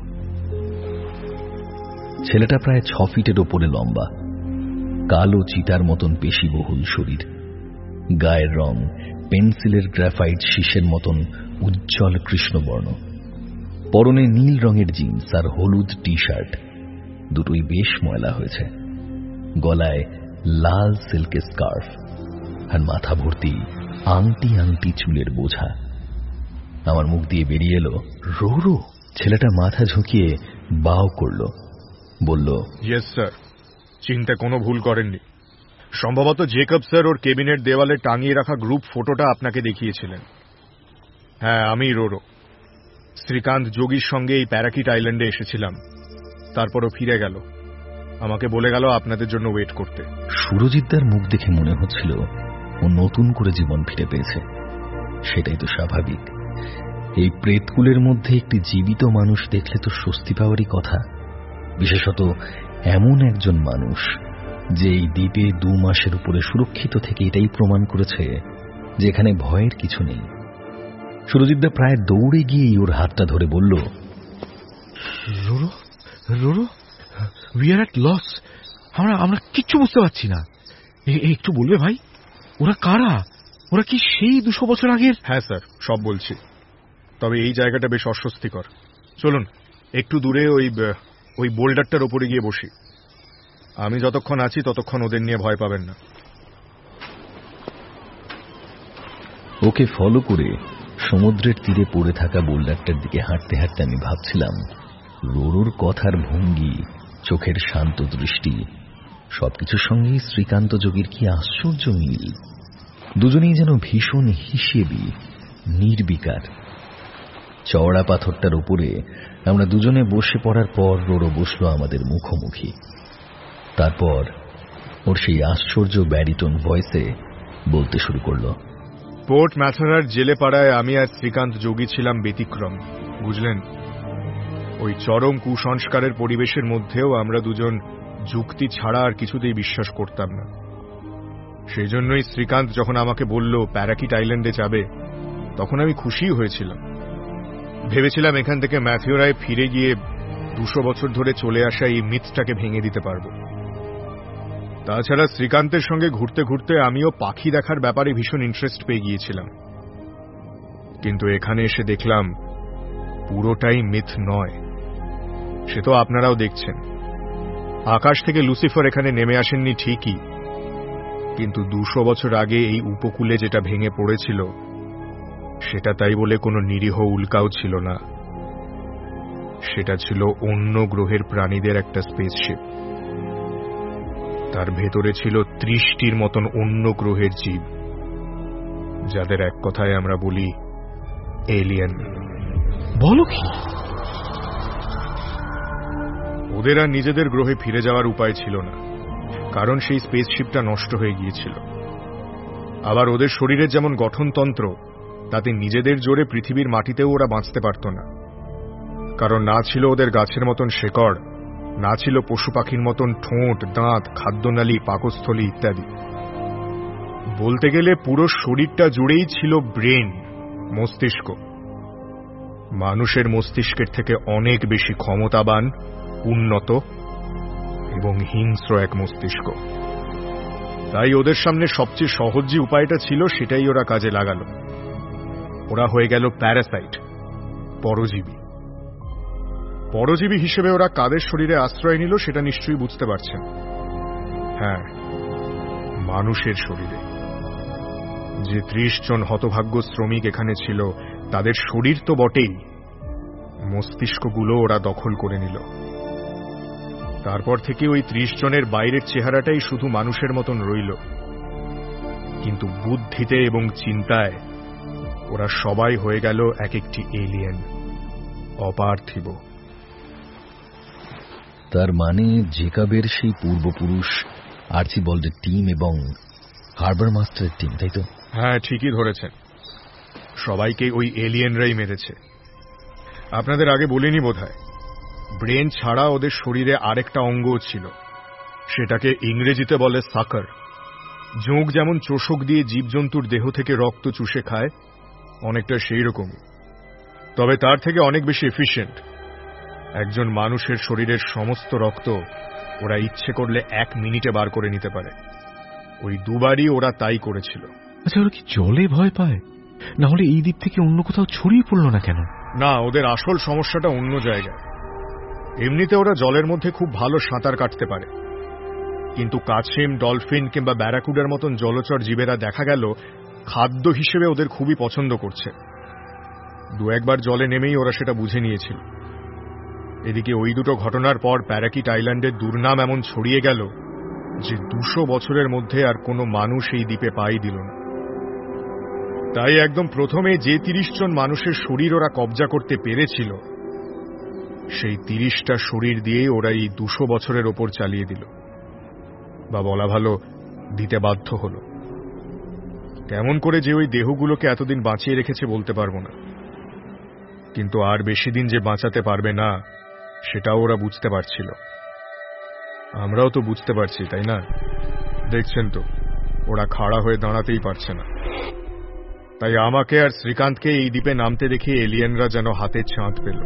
ছেলেটা প্রায় ছ ফিটের ওপরে লম্বা, কালো চিতার মতন পেশিবহুল শরীর, গায়ের রং পেন্সিলের গ্রাফাইট শীষের মতন উজ্জ্বল কৃষ্ণবর্ণ, পরনে নীল রঙের জিন্স আর হলুদ টি শার্ট, দুটোই বেশ ময়লা হয়েছে। গলায় লাল সিল্কের স্কার্ফ, আর মাথা ভর্তি আংটি আংটি চুলের বোঝা। আমার মুখ দিয়ে বেরিয়ে এলো, রোরো। ছেলেটা মাথা ঝুঁকিয়ে বাও করল, বলল, ইয়েস স্যার, চিনতে কোনো ভুল করেননি। সম্ভবত জেকব স্যার ওর কেবিনের দেওয়ালে টাঙিয়ে রাখা গ্রুপ ফটোটা আপনাকে দেখিয়েছিলেন। হ্যাঁ, আমি রোরো। শ্রীকান্ত যোগীর সঙ্গে এই প্যারাকিট আইল্যান্ডে এসেছিলাম, তারপরও ফিরে গেল। আমাকে বলে গেল আপনাদের জন্য ওয়েট করতে। সুরজিৎদার মুখ দেখে মনে হচ্ছিল ও নতুন করে জীবন ফিরে পেয়েছে। সেটাই তো স্বাভাবিক। এই প্রেতকুলের মধ্যে একটি জীবিত মানুষ দেখলে তো স্বস্তি পাওয়ারই কথা, বিশেষত এমন একজন মানুষ যে এই দ্বীপে দু মাসের উপরে সুরক্ষিত থেকে এটাই প্রমাণ করেছে যে এখানে ভয়ের কিছু নেই। সুরজিৎদা প্রায় দৌড়ে গিয়েই ওর হাতটা ধরে বলল, Roro, Roro, we are at loss. আমরা আমরা কিচ্ছু বুঝতে পারছি না। একটু বলবে ভাই, ওরা কারা? ওরা কি সেই দুশো বছর আগের? হ্যাঁ স্যার, সব বলছি, তবে এই জায়গাটা বেশ অস্বস্তিকর। চলুন একটু দূরে ওই ওই বোল্ডারটার ওপরে গিয়ে বসি। আমি যতক্ষণ আছি ততক্ষণ ওদের নিয়ে ভয় পাবেন না। ওকে ফলো করে সমুদ্রের তীরে পড়ে থাকা বোল্ডারটার দিকে হাঁটতে হাঁটতে আমি ভাবছিলাম, রোরোর কথার ভঙ্গি, চোখের শান্ত দৃষ্টি, সবকিছুর সঙ্গেই শ্রীকান্ত যোগীর কি আশ্চর্য মিল। দুজনেই যেন ভীষণ হিসেবি, নির্বিকার। চওড়া পাথরটার উপরে আমরা দুজনে বসে পড়ার পর রোরো বসল আমাদের মুখোমুখি। তারপর ওর সেই আশ্চর্য ব্যারিটোন ভয়েসে বলতে শুরু করলো, পোর্ট ম্যাথারার জেলে পাড়ায় আমি আর শ্রীকান্ত যোগী ছিলাম ব্যতিক্রম, বুঝলেন। ওই চরম কুসংস্কারের পরিবেশের মধ্যেও আমরা দুজন যুক্তি ছাড়া আর কিছুতেই বিশ্বাস করতাম না। সেই জন্যই শ্রীকান্ত যখন আমাকে বলল প্যারাকিট আইল্যান্ডে যাবে, তখন আমি খুশি হয়েছিলাম। ভেবেছিলাম এখান থেকে ম্যাথিওরায় ফিরে গিয়ে দুশো বছর ধরে চলে আসা এই মিথটাকে ভেঙে দিতে পারব। তাছাড়া শ্রীকান্তের সঙ্গে ঘুরতে ঘুরতে আমিও পাখি দেখার ব্যাপারে ভীষণ ইন্টারেস্ট পেয়ে গিয়েছিলাম। কিন্তু এখানে এসে দেখলাম পুরোটাই মিথ নয়। সে তো আপনারাও দেখছেন, আকাশ থেকে লুসিফার এখানে নেমে আসেননি ঠিকই, কিন্তু দুশো বছর আগে এই উপকূলে যেটা ভেঙে পড়েছিল সেটা তাই বলে কোনো নিরীহ উল্কাও ছিল না। সেটা ছিল অন্য গ্রহের প্রাণীদের একটা স্পেসশিপ। তার ভেতরে ছিল ত্রিশটির মতন অন্য গ্রহের জীব, যাদের এক কথায় আমরা বলি এলিয়েন। বলো কি? ওদের আর নিজেদের গ্রহে ফিরে যাওয়ার উপায় ছিল না, কারণ সেই স্পেসশিপটা নষ্ট হয়ে গিয়েছিল। আবার ওদের শরীরের যেমন গঠনতন্ত্র, তাতে নিজেদের জোরে পৃথিবীর মাটিতেও ওরা বাঁচতে পারত না, কারণ না ছিল ওদের গাছের মতন শেকড়, না ছিল পশু পাখির মতন ঠোঁট, দাঁত, খাদ্যনালী, পাকস্থলী ইত্যাদি। বলতে গেলে পুরো শরীরটা জুড়েই ছিল ব্রেন, মস্তিষ্ক। মানুষের মস্তিষ্কের থেকে অনেক বেশি ক্ষমতাবান, উন্নত এবং হিংস্র এক মস্তিষ্ক। তাই ওদের সামনে সবচেয়ে সহজ যে উপায়টা ছিল সেটাই ওরা কাজে লাগালো। ওরা হয়ে গেল প্যারাসাইট, পরজীবী। পরজীবী হিসেবে ওরা কাদের শরীরে আশ্রয় নিল সেটা নিশ্চয়ই বুঝতে পারছেন। হ্যাঁ, মানুষের শরীরে। যে ত্রিশ জন হতভাগ্য শ্রমিক এখানে ছিল, তাদের শরীর তো বটেই, মস্তিষ্কগুলো ওরা দখল করে নিল। তারপর থেকে ওই ত্রিশ জনের বাইরের চেহারাটাই শুধু মানুষের মতন রইল, কিন্তু বুদ্ধিতে এবং চিন্তায় ওরা সবাই হয়ে গেল এক একটি এলিয়েন, অপার্থিব। তার মানে জেকাবের সেই পূর্বপুরুষ আর্চিবল্ডের টিম এবং হারবার মাস্টারের টিম, তাই তো? হ্যাঁ, ঠিকই ধরেছেন। সবাইকে ওই এলিয়েনরাই মেরেছে। আপনাদের আগে বলিনি বোধহয়, ব্রেন ছাড়া ওদের শরীরে আরেকটা অঙ্গও ছিল, সেটাকে ইংরেজিতে বলে সাকার। জোঁক যেমন চোষক দিয়ে জীবজন্তুর দেহ থেকে রক্ত চুষে খায়, অনেকটা সেই রকমই, তবে তার থেকে অনেক বেশি এফিশিয়েন্ট। একজন মানুষের শরীরের সমস্ত রক্ত ওরা ইচ্ছে করলে এক মিনিটে বার করে নিতে পারে। ওই দুবারই ওরা তাই করেছিল। আচ্ছা, ওরা কি জলে ভয় পায়? না হলে এই দ্বীপ থেকে অন্য কোথাও ছড়িয়ে পড়ল না কেন? না, ওদের আসল সমস্যাটা অন্য জায়গায়। এমনিতে ওরা জলের মধ্যে খুব ভালো সাঁতার কাটতে পারে, কিন্তু কাছিম, ডলফিন কিংবা ব্যারাকুডার মতন জলচর জীবেরা দেখা গেল খাদ্য হিসেবে ওদের খুবই পছন্দ করছে। দু একবার জলে নেমেই ওরা সেটা বুঝে নিয়েছিল। এদিকে ওই দুটো ঘটনার পর প্যারাকিট আইল্যান্ডের দুর্নাম এমন ছড়িয়ে গেল যে দুশো বছরের মধ্যে আর কোনো মানুষ এই দ্বীপে পাই দিল না। তাই একদম প্রথমে যে তিরিশ জন মানুষের শরীর ওরা কবজা করতে পেরেছিল, সেই তিরিশটা শরীর দিয়ে ওরা এই দুশো বছরের ওপর চালিয়ে দিল, বা বলা ভালো দিতে বাধ্য হল। কেমন করে যে ওই দেহগুলোকে এতদিন বাঁচিয়ে রেখেছে বলতে পারবো না, কিন্তু আর বেশি দিন যে বাঁচাতে পারবে না সেটাও ওরা বুঝতে পারছিল। আমরাও তো বুঝতে পারছি, তাই না? দেখছেন তো, ওরা খাড়া হয়ে দাঁড়াতেই পারছে না। তাই আমাকে আর শ্রীকান্তকে এই দ্বীপে নামতে দেখে এলিয়েনরা যেন হাতে চাঁদ পেল।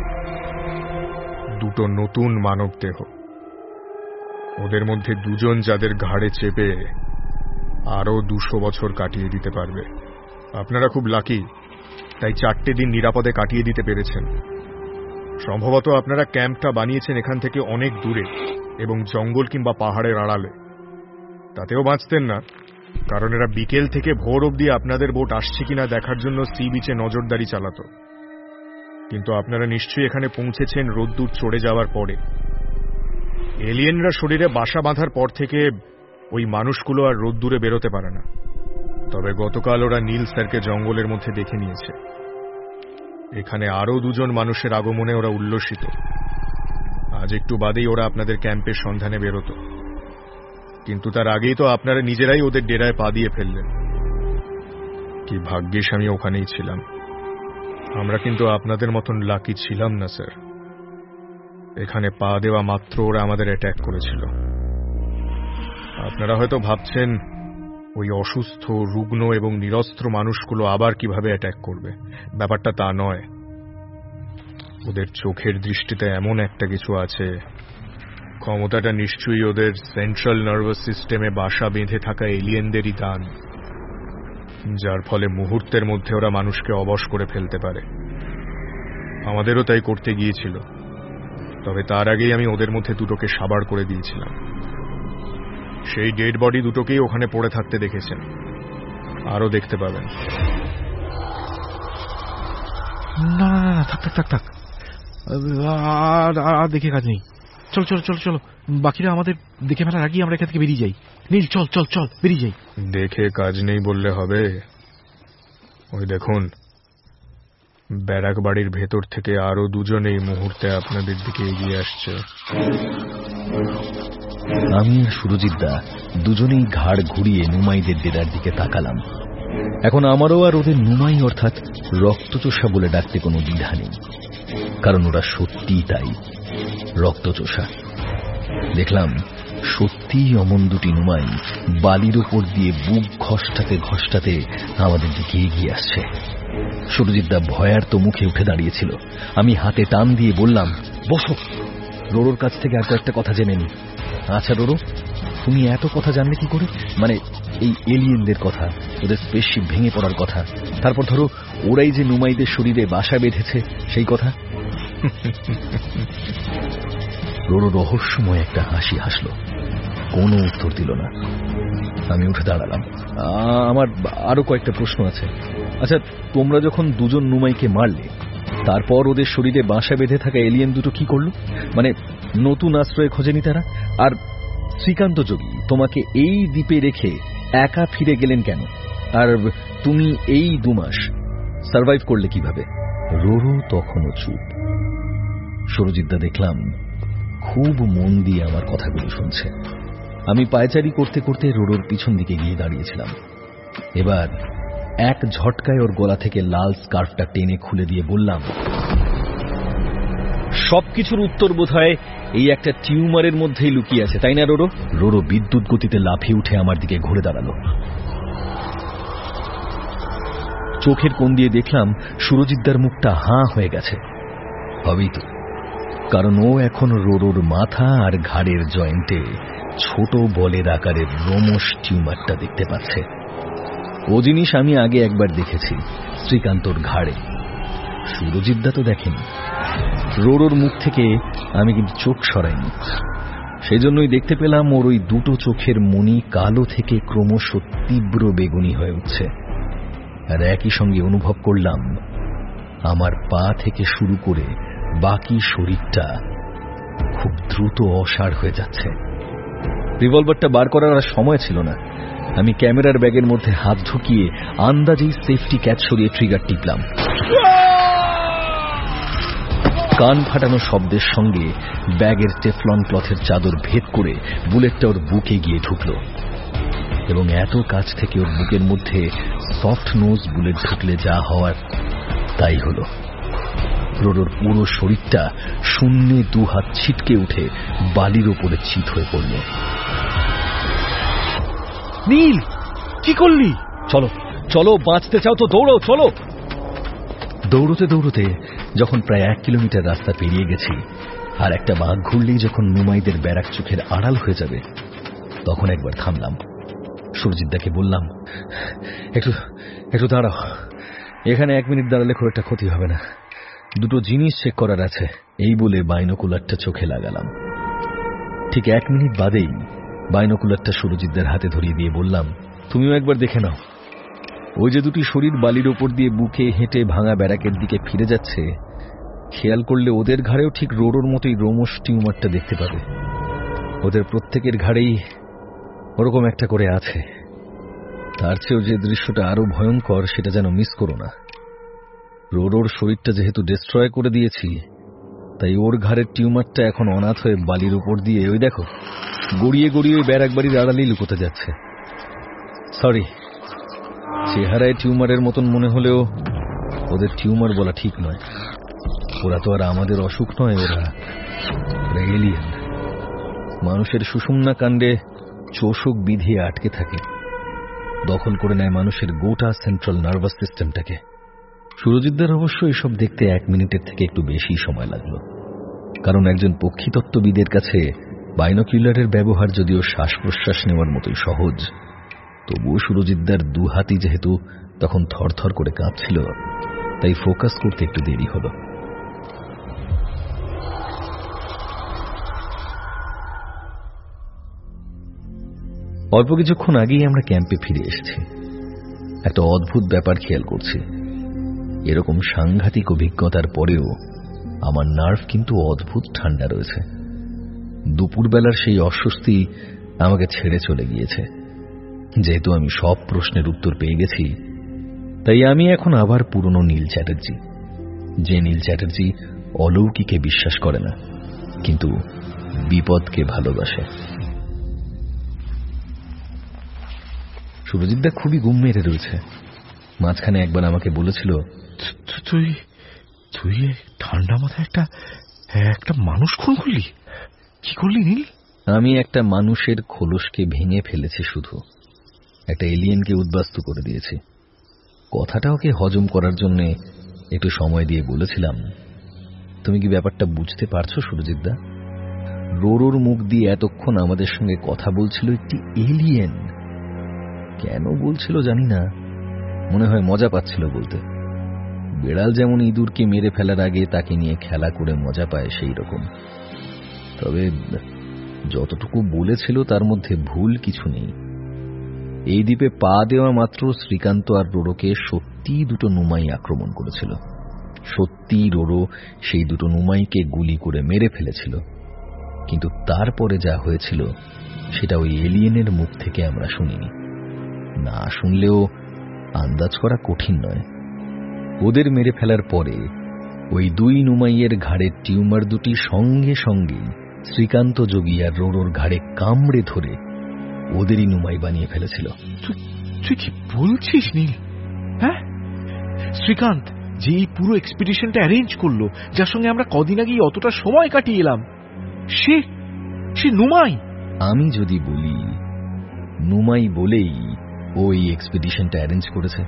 দুটো নতুন মানব দেহ, ওদের মধ্যে দুজন যাদের ঘাড়ে চেপে আরো দুশো বছর কাটিয়ে দিতে পারবে। আপনারা খুব লাকি, তাই চারটে দিন নিরাপদে কাটিয়ে দিতে পেরেছেন। সম্ভবত আপনারা ক্যাম্পটা বানিয়েছেন এখান থেকে অনেক দূরে এবং জঙ্গল কিংবা পাহাড়ের আড়ালে। তাতেও বাঁচতেন না, কারণ এরা বিকেল থেকে ভোর অবধি আপনাদের বোট আসছে কিনা দেখার জন্য সি বিচে নজরদারি চালাতো। কিন্তু আপনারা নিশ্চয়ই এখানে পৌঁছেছেন রোদ্দুর চড়ে যাওয়ার পরে। এলিয়েনরা শরীরে বাসা বাঁধার পর থেকে ওই মানুষগুলো আর রোদ্দুরে বেরোতে পারে না। তবে গতকাল ওরা নীল স্যারকে জঙ্গলের মধ্যে দেখে নিয়েছে। এখানে আরো দুজন মানুষের আগমনে ওরা উল্লসিত। আজ একটু বাদেই ওরা আপনাদের ক্যাম্পের সন্ধানে বেরোতো, কিন্তু তার আগেই তো আপনারা নিজেরাই ওদের ডেরায় পা দিয়ে ফেললেন। কি ভাগ্যিস আমি ওখানেই ছিলাম। আমরা কিন্তু আপনাদের মতন লাকি ছিলাম না স্যার। এখানে পা দেওয়া মাত্র ওরা আমাদের অ্যাট্যাক করেছিল। আপনারা হয়তো ভাবছেন ওই অসুস্থ, রুগ্ন এবং নিরস্ত্র মানুষগুলো আবার কিভাবে অ্যাট্যাক করবে। ব্যাপারটা তা নয়। ওদের চোখের দৃষ্টিতে এমন একটা কিছু আছে, ক্ষমতাটা নিশ্চয়ই ওদের সেন্ট্রাল নার্ভাস সিস্টেমে বাসা বেঁধে থাকা এলিয়েনদেরই দান, যার ফলে মুহূর্তের মধ্যে ওরা মানুষকে অবশ করে ফেলতে পারে। আমাদেরও তাই করতে গিয়েছিল, তবে তার আগেই আমি ওদের মধ্যে দুটোকে সাবার করে দিয়েছিলাম। সেই ডেড বডি দুটোকেই ওখানে পড়ে থাকতে দেখেছেন, আরো দেখতে পাবেন। না না না, থাক থাক থাক থাক, আর দেখে কাজ নেই। চল চল চল চলো, বাকিরা আমাদের দেখে ফেলার আগেই আমরা এখান থেকে বেরিয়ে যাই। নীল চল চল চল, বেরিয়ে যাই। দেখে কাজ নেই বললে হবে? ওই দেখুন, ব্যারাক বাড়ির ভেতর থেকে আরো দুজন এই মুহূর্তে আপনাদের দিকে এগিয়ে আসছে। আমি আর সুরজিৎ দা দুজনেই ঘাড় ঘুরিয়ে নুমাইদের ডেরার দিকে তাকালাম। এখন আমারও আর ওদের নুমাই অর্থাৎ রক্তচোষা বলে ডাকতে কোনো দ্বিধা নেই, কারণ ওরা সত্যিই তাই, রক্তচোষা। দেখলাম সত্যিই অমন দুটি নুমাই বালির ওপর দিয়ে বুক ঘষ্টাতে ঘষ্টাতে আমাদের দিকে এগিয়ে আসছে। সুরজিৎ দা ভয়ার্ত মুখে উঠে দাঁড়িয়েছিল। আমি হাতে টান দিয়ে বললাম, বসো, রোরোর কাছ থেকে আর কয়েকটা কথা জেনে নি। আচ্ছা রোরো, তুমি এত কথা জানলে কি করে? মানে এই এলিয়েনদের কথা, ওদের স্পেসশিপ ভেঙে পড়ার কথা, তারপর ধরো ওরাই যে নুমাইদের শরীরে বাসা বেঁধেছে সেই কথা। রোরো রহস্যময় একটা হাসি হাসলো, কোনো উত্তর দিল না। আমি উঠে দাঁড়ালাম। আমার আরো কয়েকটা প্রশ্ন আছে। আচ্ছা, তোমরা যখন দুজন নুমাইকে মারলে, তারপর ওদের শরীরে বাসা বেঁধে থাকা এলিয়েন দুটো কি করলো? মানে নতুন আশ্রয় খোঁজেনি তারা? আর শ্রীকান্ত যোগী তোমাকে এই দ্বীপে রেখে একা ফিরে গেলেন কেন? আর তুমি এই দুমাস সার্ভাইভ করলে কিভাবে? রোরো তখনও চুপ। সুরজিৎদা দেখলাম খুব মন দিয়ে আমার কথাগুলো শুনছে। আমি পায়চারি করতে করতে রোরোর পিছন দিকে গিয়ে দাঁড়িয়েছিলাম। এবার এক ঝটকায় ওর গলা থেকে লাল স্কার্ফটা টেনে খুলে দিয়ে বললাম, সবকিছুর উত্তর বোধহয় এই একটা টিউমারের মধ্যেই লুকিয়ে আছে, তাই না রোরো? রোরো বিদ্যুৎ গতিতে লাফিয়ে উঠে আমার দিকে ঘুরে দাঁড়ালো। চোখের কোণ দিয়ে দেখলাম সুরজিৎদার মুখটা হাঁ হয়ে গেছে। হবেই তো, কারণ ও এখন রোরোর মাথা আর ঘাড়ের জয়েন্টে ছোট বলের আকারের রোমশ টিউমারটা দেখতে পাচ্ছে। ও জিনিস আমি আগে একবার দেখেছি শ্রীকান্তর ঘাড়ে, সুরজিৎদা তো দেখেনি। রোরোর মুখ থেকে আমি কিন্তু চোখ সরাইনি, সেজন্যই দেখতে পেলাম ওর ওই দুটো চোখের মণি কালো থেকে ক্রমশ তীব্র বেগুনি হয়ে উঠছে। আর একই সঙ্গে অনুভব করলাম আমার পা থেকে শুরু করে বাকি শরীরটা খুব দ্রুত অসাড় হয়ে যাচ্ছে। রিভলভারটা বার করার আর সময় ছিল না। আমি ক্যামেরার ব্যাগের মধ্যে হাত ঢুকিয়ে আন্দাজেই সেফটি ক্যাচ সরিয়ে ট্রিগার টিপলাম। কান ফাটানো শব্দের সঙ্গে ব্যাগের টেফলন ক্লথের চাদর ভেদ করে বুলেটটা ওর বুকে গিয়ে ঢুকল, এবং এত কাছ থেকে ওর বুকের মধ্যে সফট নোজ বুলেট ঢুকলে যা হওয়ার তাই হলো। রোরোর পুরো শরীরটা শূন্যে দু হাত ছিটকে উঠে বালির ওপরে চিত হয়ে পড়ল। নীল, কি করলি? চলো চলো, বাঁচতে চাও তো দৌড়ো, চলো। দৌড়তে দৌড়তে যখন প্রায় এক কিলোমিটার রাস্তা পেরিয়ে গেছি, আর একটা বাঁক ঘুরলেই যখন নুমাইদের ব্যারাক চোখের আড়াল হয়ে যাবে, তখন একবার থামলাম। সুরজিৎদাকে বললাম, একটু একটু দাঁড়াও, এখানে এক মিনিট দাঁড়ালে খুব একটা ক্ষতি হবে না, দুটো জিনিস চেক করার আছে। এই বলে বাইনোকুলারটা চোখে লাগালাম। ঠিক এক মিনিট বাদেই বাইনোকুলারটা সুরজিৎদার হাতে ধরিয়ে দিয়ে বললাম, তুমিও একবার দেখে নাও, ওই যে দুটি শরীর বালির ওপর দিয়ে বুকে হেঁটে ভাঙা ব্যারাকের দিকে ফিরে যাচ্ছে, খেয়াল করলে ওদের ঘাড়েও ঠিক রোরোর মতোই রোমশ টিউমারটা দেখতে পাবে। ওদের প্রত্যেকের ঘাড়েই ওরকম একটা করে আছে। তার চেয়েও যে দৃশ্যটা আরো ভয়ঙ্কর, সেটা যেন মিস করো না। রোরোর শরীরটা যেহেতু ডিস্ট্রয় করে দিয়েছি, তাই ওর ঘাড়ের টিউমারটা এখন অনাথ হয়ে বালির উপর দিয়ে ওই দেখো গড়িয়ে গড়িয়ে ওই ব্যারাক বাড়ির আড়ালেই লুকোতে যাচ্ছে। সরি, চেহারায় টিউমারের মতন মনে হলেও ওদের টিউমার বলা ঠিক নয়। ওরা তো আর আমাদের অসুখ নয়, ওরা ওরা এলিয়েন। মানুষের সুষুম্না কাণ্ডে চোষক বিধিয়ে আটকে থাকে, দখল করে নেয় মানুষের গোটা সেন্ট্রাল নার্ভাস সিস্টেমটাকে। সুরজিৎদার অবশ্য এসব দেখতে এক মিনিটের থেকে একটু বেশি সময় লাগলো, কারণ একজন পক্ষীতত্ত্ববিদের কাছে বাইনোকুলারের ব্যবহার যদিও শ্বাস প্রশ্বাস নেওয়ার মতোই সহজ, তবুও সুরজিৎদার দু হাতই যেহেতু তখন থরথর করে কাঁপছিল, তাই ফোকাস করতে একটু দেরি হলো। অল্প কিছুক্ষণ আগেই আমরা ক্যাম্পে ফিরে এসেছি। একটা অদ্ভুত ব্যাপার খেয়াল করছি, এরকম সাংঘাতিক অভিজ্ঞতার পরেও আমার নার্ভ কিন্তু অদ্ভুত ঠান্ডা রয়েছে। দুপুরবেলার সেই অস্বস্তি আমাকে ছেড়ে চলে গিয়েছে। যেহেতু আমি সব প্রশ্নের উত্তর পেয়ে গেছি, তাই আমি এখন আবার পুরনো নীল চ্যাটার্জি, যে নীল চ্যাটার্জি অলৌকিকে বিশ্বাস করে না, কিন্তু বিপদকে ভালোবাসে। সুরজিৎদা খুবই গুম মেরে রয়েছে। মাঝখানে একবার আমাকে বলেছিল, তুই তুই ঠান্ডা মাথায় একটা একটা মানুষ খুন করলি? কি করলি নীল? আমি একটা মানুষের খোলসকে ভেঙে ফেলেছি, শুধু একটা এলিয়েনকে উদ্বাস্তু করে দিয়েছি। কথাটা ওকে হজম করার জন্য একটু সময় দিয়ে বলেছিলাম। তুমি কি ব্যাপারটা বুঝতে পারছো সুরজিৎদা? রোরোর মুখ দিয়ে এতক্ষণ আমাদের সঙ্গে কথা বলছিল একটি এলিয়েন। কেন বলছিল জানি না, মনে হয় মজা পাচ্ছিল বলতে। বেড়াল যেমন ইঁদুরকে মেরে ফেলার আগে তাকে নিয়ে খেলা করে মজা পায়, সেই রকম। তবে যতটুকু বলেছিল তার মধ্যে ভুল কিছু নেই। এই দ্বীপে পা দেওয়া মাত্র শ্রীকান্ত আর রোরোকে সত্যি দুটো নুমাই আক্রমণ করেছিল। সত্যি রোরো সেই দুটো নুমাইকে গুলি করে মেরে ফেলেছিল, কিন্তু তারপরে যা হয়েছিল সেটা ওই এলিয়েনের মুখ থেকে আমরা শুনিনি। না শুনলেও আন্দাজ করা কঠিন নয়। ওদের মেরে ফেলার পরে ওই দুই নুমাইয়ের ঘাড়ের টিউমার দুটি সঙ্গে সঙ্গে শ্রীকান্ত যোগী আর রোরোর ঘাড়ে কামড়ে ধরে ওদেরই নুমাই বানিয়ে ফেলেছিল। তুই কি বলছিস নীল? হ্যাঁ, শ্রীকান্ত যে এই পুরো এক্সপিডিশনটা অ্যারেঞ্জ করলো, যার সঙ্গে আমরা কদিন আগেই অতটা সময় কাটিয়ে এলাম, সে সে নুমাই। আমি যদি বলি নুমাই বলেই ওই এক্সপিডিশনটা অ্যারেঞ্জ করেছে,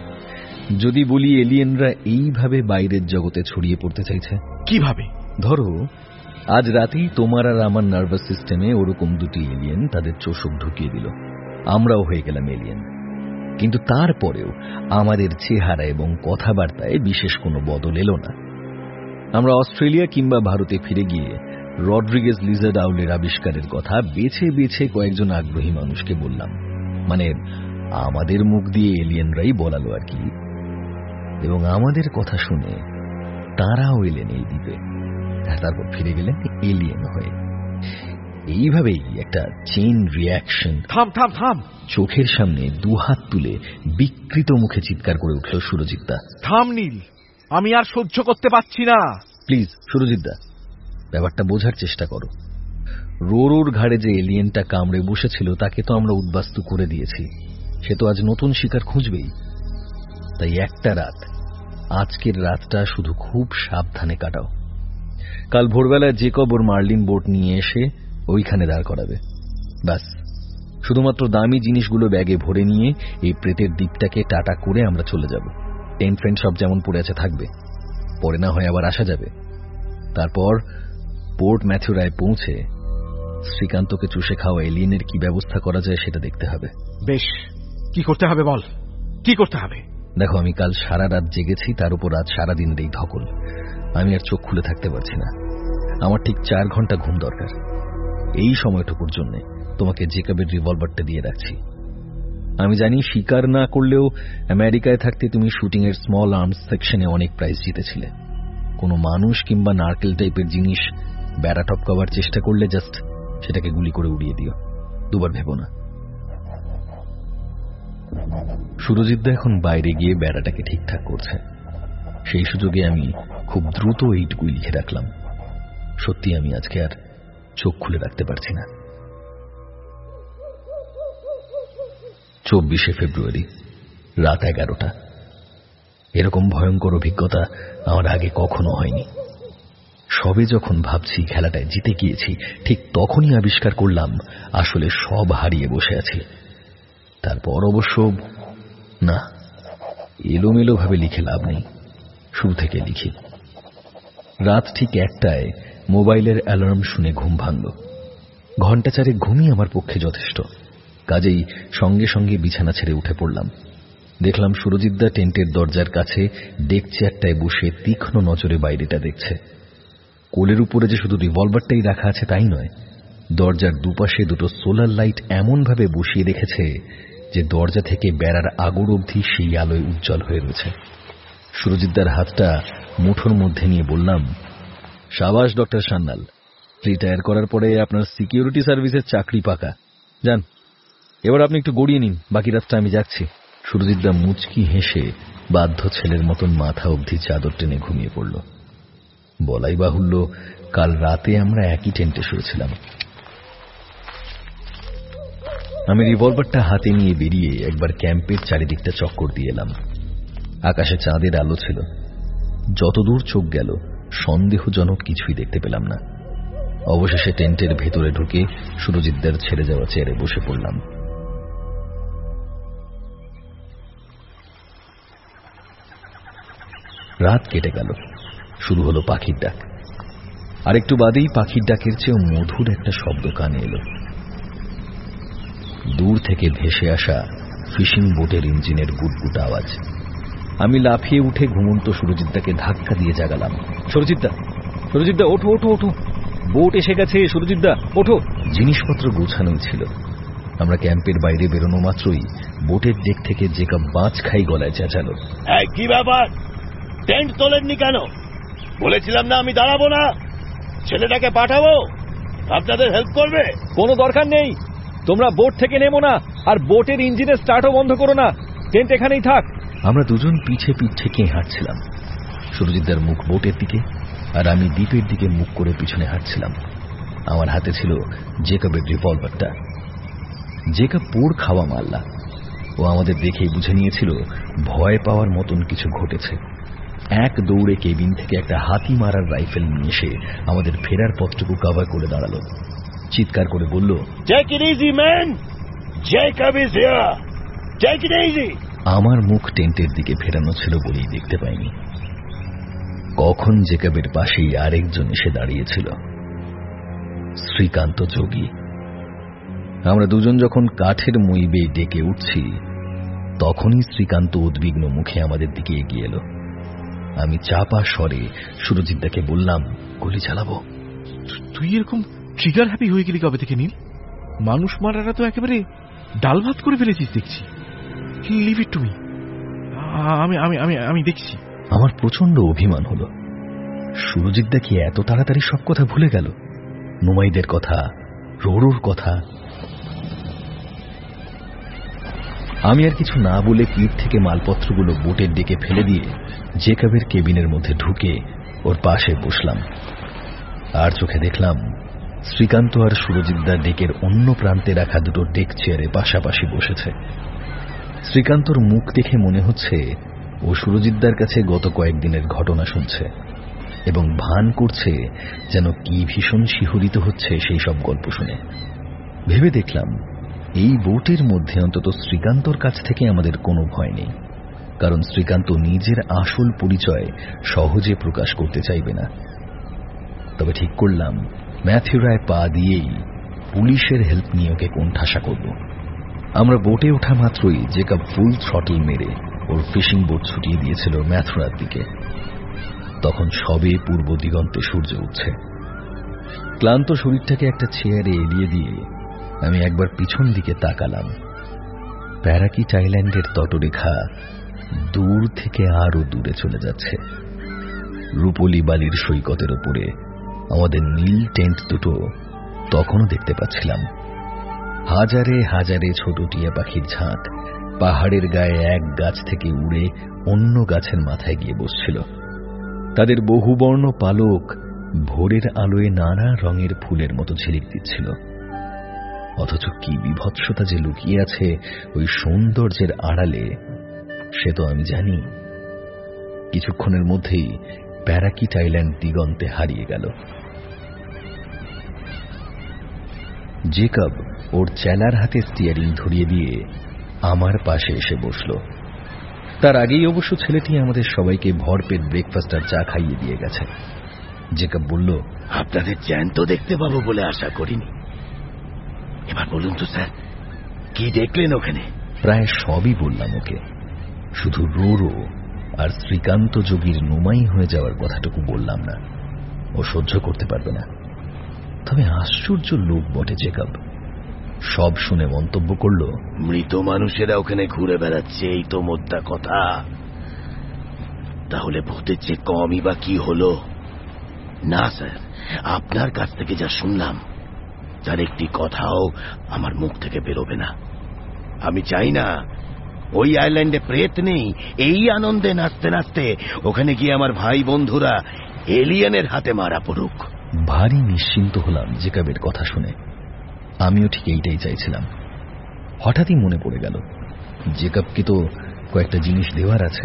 যদি বলি এলিয়েনরা এইভাবে বাইরের জগতে ছড়িয়ে পড়তে চাইছে। কিভাবে? ধরো আজ রাতেই তোমার আর আমার নার্ভাস সিস্টেমে ওরকম দুটি এলিয়েন তাদের চোষক ঢুকিয়ে দিল, আমরাও হয়ে গেলাম এলিয়েন। কিন্তু তারপরেও আমাদের চেহারা এবং কথাবার্তায় বিশেষ কোনো বদল এলো না। আমরা অস্ট্রেলিয়া কিংবা ভারতে ফিরে গিয়ে রড্রিগেজ লিজার্ড আউলের আবিষ্কারের কথা বেছে বেছে কয়েকজন আগ্রহী মানুষকে বললাম, মানে আমাদের মুখ দিয়ে এলিয়েনরাই বলালো আর কি। এবং আমাদের কথা শুনে তারাও এলেন এই দ্বীপে, আর তারপর ফিরে গেলেন এলিয়েন হয়ে। এইভাবেই একটা চেইন রিয়াকশন। থাম থাম থাম! চোখের সামনে দুহাত তুলে বিকৃত মুখে চিৎকার করে উঠল সুরজিৎদা। থাম নীল, আমি আর সহ্য করতে পারছি না। প্লিজ সুরজিৎদা, ব্যাপারটা বোঝার চেষ্টা করো। রোরোর ঘাড়ে যে এলিয়েনটা কামড়ে বসেছিল তাকে তো আমরা উদ্বাস্তু করে দিয়েছি, সে তো আজ নতুন শিকার খুঁজবেই। তাই একটা রাত, আজকের রাতটা শুধু খুব সাবধানে কাটাও। কাল ভোরবেলায় জেকব ওর মার্লিন বোট নিয়ে এসে ওইখানে দাঁড় করাবে। ব্যাস, শুধুমাত্র দামি জিনিসগুলো ব্যাগে ভরে নিয়ে এই প্রেতের দ্বীপটাকে টাটা করে আমরা চলে যাব। টেন্ট ফ্রেন্ড সব যেমন পড়ে আছে থাকবে, পরে না হয় আবার আসা যাবে। তারপর পোর্ট ম্যাথুরায় পৌঁছে শ্রীকান্তকে চুষে খাওয়া এলিয়েনের কি ব্যবস্থা করা যায় সেটা দেখতে হবে। বেশ, কি করতে হবে বল, কি করতে হবে? দেখো, আমি কাল সারা রাত জেগেছি, তার উপর রাত সারাদিনের এই ধকল, আমি আর চোখ খুলে থাকতে পারছি না। আমার ঠিক চার ঘন্টা ঘুম দরকার। এই সময়টুকুর জন্য তোমাকে জেকবের রিভলভারটা দিয়ে রাখছি। আমি জানি স্বীকার না করলেও আমেরিকায় থাকতে তুমি শুটিং এর স্মল আর্মস সেকশনে অনেক প্রাইজ জিতেছিলে। কোনো মানুষ কিংবা নারকেল টাইপের জিনিস বেড়া টপকাবার চেষ্টা করলে জাস্ট সেটাকে গুলি করে উড়িয়ে দিও, দুবার ভেবো না। সুরজিৎদা এখন বাইরে গিয়ে বেড়াটাকে ঠিকঠাক করছে। সেই সুযোগে আমি খুব দ্রুত এইটুকুই লিখে রাখলাম, সত্যি আমি আজকে আর চোখ খুলে রাখতে পারছি না। চব্বিশে ফেব্রুয়ারি, রাত এগারোটা। এরকম ভয়ঙ্কর অভিজ্ঞতা আমার আগে কখনো হয়নি। সবে যখন ভাবছি খেলাটায় জিতে গিয়েছি, ঠিক তখনই আবিষ্কার করলাম আসলে সব হারিয়ে বসে আছি। তারপর অবশ্য না, এলোমেলো ভাবে লিখে লাভ নেই, শুরু থেকে লিখি। রাত ঠিক একটায় মোবাইলের অ্যালার্ম শুনে ঘুম ভাঙল। ঘণ্টা চারেক ঘুমই আমার পক্ষে যথেষ্ট, কাজেই সঙ্গে সঙ্গে বিছানা ছেড়ে উঠে পড়লাম। দেখলাম সুরজিৎদা টেন্টের দরজার কাছে ডেক চেয়ারটায় বসে তীক্ষ্ণ নজরে বাইরেটা দেখছে। কোলের উপরে যে শুধু রিভলভারটাই রাখা আছে তাই নয়, দরজার দুপাশে দুটো সোলার লাইট এমনভাবে বসিয়ে রেখেছে যে দরজা থেকে বেড়ার আগর অবধি সেই আলোয় উজ্জ্বল হয়ে রয়েছে। সুরজিৎদার হাতটা মুঠোর মধ্যে নিয়ে বললাম, সাবাস ডক্টর সান্যাল, রিটায়ার করার পরে আপনার সিকিউরিটি সার্ভিসের চাকরি পাকা। যান, এবার আপনি একটু গড়িয়ে নিন, বাকি রাতটা আমি যাচ্ছি। সুরজিৎদা মুচকি হেসে বাধ্য ছেলের মতন মাথা অবধি চাদর টেনে ঘুমিয়ে পড়ল। বলাই বাহুল্য, কাল রাতে আমরা একই টেন্টে শুয়েছিলাম। আমি রিভলভারটা হাতে নিয়ে বেরিয়ে একবার ক্যাম্পের চারিদিকটা চক্কর দিয়ে এলাম। আকাশে চাঁদের আলো ছিল। যতদূর চোখ গেল সন্দেহজনক কিছুই দেখতে পেলাম না। অবশেষে টেন্টের ভেতরে ঢুকে সুরজিৎদার ছেড়ে যাওয়া চেয়ারে বসে পড়লাম। রাত কেটে গেল, শুরু হলো পাখির ডাক। আর একটু বাদেই পাখির ডাকের চেয়েও মধুর একটা শব্দ কানে এলো। দূর থেকে ভেসে আসা ফিশিং বোটের ইঞ্জিনের গুটগুট আওয়াজ। আমি লাফিয়ে উঠে ঘুমন্ত সুরজিৎদাকে ধাক্কা দিয়ে জাগালাম। সুরজিৎদা, সুরজিৎদা, ওঠো ওঠো ওঠো, বোট এসে গেছে, সুরজিৎদা ওঠো। জিনিসপত্র গোছানোই ছিল। আমরা ক্যাম্পের বাইরে বেরোনো মাত্রই বোটের ডেক থেকে জেকব বাঁচ খাই গলায় চেঁচালো, কি ব্যাপার, টেন্ট তোলেননি কেন? বলেছিলাম না আমি দাঁড়াবো না, ছেলেটাকে পাঠাবো, আপনাদের হেল্প করবে। কোনো দরকার নেই, তোমরা বোট থেকে নেমো না, আর বোটের ইঞ্জিনের স্টার্টও বন্ধ করো না, টেন্ট এখানেই থাক। আমরা দুজন পিছে পিঠ ঠেকে হাঁটছিলাম। সুরজিৎদার মুখ বোটের দিকে, আর আমি দ্বীপের দিকে মুখ করে পিছনে হাঁটছিলাম। আমার হাতে ছিল জেকবের রিভলভারটা। জেকব পোড় খাওয়া মাল্লা, ও আমাদের দেখেই বুঝে নিয়েছিল ভয় পাওয়ার মতন কিছু ঘটেছে। এক দৌড়ে কেবিন থেকে একটা হাতি মারার রাইফেল নিয়ে এসে আমাদের ফেরার পথটুকু কভার করে দাঁড়ালো। চিৎকার করে বলল, Take it easy, man! Jacob is here! Take it easy! আমার মুখ টেন্টের দিকে ফেরানো ছিল বলেই দেখতে পাইনি। কখন জেকবের পাশেই আরেকজন এসে দাঁড়িয়েছিল, শ্রীকান্ত যোগী। আমরা দুজন যখন কাঠের মই বেয়ে ডেকে উঠছি, তখনই শ্রীকান্ত উদ্বিগ্ন মুখে আমাদের দিকে এগিয়ে এলো। আমি চাপা স্বরে সুরজিৎদাকে বললাম, গুলি চালাবো। তুই এরকম ট্রিগার হ্যাপি হয়ে গেলি কবে থেকে নীল? মানুষ মারাটা তো একেবারে ডাল ভাত করে ফেলেছিস দেখছি। লিভ ইট টু মি, আমি আমি আমি আমি দেখছি। আমার প্রচন্ড অভিমান হলো। সুরজিৎদা কি এত তাড়াতাড়ি সব কথা ভুলে গেল? নুমাইদের কথা, রোড়োর কথা। আমি আর কিছু না বলে পিঠ থেকে মালপত্রগুলো বোটের ডেকে ফেলে দিয়ে জেকবের কেবিনের মধ্যে ঢুকে ওর পাশে বসলাম। আর চোখে দেখলাম শ্রীকান্ত আর সুরজিৎদা ডেকের অন্য প্রান্তে রাখা দুটো ডেক চেয়ারে পাশাপাশি বসেছে। শ্রীকান্তর মুখ দেখে মনে হচ্ছে ও সুরজিৎদার কাছে গত কয়েকদিনের ঘটনা শুনছে এবং ভান করছে যেন কি ভীষণ শিহরিত হচ্ছে সেই সব গল্প শুনে। ভেবে দেখলাম এই বোটের মধ্যে অন্তত শ্রীকান্তর কাছ থেকে আমাদের কোনো ভয় নেই, কারণ শ্রীকান্ত নিজের আসল পরিচয় সহজে প্রকাশ করতে চাইবে না। তবে ঠিক করলাম ম্যাথিউ রায় পা দিয়েই পুলিশের হেল্প নিয়ে ওকে কোণঠাসা করব। আমরা বোটে ওঠা মাত্রই জেকব ফুল থ্রটল মেরে ওর ফিশিং বোট ছুটিয়ে দিয়েছিল ম্যাথুরার দিকে। তখন সবে পূর্ব দিগন্তে সূর্য উঠছে। ক্লান্ত শরীরটাকে একটা চেয়ারে এলিয়ে দিয়ে আমি একবার পিছন দিকে তাকালাম। প্যারাকিট আইল্যান্ডের তটরেখা দূর থেকে আরো দূরে চলে যাচ্ছে। রূপলি বালির সৈকতের উপরে আমাদের নীল টেন্ট দুটো তখনও দেখতে পাচ্ছিলাম। হাজারে হাজারে ছোট টিয়া পাখির ঝাঁক পাহাড়ের গায়ে এক গাছ থেকে উড়ে অন্য গাছের মাথায় গিয়ে বসছিল। তাদের বহুবর্ণ পালক ভোরের আলোয় নানা রঙের ফুলের মতো ঝিলিক দিচ্ছিল। অথচ কি বিভৎসতা যে লুকিয়ে আছে ওই সৌন্দর্যের আড়ালে সে তো আমি জানি। কিছুক্ষণের মধ্যেই প্যারাকিট আইল্যান্ড দিগন্তে হারিয়ে গেল। জেকব ওর চেলার হাতে স্টিয়ারিং ধরিয়ে দিয়ে আমার পাশে এসে বসল। তার আগেই অবশ্য ছেলেটি আমাদের সবাইকে ভরপেট ব্রেকফাস্ট আর চা খাইয়ে দিয়ে গেছে। জেকব বলল, আপনাদের জ্যান্ত দেখতে পাবো বলে আশা করিনি। এবার বলুন তো স্যার, কি দেখলেন ওখানে? প্রায় সবই বললাম ওকে, শুধু রোরো আর শ্রীকান্ত যোগীর নুমাই হয়ে যাওয়ার কথাটুকু বললাম না। ও সহ্য করতে পারবে না। তবে আশ্চর্য লোক বটে জেকব। সব শুনে মন্তব্য করল, মৃত মানুষেরা ওখানে ঘুরে বেড়াচ্ছে, এই তো মোদ্দা কথা। তাহলে ভূতের চেয়ে কমই বা কি হলো? না স্যার, আপনার কাছ থেকে যা শুনলাম তার একটি কথাও আমার মুখ থেকে বেরোবে না। আমি চাই না ওই আইল্যান্ডে প্রেত নেই, এই আনন্দে নাচতে নাচতে ওখানে গিয়ে আমার ভাই বন্ধুরা এলিয়েনের হাতে মারা পড়ুক। ভারী নিশ্চিন্ত হলাম জেকবের কথা শুনে। আমিও ঠিক এইটাই চাইছিলাম। হঠাৎই মনে পড়ে গেল জেকবকে তো কয়েকটা জিনিস দেওয়ার আছে।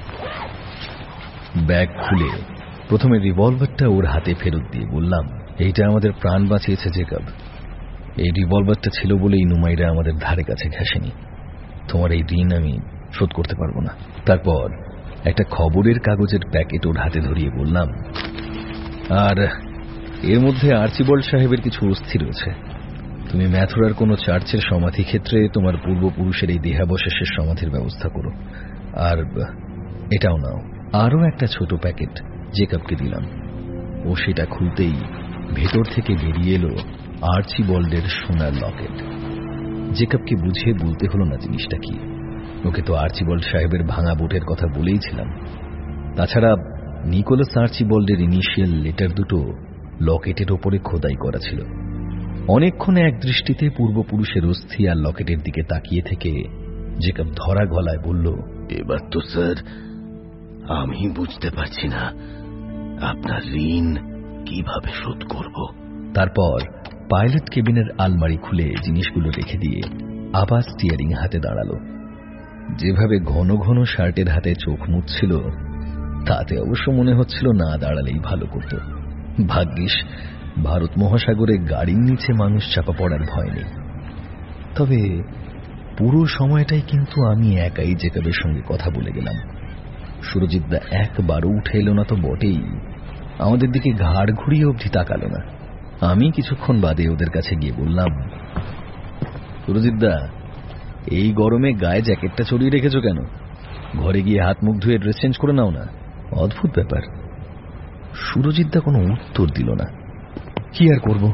ব্যাগ খুলে প্রথমে রিভলভারটা ওর হাতে ফেরত দিয়ে বললাম, এইটা আমাদের প্রাণ বাঁচিয়েছে জেকব। এই রিভলভারটা ছিল বলেই নুমাইরা আমাদের ধারে কাছে ঘেঁষেনি। তোমার এই ঋণ আমি শোধ করতে পারবো না। তারপর একটা খবরের কাগজের প্যাকেট ওর হাতে ধরিয়ে বললাম, আর এর মধ্যে আর্চিবল্ড সাহেবের কিছু অস্থি রয়েছে। তুমি ম্যাথুরার কোনো চার্চের সমাধি ক্ষেত্রে তোমার পূর্বপুরুষের এই দেহাবশেষের সমাধির ব্যবস্থা করো। আর এটাও নাও। আরও একটা ছোট প্যাকেট জেকবকে দিলাম। ও সেটা খুলতেই ভেতর থেকে বেরিয়ে এলো আর্চিবল্ডের সোনার লকেট। জেকবকে বুঝিয়ে বলতে হলো না জিনিসটা কি। ওকে তো আর্চিবল্ড সাহেবের ভাঙা বোটের কথা বলেইছিলাম। তাছাড়া নিকোলাস আর্চিবল্ডের ইনিশিয়াল লেটার দুটো লকেটের ওপরে খোদাই করা ছিল। অনেকক্ষণ এক দৃষ্টিতে পূর্বপুরুষের অস্থি আর লকেটের দিকে তাকিয়ে থেকে জেকব ধরা গলায় বলল, এবার তো স্যার আমি বুঝতে পারছি না আপনার ঋণ কিভাবে শোধ করব। তারপর পাইলট কেবিনের আলমারি খুলে জিনিসগুলো রেখে দিয়ে আবার স্টিয়ারিং হাতে দাঁড়ালো। যেভাবে ঘন ঘন শার্টের হাতে চোখ মুছছিল তাতে অবশ্য মনে হচ্ছিল না দাঁড়ালেই ভালো করত। ভাগ্যিস ভারত মহাসাগরে গাড়ির নিচে মানুষ চাপা পড়ার ভয় নেই। তবে পুরো সময়টাই কিন্তু আমি একাই জেকবের সঙ্গে কথা বলে গেলাম। সুরজিৎদা একবারও উঠে এলো না তো বটেই, আমাদের দিকে ঘাড় ঘুরিয়ে অবধি তাকালো না। আমি কিছুক্ষণ বাদে ওদের কাছে গিয়ে বললাম, সুরজিৎদা, এই গরমে গায়ে জ্যাকেটটা চড়িয়ে রেখেছো কেন? ঘরে গিয়ে হাত মুখ ধুয়ে ড্রেস চেঞ্জ করে নাও না। অদ্ভুত ব্যাপার। সুরজিৎদা কোনো উত্তর দিল না। কি আর করব।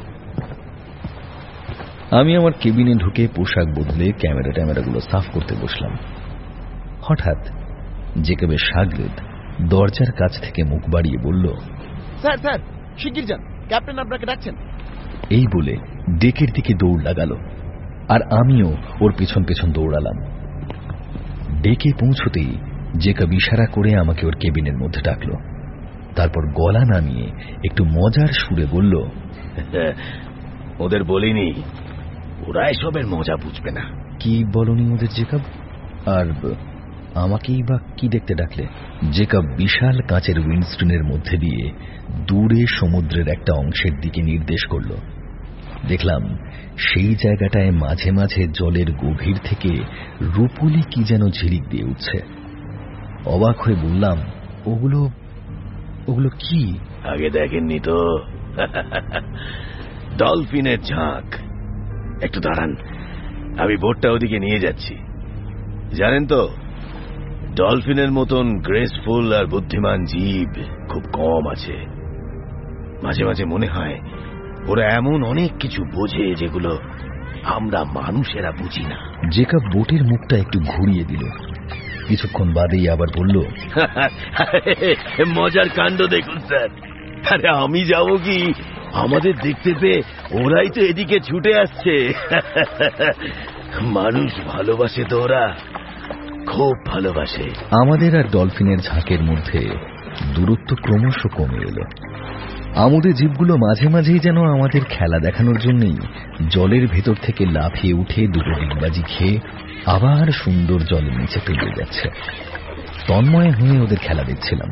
আমি আমার কেবিনে ঢুকে পোশাক বদলে ক্যামেরা ট্যামেরাগুলো সাফ করতে বসলাম। হঠাৎ জেকবের শাগরেদ দরজার কাছ থেকে মুখ বাড়িয়ে বলল, স্যার স্যার শিগগির যান, ক্যাপ্টেন আপনাকে ডাকছেন। এই বলে ডেকের দিকে দৌড় লাগালো, আর আমিও ওর পেছন পেছন দৌড়ালাম। ডেকে পৌঁছতেই জেকব ইশারা করে আমাকে ওর কেবিনের মধ্যে ডাকলো। তারপর গলা নামিয়ে একটু মজার সুরে বলল, ওদের বলিনি, ওরা এসবের মজা বুঝবে না। কি বলনি ওদের জেকব? আর আমাকেই বা কি দেখতে ডাকলে? জেকব বিশাল কাঁচের উইন্ডস্ক্রিনের মধ্যে দিয়ে দূরে সমুদ্রের একটা অংশের দিকে নির্দেশ করল। দেখলাম সেই জায়গাটায় মাঝে মাঝে জলের গভীর থেকে রূপলি কি যেন ঝিলিক দিয়ে উঠছে। অবাক হয়ে বললাম, ওগুলো ওগুলো কি? আগে দেখেননি তো? ডলফিনের ঝাঁক। একটু দাঁড়ান, আমি বোটটা ওদিকে নিয়ে যাচ্ছি। জানেন তো, ডলফিনের মতন গ্রেসফুল আর বুদ্ধিমান জীব খুব কম আছে। মাঝে মাঝে মনে হয় ওরা এমন অনেক কিছু বোঝে যেগুলো আমরা মানুষেরা বুঝি না। জেকাব বোটের মুখটা একটু ঘুরিয়ে দিল, কিছুক্ষণ বাদেই আবার বলল, মজার কাণ্ড দেখুন স্যার। আরে আমি যাবো কি, আমাদের দেখতে পেয়ে ওরাই তো এদিকে ছুটে আসছে। মানুষ ভালোবাসে তো, ওরা খুব ভালোবাসে। আমাদের আর ডলফিনের ঝাঁকের মধ্যে দূরত্ব ক্রমশ কমে এলো। আমাদের জীবগুলো মাঝে মাঝেই যেন আমাদের খেলা দেখানোর জন্যই জলের ভেতর থেকে লাফিয়ে উঠে দুটো ডিগবাজি খেয়ে আবার সুন্দর জলের নিচে তলিয়ে যাচ্ছে। তন্ময় হয়ে ওদের খেলা দেখছিলাম।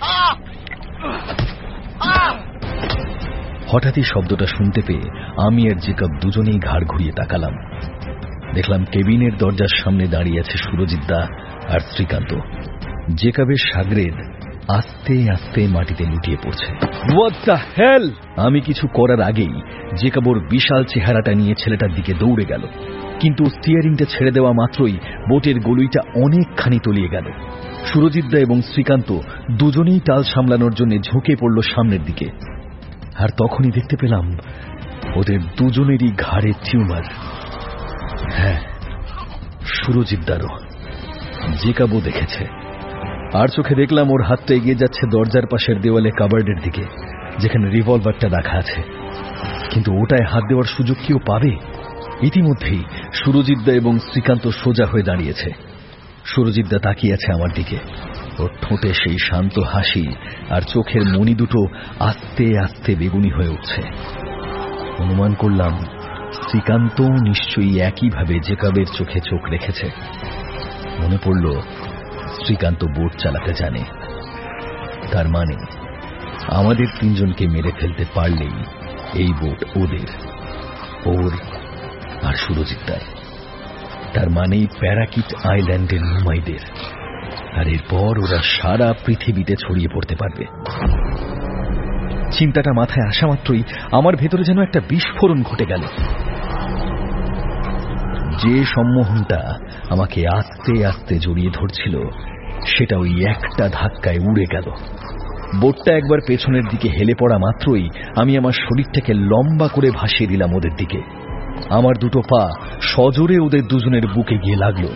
হঠাৎই শব্দটা শুনতে পেয়ে আমি আর জেকাব দুজনেই ঘাড় ঘুরিয়ে তাকালাম। দেখলাম কেবিনের দরজার সামনে দাঁড়িয়ে আছে সুরজিৎ দা আর শ্রীকান্ত। জেকাবের সাগরেদ আস্তে আস্তে মাটিতে লুটিয়ে পড়ছে। What the hell! আমি কিছু করার আগেই জেকাব ওর বিশাল চেহারাটা নিয়ে ছেলেটার দিকে দৌড়ে গেল, কিন্তু স্টিয়ারিংটা ছেড়ে দেওয়া মাত্রই বোটের গলুইটা অনেকখানি তলিয়ে গেল। সুরজিৎ দা এবং শ্রীকান্ত দুজনেই টাল সামলানোর জন্য ঝুঁকে পড়ল সামনের দিকে। আর তখনই দেখতে পেলাম ওদের দুজনেরই ঘাড়ে টিউমার। হ্যাঁ, সুরজিৎ দারও। জেকাবও দেখেছে। আর চোখে দেখলাম ওর হাতটা এগিয়ে যাচ্ছে দরজার পাশের দেওয়ালে কাবার্ডের দিকে, যেখানে রিভলভারটা রাখা আছে। কিন্তু ওটায় হাত দেওয়ার সুযোগ কেউ পাবে? ইতিমধ্যেই সুরজিৎ দা এবং শ্রীকান্ত সোজা হয়ে দাঁড়িয়েছে। সুরজিৎ দা তাকিয়ে আছে আমার দিকে। ওর ঠোঁটে সেই শান্ত হাসি আর চোখের মণি দুটো আস্তে আস্তে বেগুনি হয়ে উঠছে। অনুমান করলাম শ্রীকান্ত নিশ্চয়ই একইভাবে জেকাবের চোখে চোখ রেখেছে। মনে পড়ল শ্রীকান্ত বোট চালাতে জানে। তার মানে আমাদের তিনজনকে মেরে ফেলতে পারলেই এই বোট ওদের, ওর আর সুরজিৎ দার। তার মানেই প্যারাকিট আইল্যান্ডের মুমাইদের। আর এরপর ওরা সারা পৃথিবীতে ছড়িয়ে পড়তে পারবে। চিন্তাটা মাথায় আসা মাত্রই আমার ভেতরে যেন একটা বিস্ফোরণ ঘটে গেল। যে সম্মোহনটা আমাকে আস্তে আস্তে জড়িয়ে ধরছিল সেটা ওই একটা ধাক্কায় উড়ে গেল। বোটটা একবার পেছনের দিকে হেলে পড়া মাত্রই আমি আমার শরীরটাকে লম্বা করে ভাসিয়ে দিলাম ওদের দিকে। আমার দুটো পা সজোরে ওদের দুজনের বুকে গিয়ে লাগলো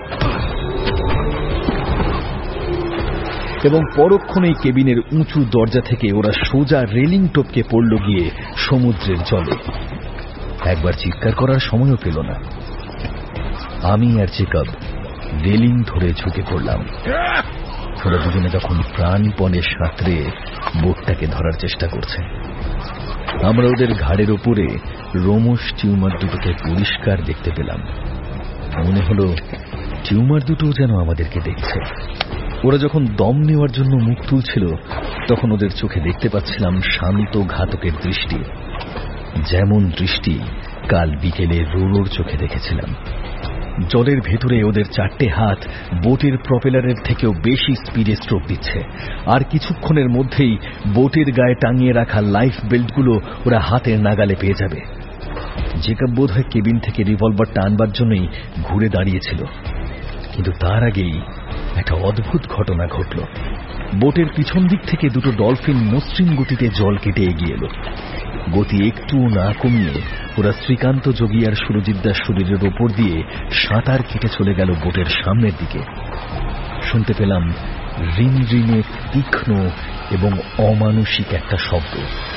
এবং পরক্ষণেই কেবিনের উঁচু দরজা থেকে ওরা সোজা রেলিং টপকে পড়ল গিয়ে সমুদ্রের জলে। একবার চিৎকার করার সময়ও পেল না। আমি আর জেকাব রেলিং ধরে ঝুঁকে পড়লাম। ওরা দুজনে তখন প্রাণপণে সাঁতরে বোটটাকে ধরার চেষ্টা করছে। আমরা ওদের ঘাড়ের ওপরে রোমশ টিউমার দুটোকে পরিষ্কার দেখতে পেলাম। মনে হলো টিউমার দুটো যেন আমাদেরকে দেখছে। ওরা যখন দম নেওয়ার জন্য মুখ তুলছিল তখন ওদের চোখে দেখতে পাচ্ছিলাম শান্ত ঘাতকের দৃষ্টি, যেমন দৃষ্টি কাল বিকেলে রোরোর চোখে দেখেছিলাম। জলের ভেতরে ওদের চারটে হাত বোটের প্রপেলারের থেকেও বেশি স্পিডে স্ট্রোক দিচ্ছে। আর কিছুক্ষণের মধ্যেই বোটের গায়ে টাঙিয়ে রাখা লাইফ বেল্টগুলো ওরা হাতের নাগালে পেয়ে যাবে। জেকাব বোধ হয় কেবিন থেকে রিভলভারটা আনবার জন্যই ঘুরে দাঁড়িয়েছিল, কিন্তু তার আগেই একটা অদ্ভুত ঘটনা ঘটল। বোটের পিছন দিক থেকে দুটো ডলফিন মসৃণ গতিতে জল কেটে এগিয়ে এলো। গতি একটুও না কমিয়ে ওরা শ্রীকান্ত, যোগী আর সুরজিৎ দার শরীরের ওপর দিয়ে সাঁতার কেটে চলে গেল বোটের সামনের দিকে। শুনতে পেলাম রিন রিনে তীক্ষ্ণ এবং অমানুষিক একটা শব্দ।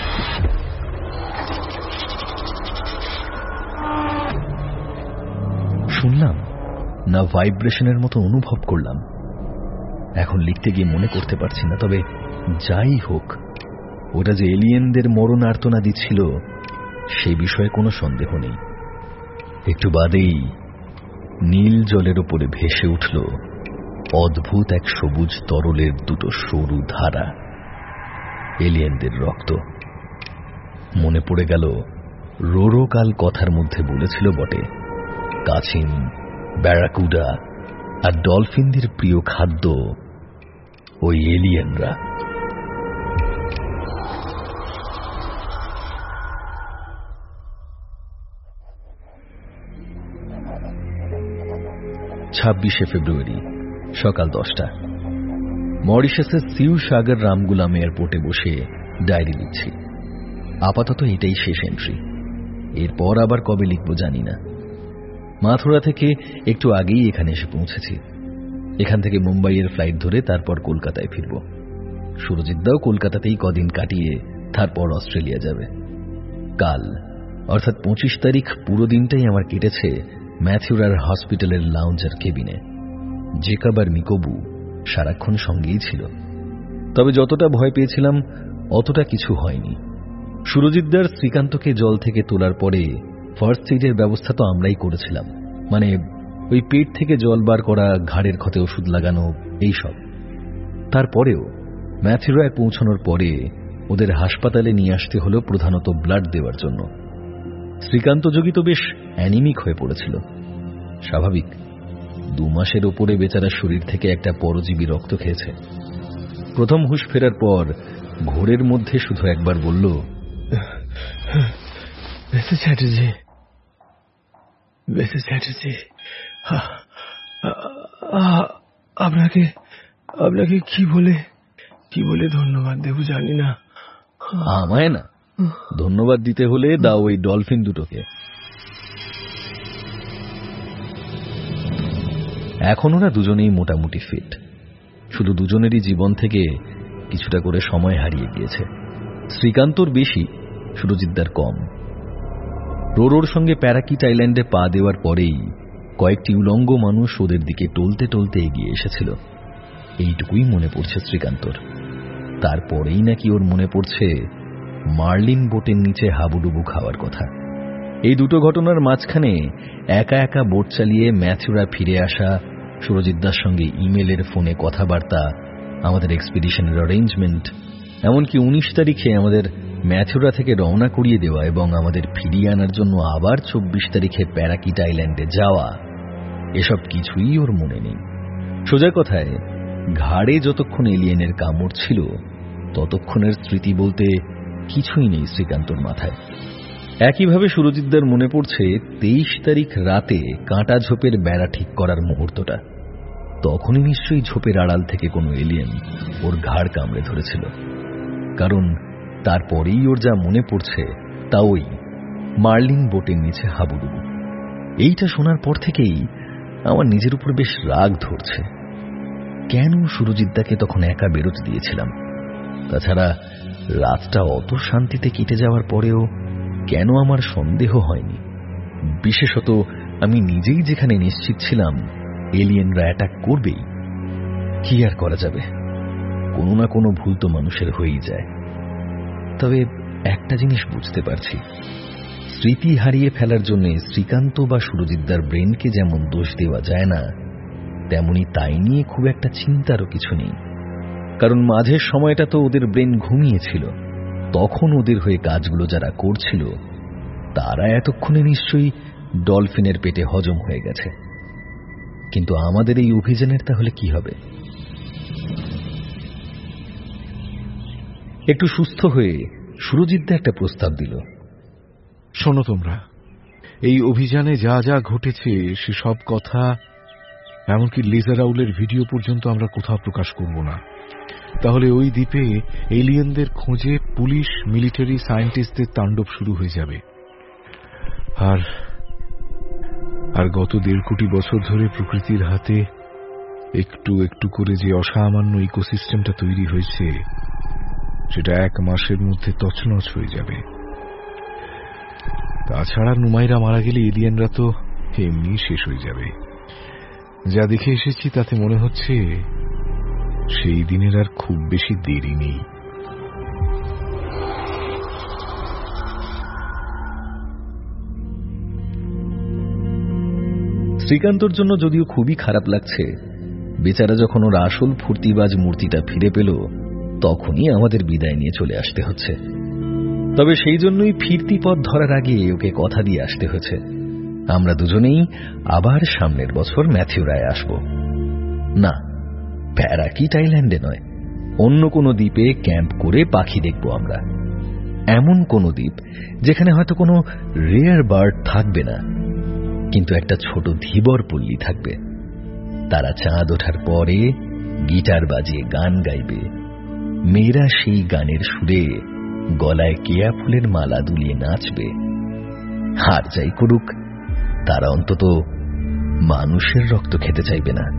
শুনলাম না ভাইব্রেশনের মতো অনুভব করলাম, এখন লিখতে গিয়ে মনে করতে পারছি না। তবে যাই হোক, ওটা যে এলিয়েনদের মরণ আর্তনা দিচ্ছিল সেই বিষয়ে কোনো সন্দেহ নেই। একটু বাদেই নীল জলের ওপরে ভেসে উঠল অদ্ভুত এক সবুজ তরলের দুটো সরু ধারা, এলিয়েনদের রক্ত। মনে পড়ে গেল রোরো কাল কথার মধ্যে বলেছিল বটে, কাছিন, ব্যারাকুডা আর ডলফিনদের প্রিয় খাদ্য ওই এলিয়েনরা। ছাব্বিশে ফেব্রুয়ারি সকাল দশটা। মরিশাসের সিউ সাগর রামগুলাম এয়ারপোর্টে বসে ডায়েরি লিখছি। আপাতত এটাই শেষ এন্ট্রি। এরপর আবার কবে লিখব জানি না। মাথুরা থেকে একটু আগেই এখানে এসে পৌঁছেছি। এখান থেকে মুম্বাইয়ের ফ্লাইট ধরে তারপর কলকাতায় ফিরব। সুরজিৎদাও কলকাতাতেই কদিন কাটিয়ে তারপর অস্ট্রেলিয়া যাবে। কাল অর্থাৎ পঁচিশ তারিখ পুরো দিনটাই আমার কেটেছে ম্যাথুরার হসপিটালের লাউঞ্জের কেবিনে। জেকাব আর মিকোবু সারাক্ষণ সঙ্গেই ছিল। তবে যতটা ভয় পেয়েছিলাম অতটা কিছু হয়নি। সুরজিৎদার শ্রীকান্তকে জল থেকে তোলার পরে ফার্স্ট এইডের ব্যবস্থা তো আমরাই করেছিলাম, মানে ওই পেট থেকে জল বার করা, ঘাড়ের ক্ষতে ওষুধ লাগানো, এইসব। তারপরেও ম্যাথুরায় পৌঁছানোর পরে ওদের হাসপাতালে নিয়ে আসতে হলো প্রধানত ব্লাড দেওয়ার জন্য। শ্রীকান্ত যোগী তো বেশ অ্যানিমিক হয়ে পড়েছিল। স্বাভাবিক, দু মাসের ওপরে বেচারা শরীর থেকে একটা পরজীবী রক্ত খেয়েছে। প্রথম হুঁশ ফেরার পর ঘোরের মধ্যে শুধু একবার বলল, মিসেস চ্যাটার্জি, মিসেস চ্যাটার্জি, আপনাকে আপনাকে কি বলে কি বলে ধন্যবাদ দেব জানি না। আমায় না ধন্যবাদ দিতে হলে দাও ওই ডলফিন দুটোকে। এখন ওরা দুজনেই মোটামুটি ফিট, শুধু দুজনেরই জীবন থেকে কিছুটা করে সময় হারিয়ে গিয়েছে। শ্রীকান্তর বেশি, সুরজিৎদার কম। রোরোর সঙ্গে প্যারাকিট আইল্যান্ডে পা দেওয়ার পরেই কয়েকটি উলঙ্গ মানুষ ওদের দিকে টলতে টলতে এগিয়ে এসেছিল, এইটুকুই মনে পড়ছে শ্রীকান্তর। তারপরেই নাকি ওর মনে পড়ছে মার্লিন বোটের নিচে হাবুডুবু খাওয়ার কথা। এই দুটো ঘটনার মাঝখানে একা একা বোট চালিয়ে ম্যাথুরা ফিরে আসা, সুরজিৎদার সঙ্গে ইমেলের ফোনে কথাবার্তা, আমাদের এক্সপিডিশনের অ্যারেঞ্জমেন্ট, এমনকি উনিশ তারিখে আমাদের ম্যাথুরা থেকে রওনা করিয়ে দেওয়া এবং আমাদের ফিরিয়ে আনার জন্য আবার চব্বিশ তারিখে প্যারাকিট আইল্যান্ডে যাওয়া, এসব কিছুই ওর মনে নেই। সোজা কথায়, ঘাড়ে যতক্ষণ এলিয়েনের কামড় ছিল ততক্ষণের স্মৃতি বলতে কিছুই নেই শ্রীকান্তর মাথায়। একইভাবে সুরজিৎদার মনে পড়ছে তেইশ তারিখ রাতে কাঁটা ঝোপের বেড়া ঠিক করার মুহূর্তটা। তখনই নিশ্চয়ই ঝোপের আড়াল থেকে কোনো এলিয়েন ওর ঘাড় কামড়ে ধরেছিল, কারণ তারপরেই ওর যা মনে পড়ছে তা ওই মার্লিন বোটের নিচে হাবুডুবু। এইটা শোনার পর থেকেই আমার নিজের উপর বেশ রাগ ধরছে। কেন সুরজিৎদাকে তখন একা বেরোতে দিয়েছিলাম? তাছাড়া রাতটা অত শান্তিতে কেটে যাওয়ার পরেও কেন আমার সন্দেহ হয়নি? বিশেষত আমি নিজেই যেখানে নিশ্চিত ছিলাম এলিয়েনরা অ্যাটাক করবেই। কি আর করা যাবে, কোনো না কোনো ভুল তো মানুষের হয়েই যায়। তবে একটা জিনিস বুঝতে পারছি, স্মৃতি হারিয়ে ফেলার জন্য শ্রীকান্ত বা সুরজিৎদার ব্রেনকে যেমন দোষ দেওয়া যায় না, তেমনি তাই নিয়ে খুব একটা চিন্তারও কিছু নেই। কারণ মাঝের সময়টা তো ওদের ব্রেন ঘুমিয়েছিল, তখন ওদের হয়ে কাজগুলো যারা করছিল তারা এতক্ষণে নিশ্চয়ই ডলফিনের পেটে হজম হয়ে গেছে। কিন্তু আমাদের এই অভিযানের তাহলে কি হবে? একটু সুস্থ হয়ে সুরজিৎদা একটা প্রস্তাব দিল। শোনো তোমরা, এই অভিযানে যা যা ঘটেছে সে সব কথা, এমনকি লেজার আউলের ভিডিও পর্যন্ত আমরা কোথাও প্রকাশ করব না। তাহলে ওই দ্বীপে এলিয়েনদের খোঁজে পুলিশ, মিলিটারি, সায়েন্টিস্টদের তাণ্ডব শুরু হয়ে যাবে। আর আর গত দেড় কোটি বছর ধরে প্রকৃতির হাতে একটু একটু করে যে অসামান্য ইকোসিস্টেমটা তৈরি হয়েছে সেটা এক মাসের মধ্যে তছনছ হয়ে যাবে। তাছাড়া নুমাইরা মারা গেলে এলিয়েনরা তো এমনি শেষ হয়ে যাবে। যা দেখে এসেছি তাতে মনে হচ্ছে সেই দিনের আর খুব বেশি দেরি নেই। শ্রীকান্তর জন্য যদিও খুবই খারাপ লাগছে, বেচারা যখন ওর আসল ফুর্তিবাজ মূর্তিটা ফিরে পেল তখনই আমাদের বিদায় নিয়ে চলে আসতে হচ্ছে। তবে সেই জন্যই ফিরতি পথ ধরার আগে ওকে কথা দিয়ে আসতে হয়েছে, আমরা দুজনেই আবার সামনের বছর ম্যাথুরায় আসব। না, প্যারাকিট আইল্যান্ডে নয়, অন্য কোনো দ্বীপে ক্যাম্প করে পাখি দেখব আমরা। এমন কোনো দ্বীপ যেখানে হয়তো কোনো রেয়ার বার্ড থাকবে না, কিন্তু একটা ছোট ধীবর পল্লী থাকবে। তারা চাঁদ ওঠার পরে গিটার বাজিয়ে গান গাইবে, মেয়েরা সেই গানের সুরে গলায় কেয়া ফুলের মালা দুলিয়ে নাচবে। আর যাই করুক, তারা অন্তত মানুষের রক্ত খেতে চাইবে না।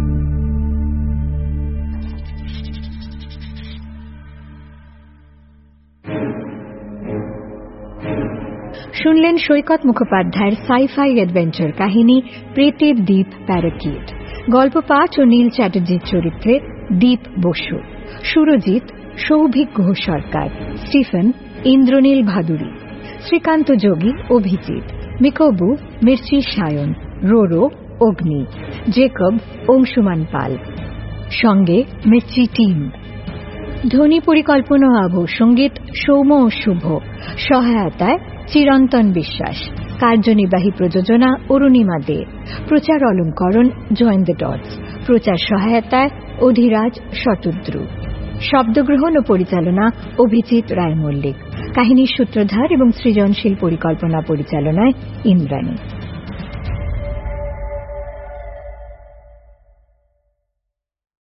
শুনলেন সৈকত মুখোপাধ্যায়ের সাইফাই অ্যাডভেঞ্চার কাহিনী প্রেতের দ্বীপ প্যারাকিট। গল্প পাঠ ও নীল চ্যাটার্জির চরিত্রে দীপ বসু, সুরজিৎ সৌভিক ঘোষ সরকার, স্টিফেন ইন্দ্রনীল ভাদুরী, শ্রীকান্ত যোগী অভিজিৎ, মিকোবু মির্চি সায়ন, রোরো অগ্নি, জেকব অংশুমান পাল, সঙ্গে মির্চি টিম। ধ্বনি পরিকল্পনা ও আবহ সঙ্গীত সৌম্য ও শুভ, সহায়তায় চিরন্তন বিশ্বাস, কার্যনির্বাহী প্রযোজনা অরুণিমা দে, প্রচার অলঙ্করণ জয়েন দ্য ডটস, প্রচার সহায়তায় অধিরাজ শতদ্রু, শব্দগ্রহণ ও পরিচালনা অভিজিৎ রায় মল্লিক, কাহিনীর সূত্রধার এবং সৃজনশীল পরিকল্পনা পরিচালনায় ইন্দ্রাণী।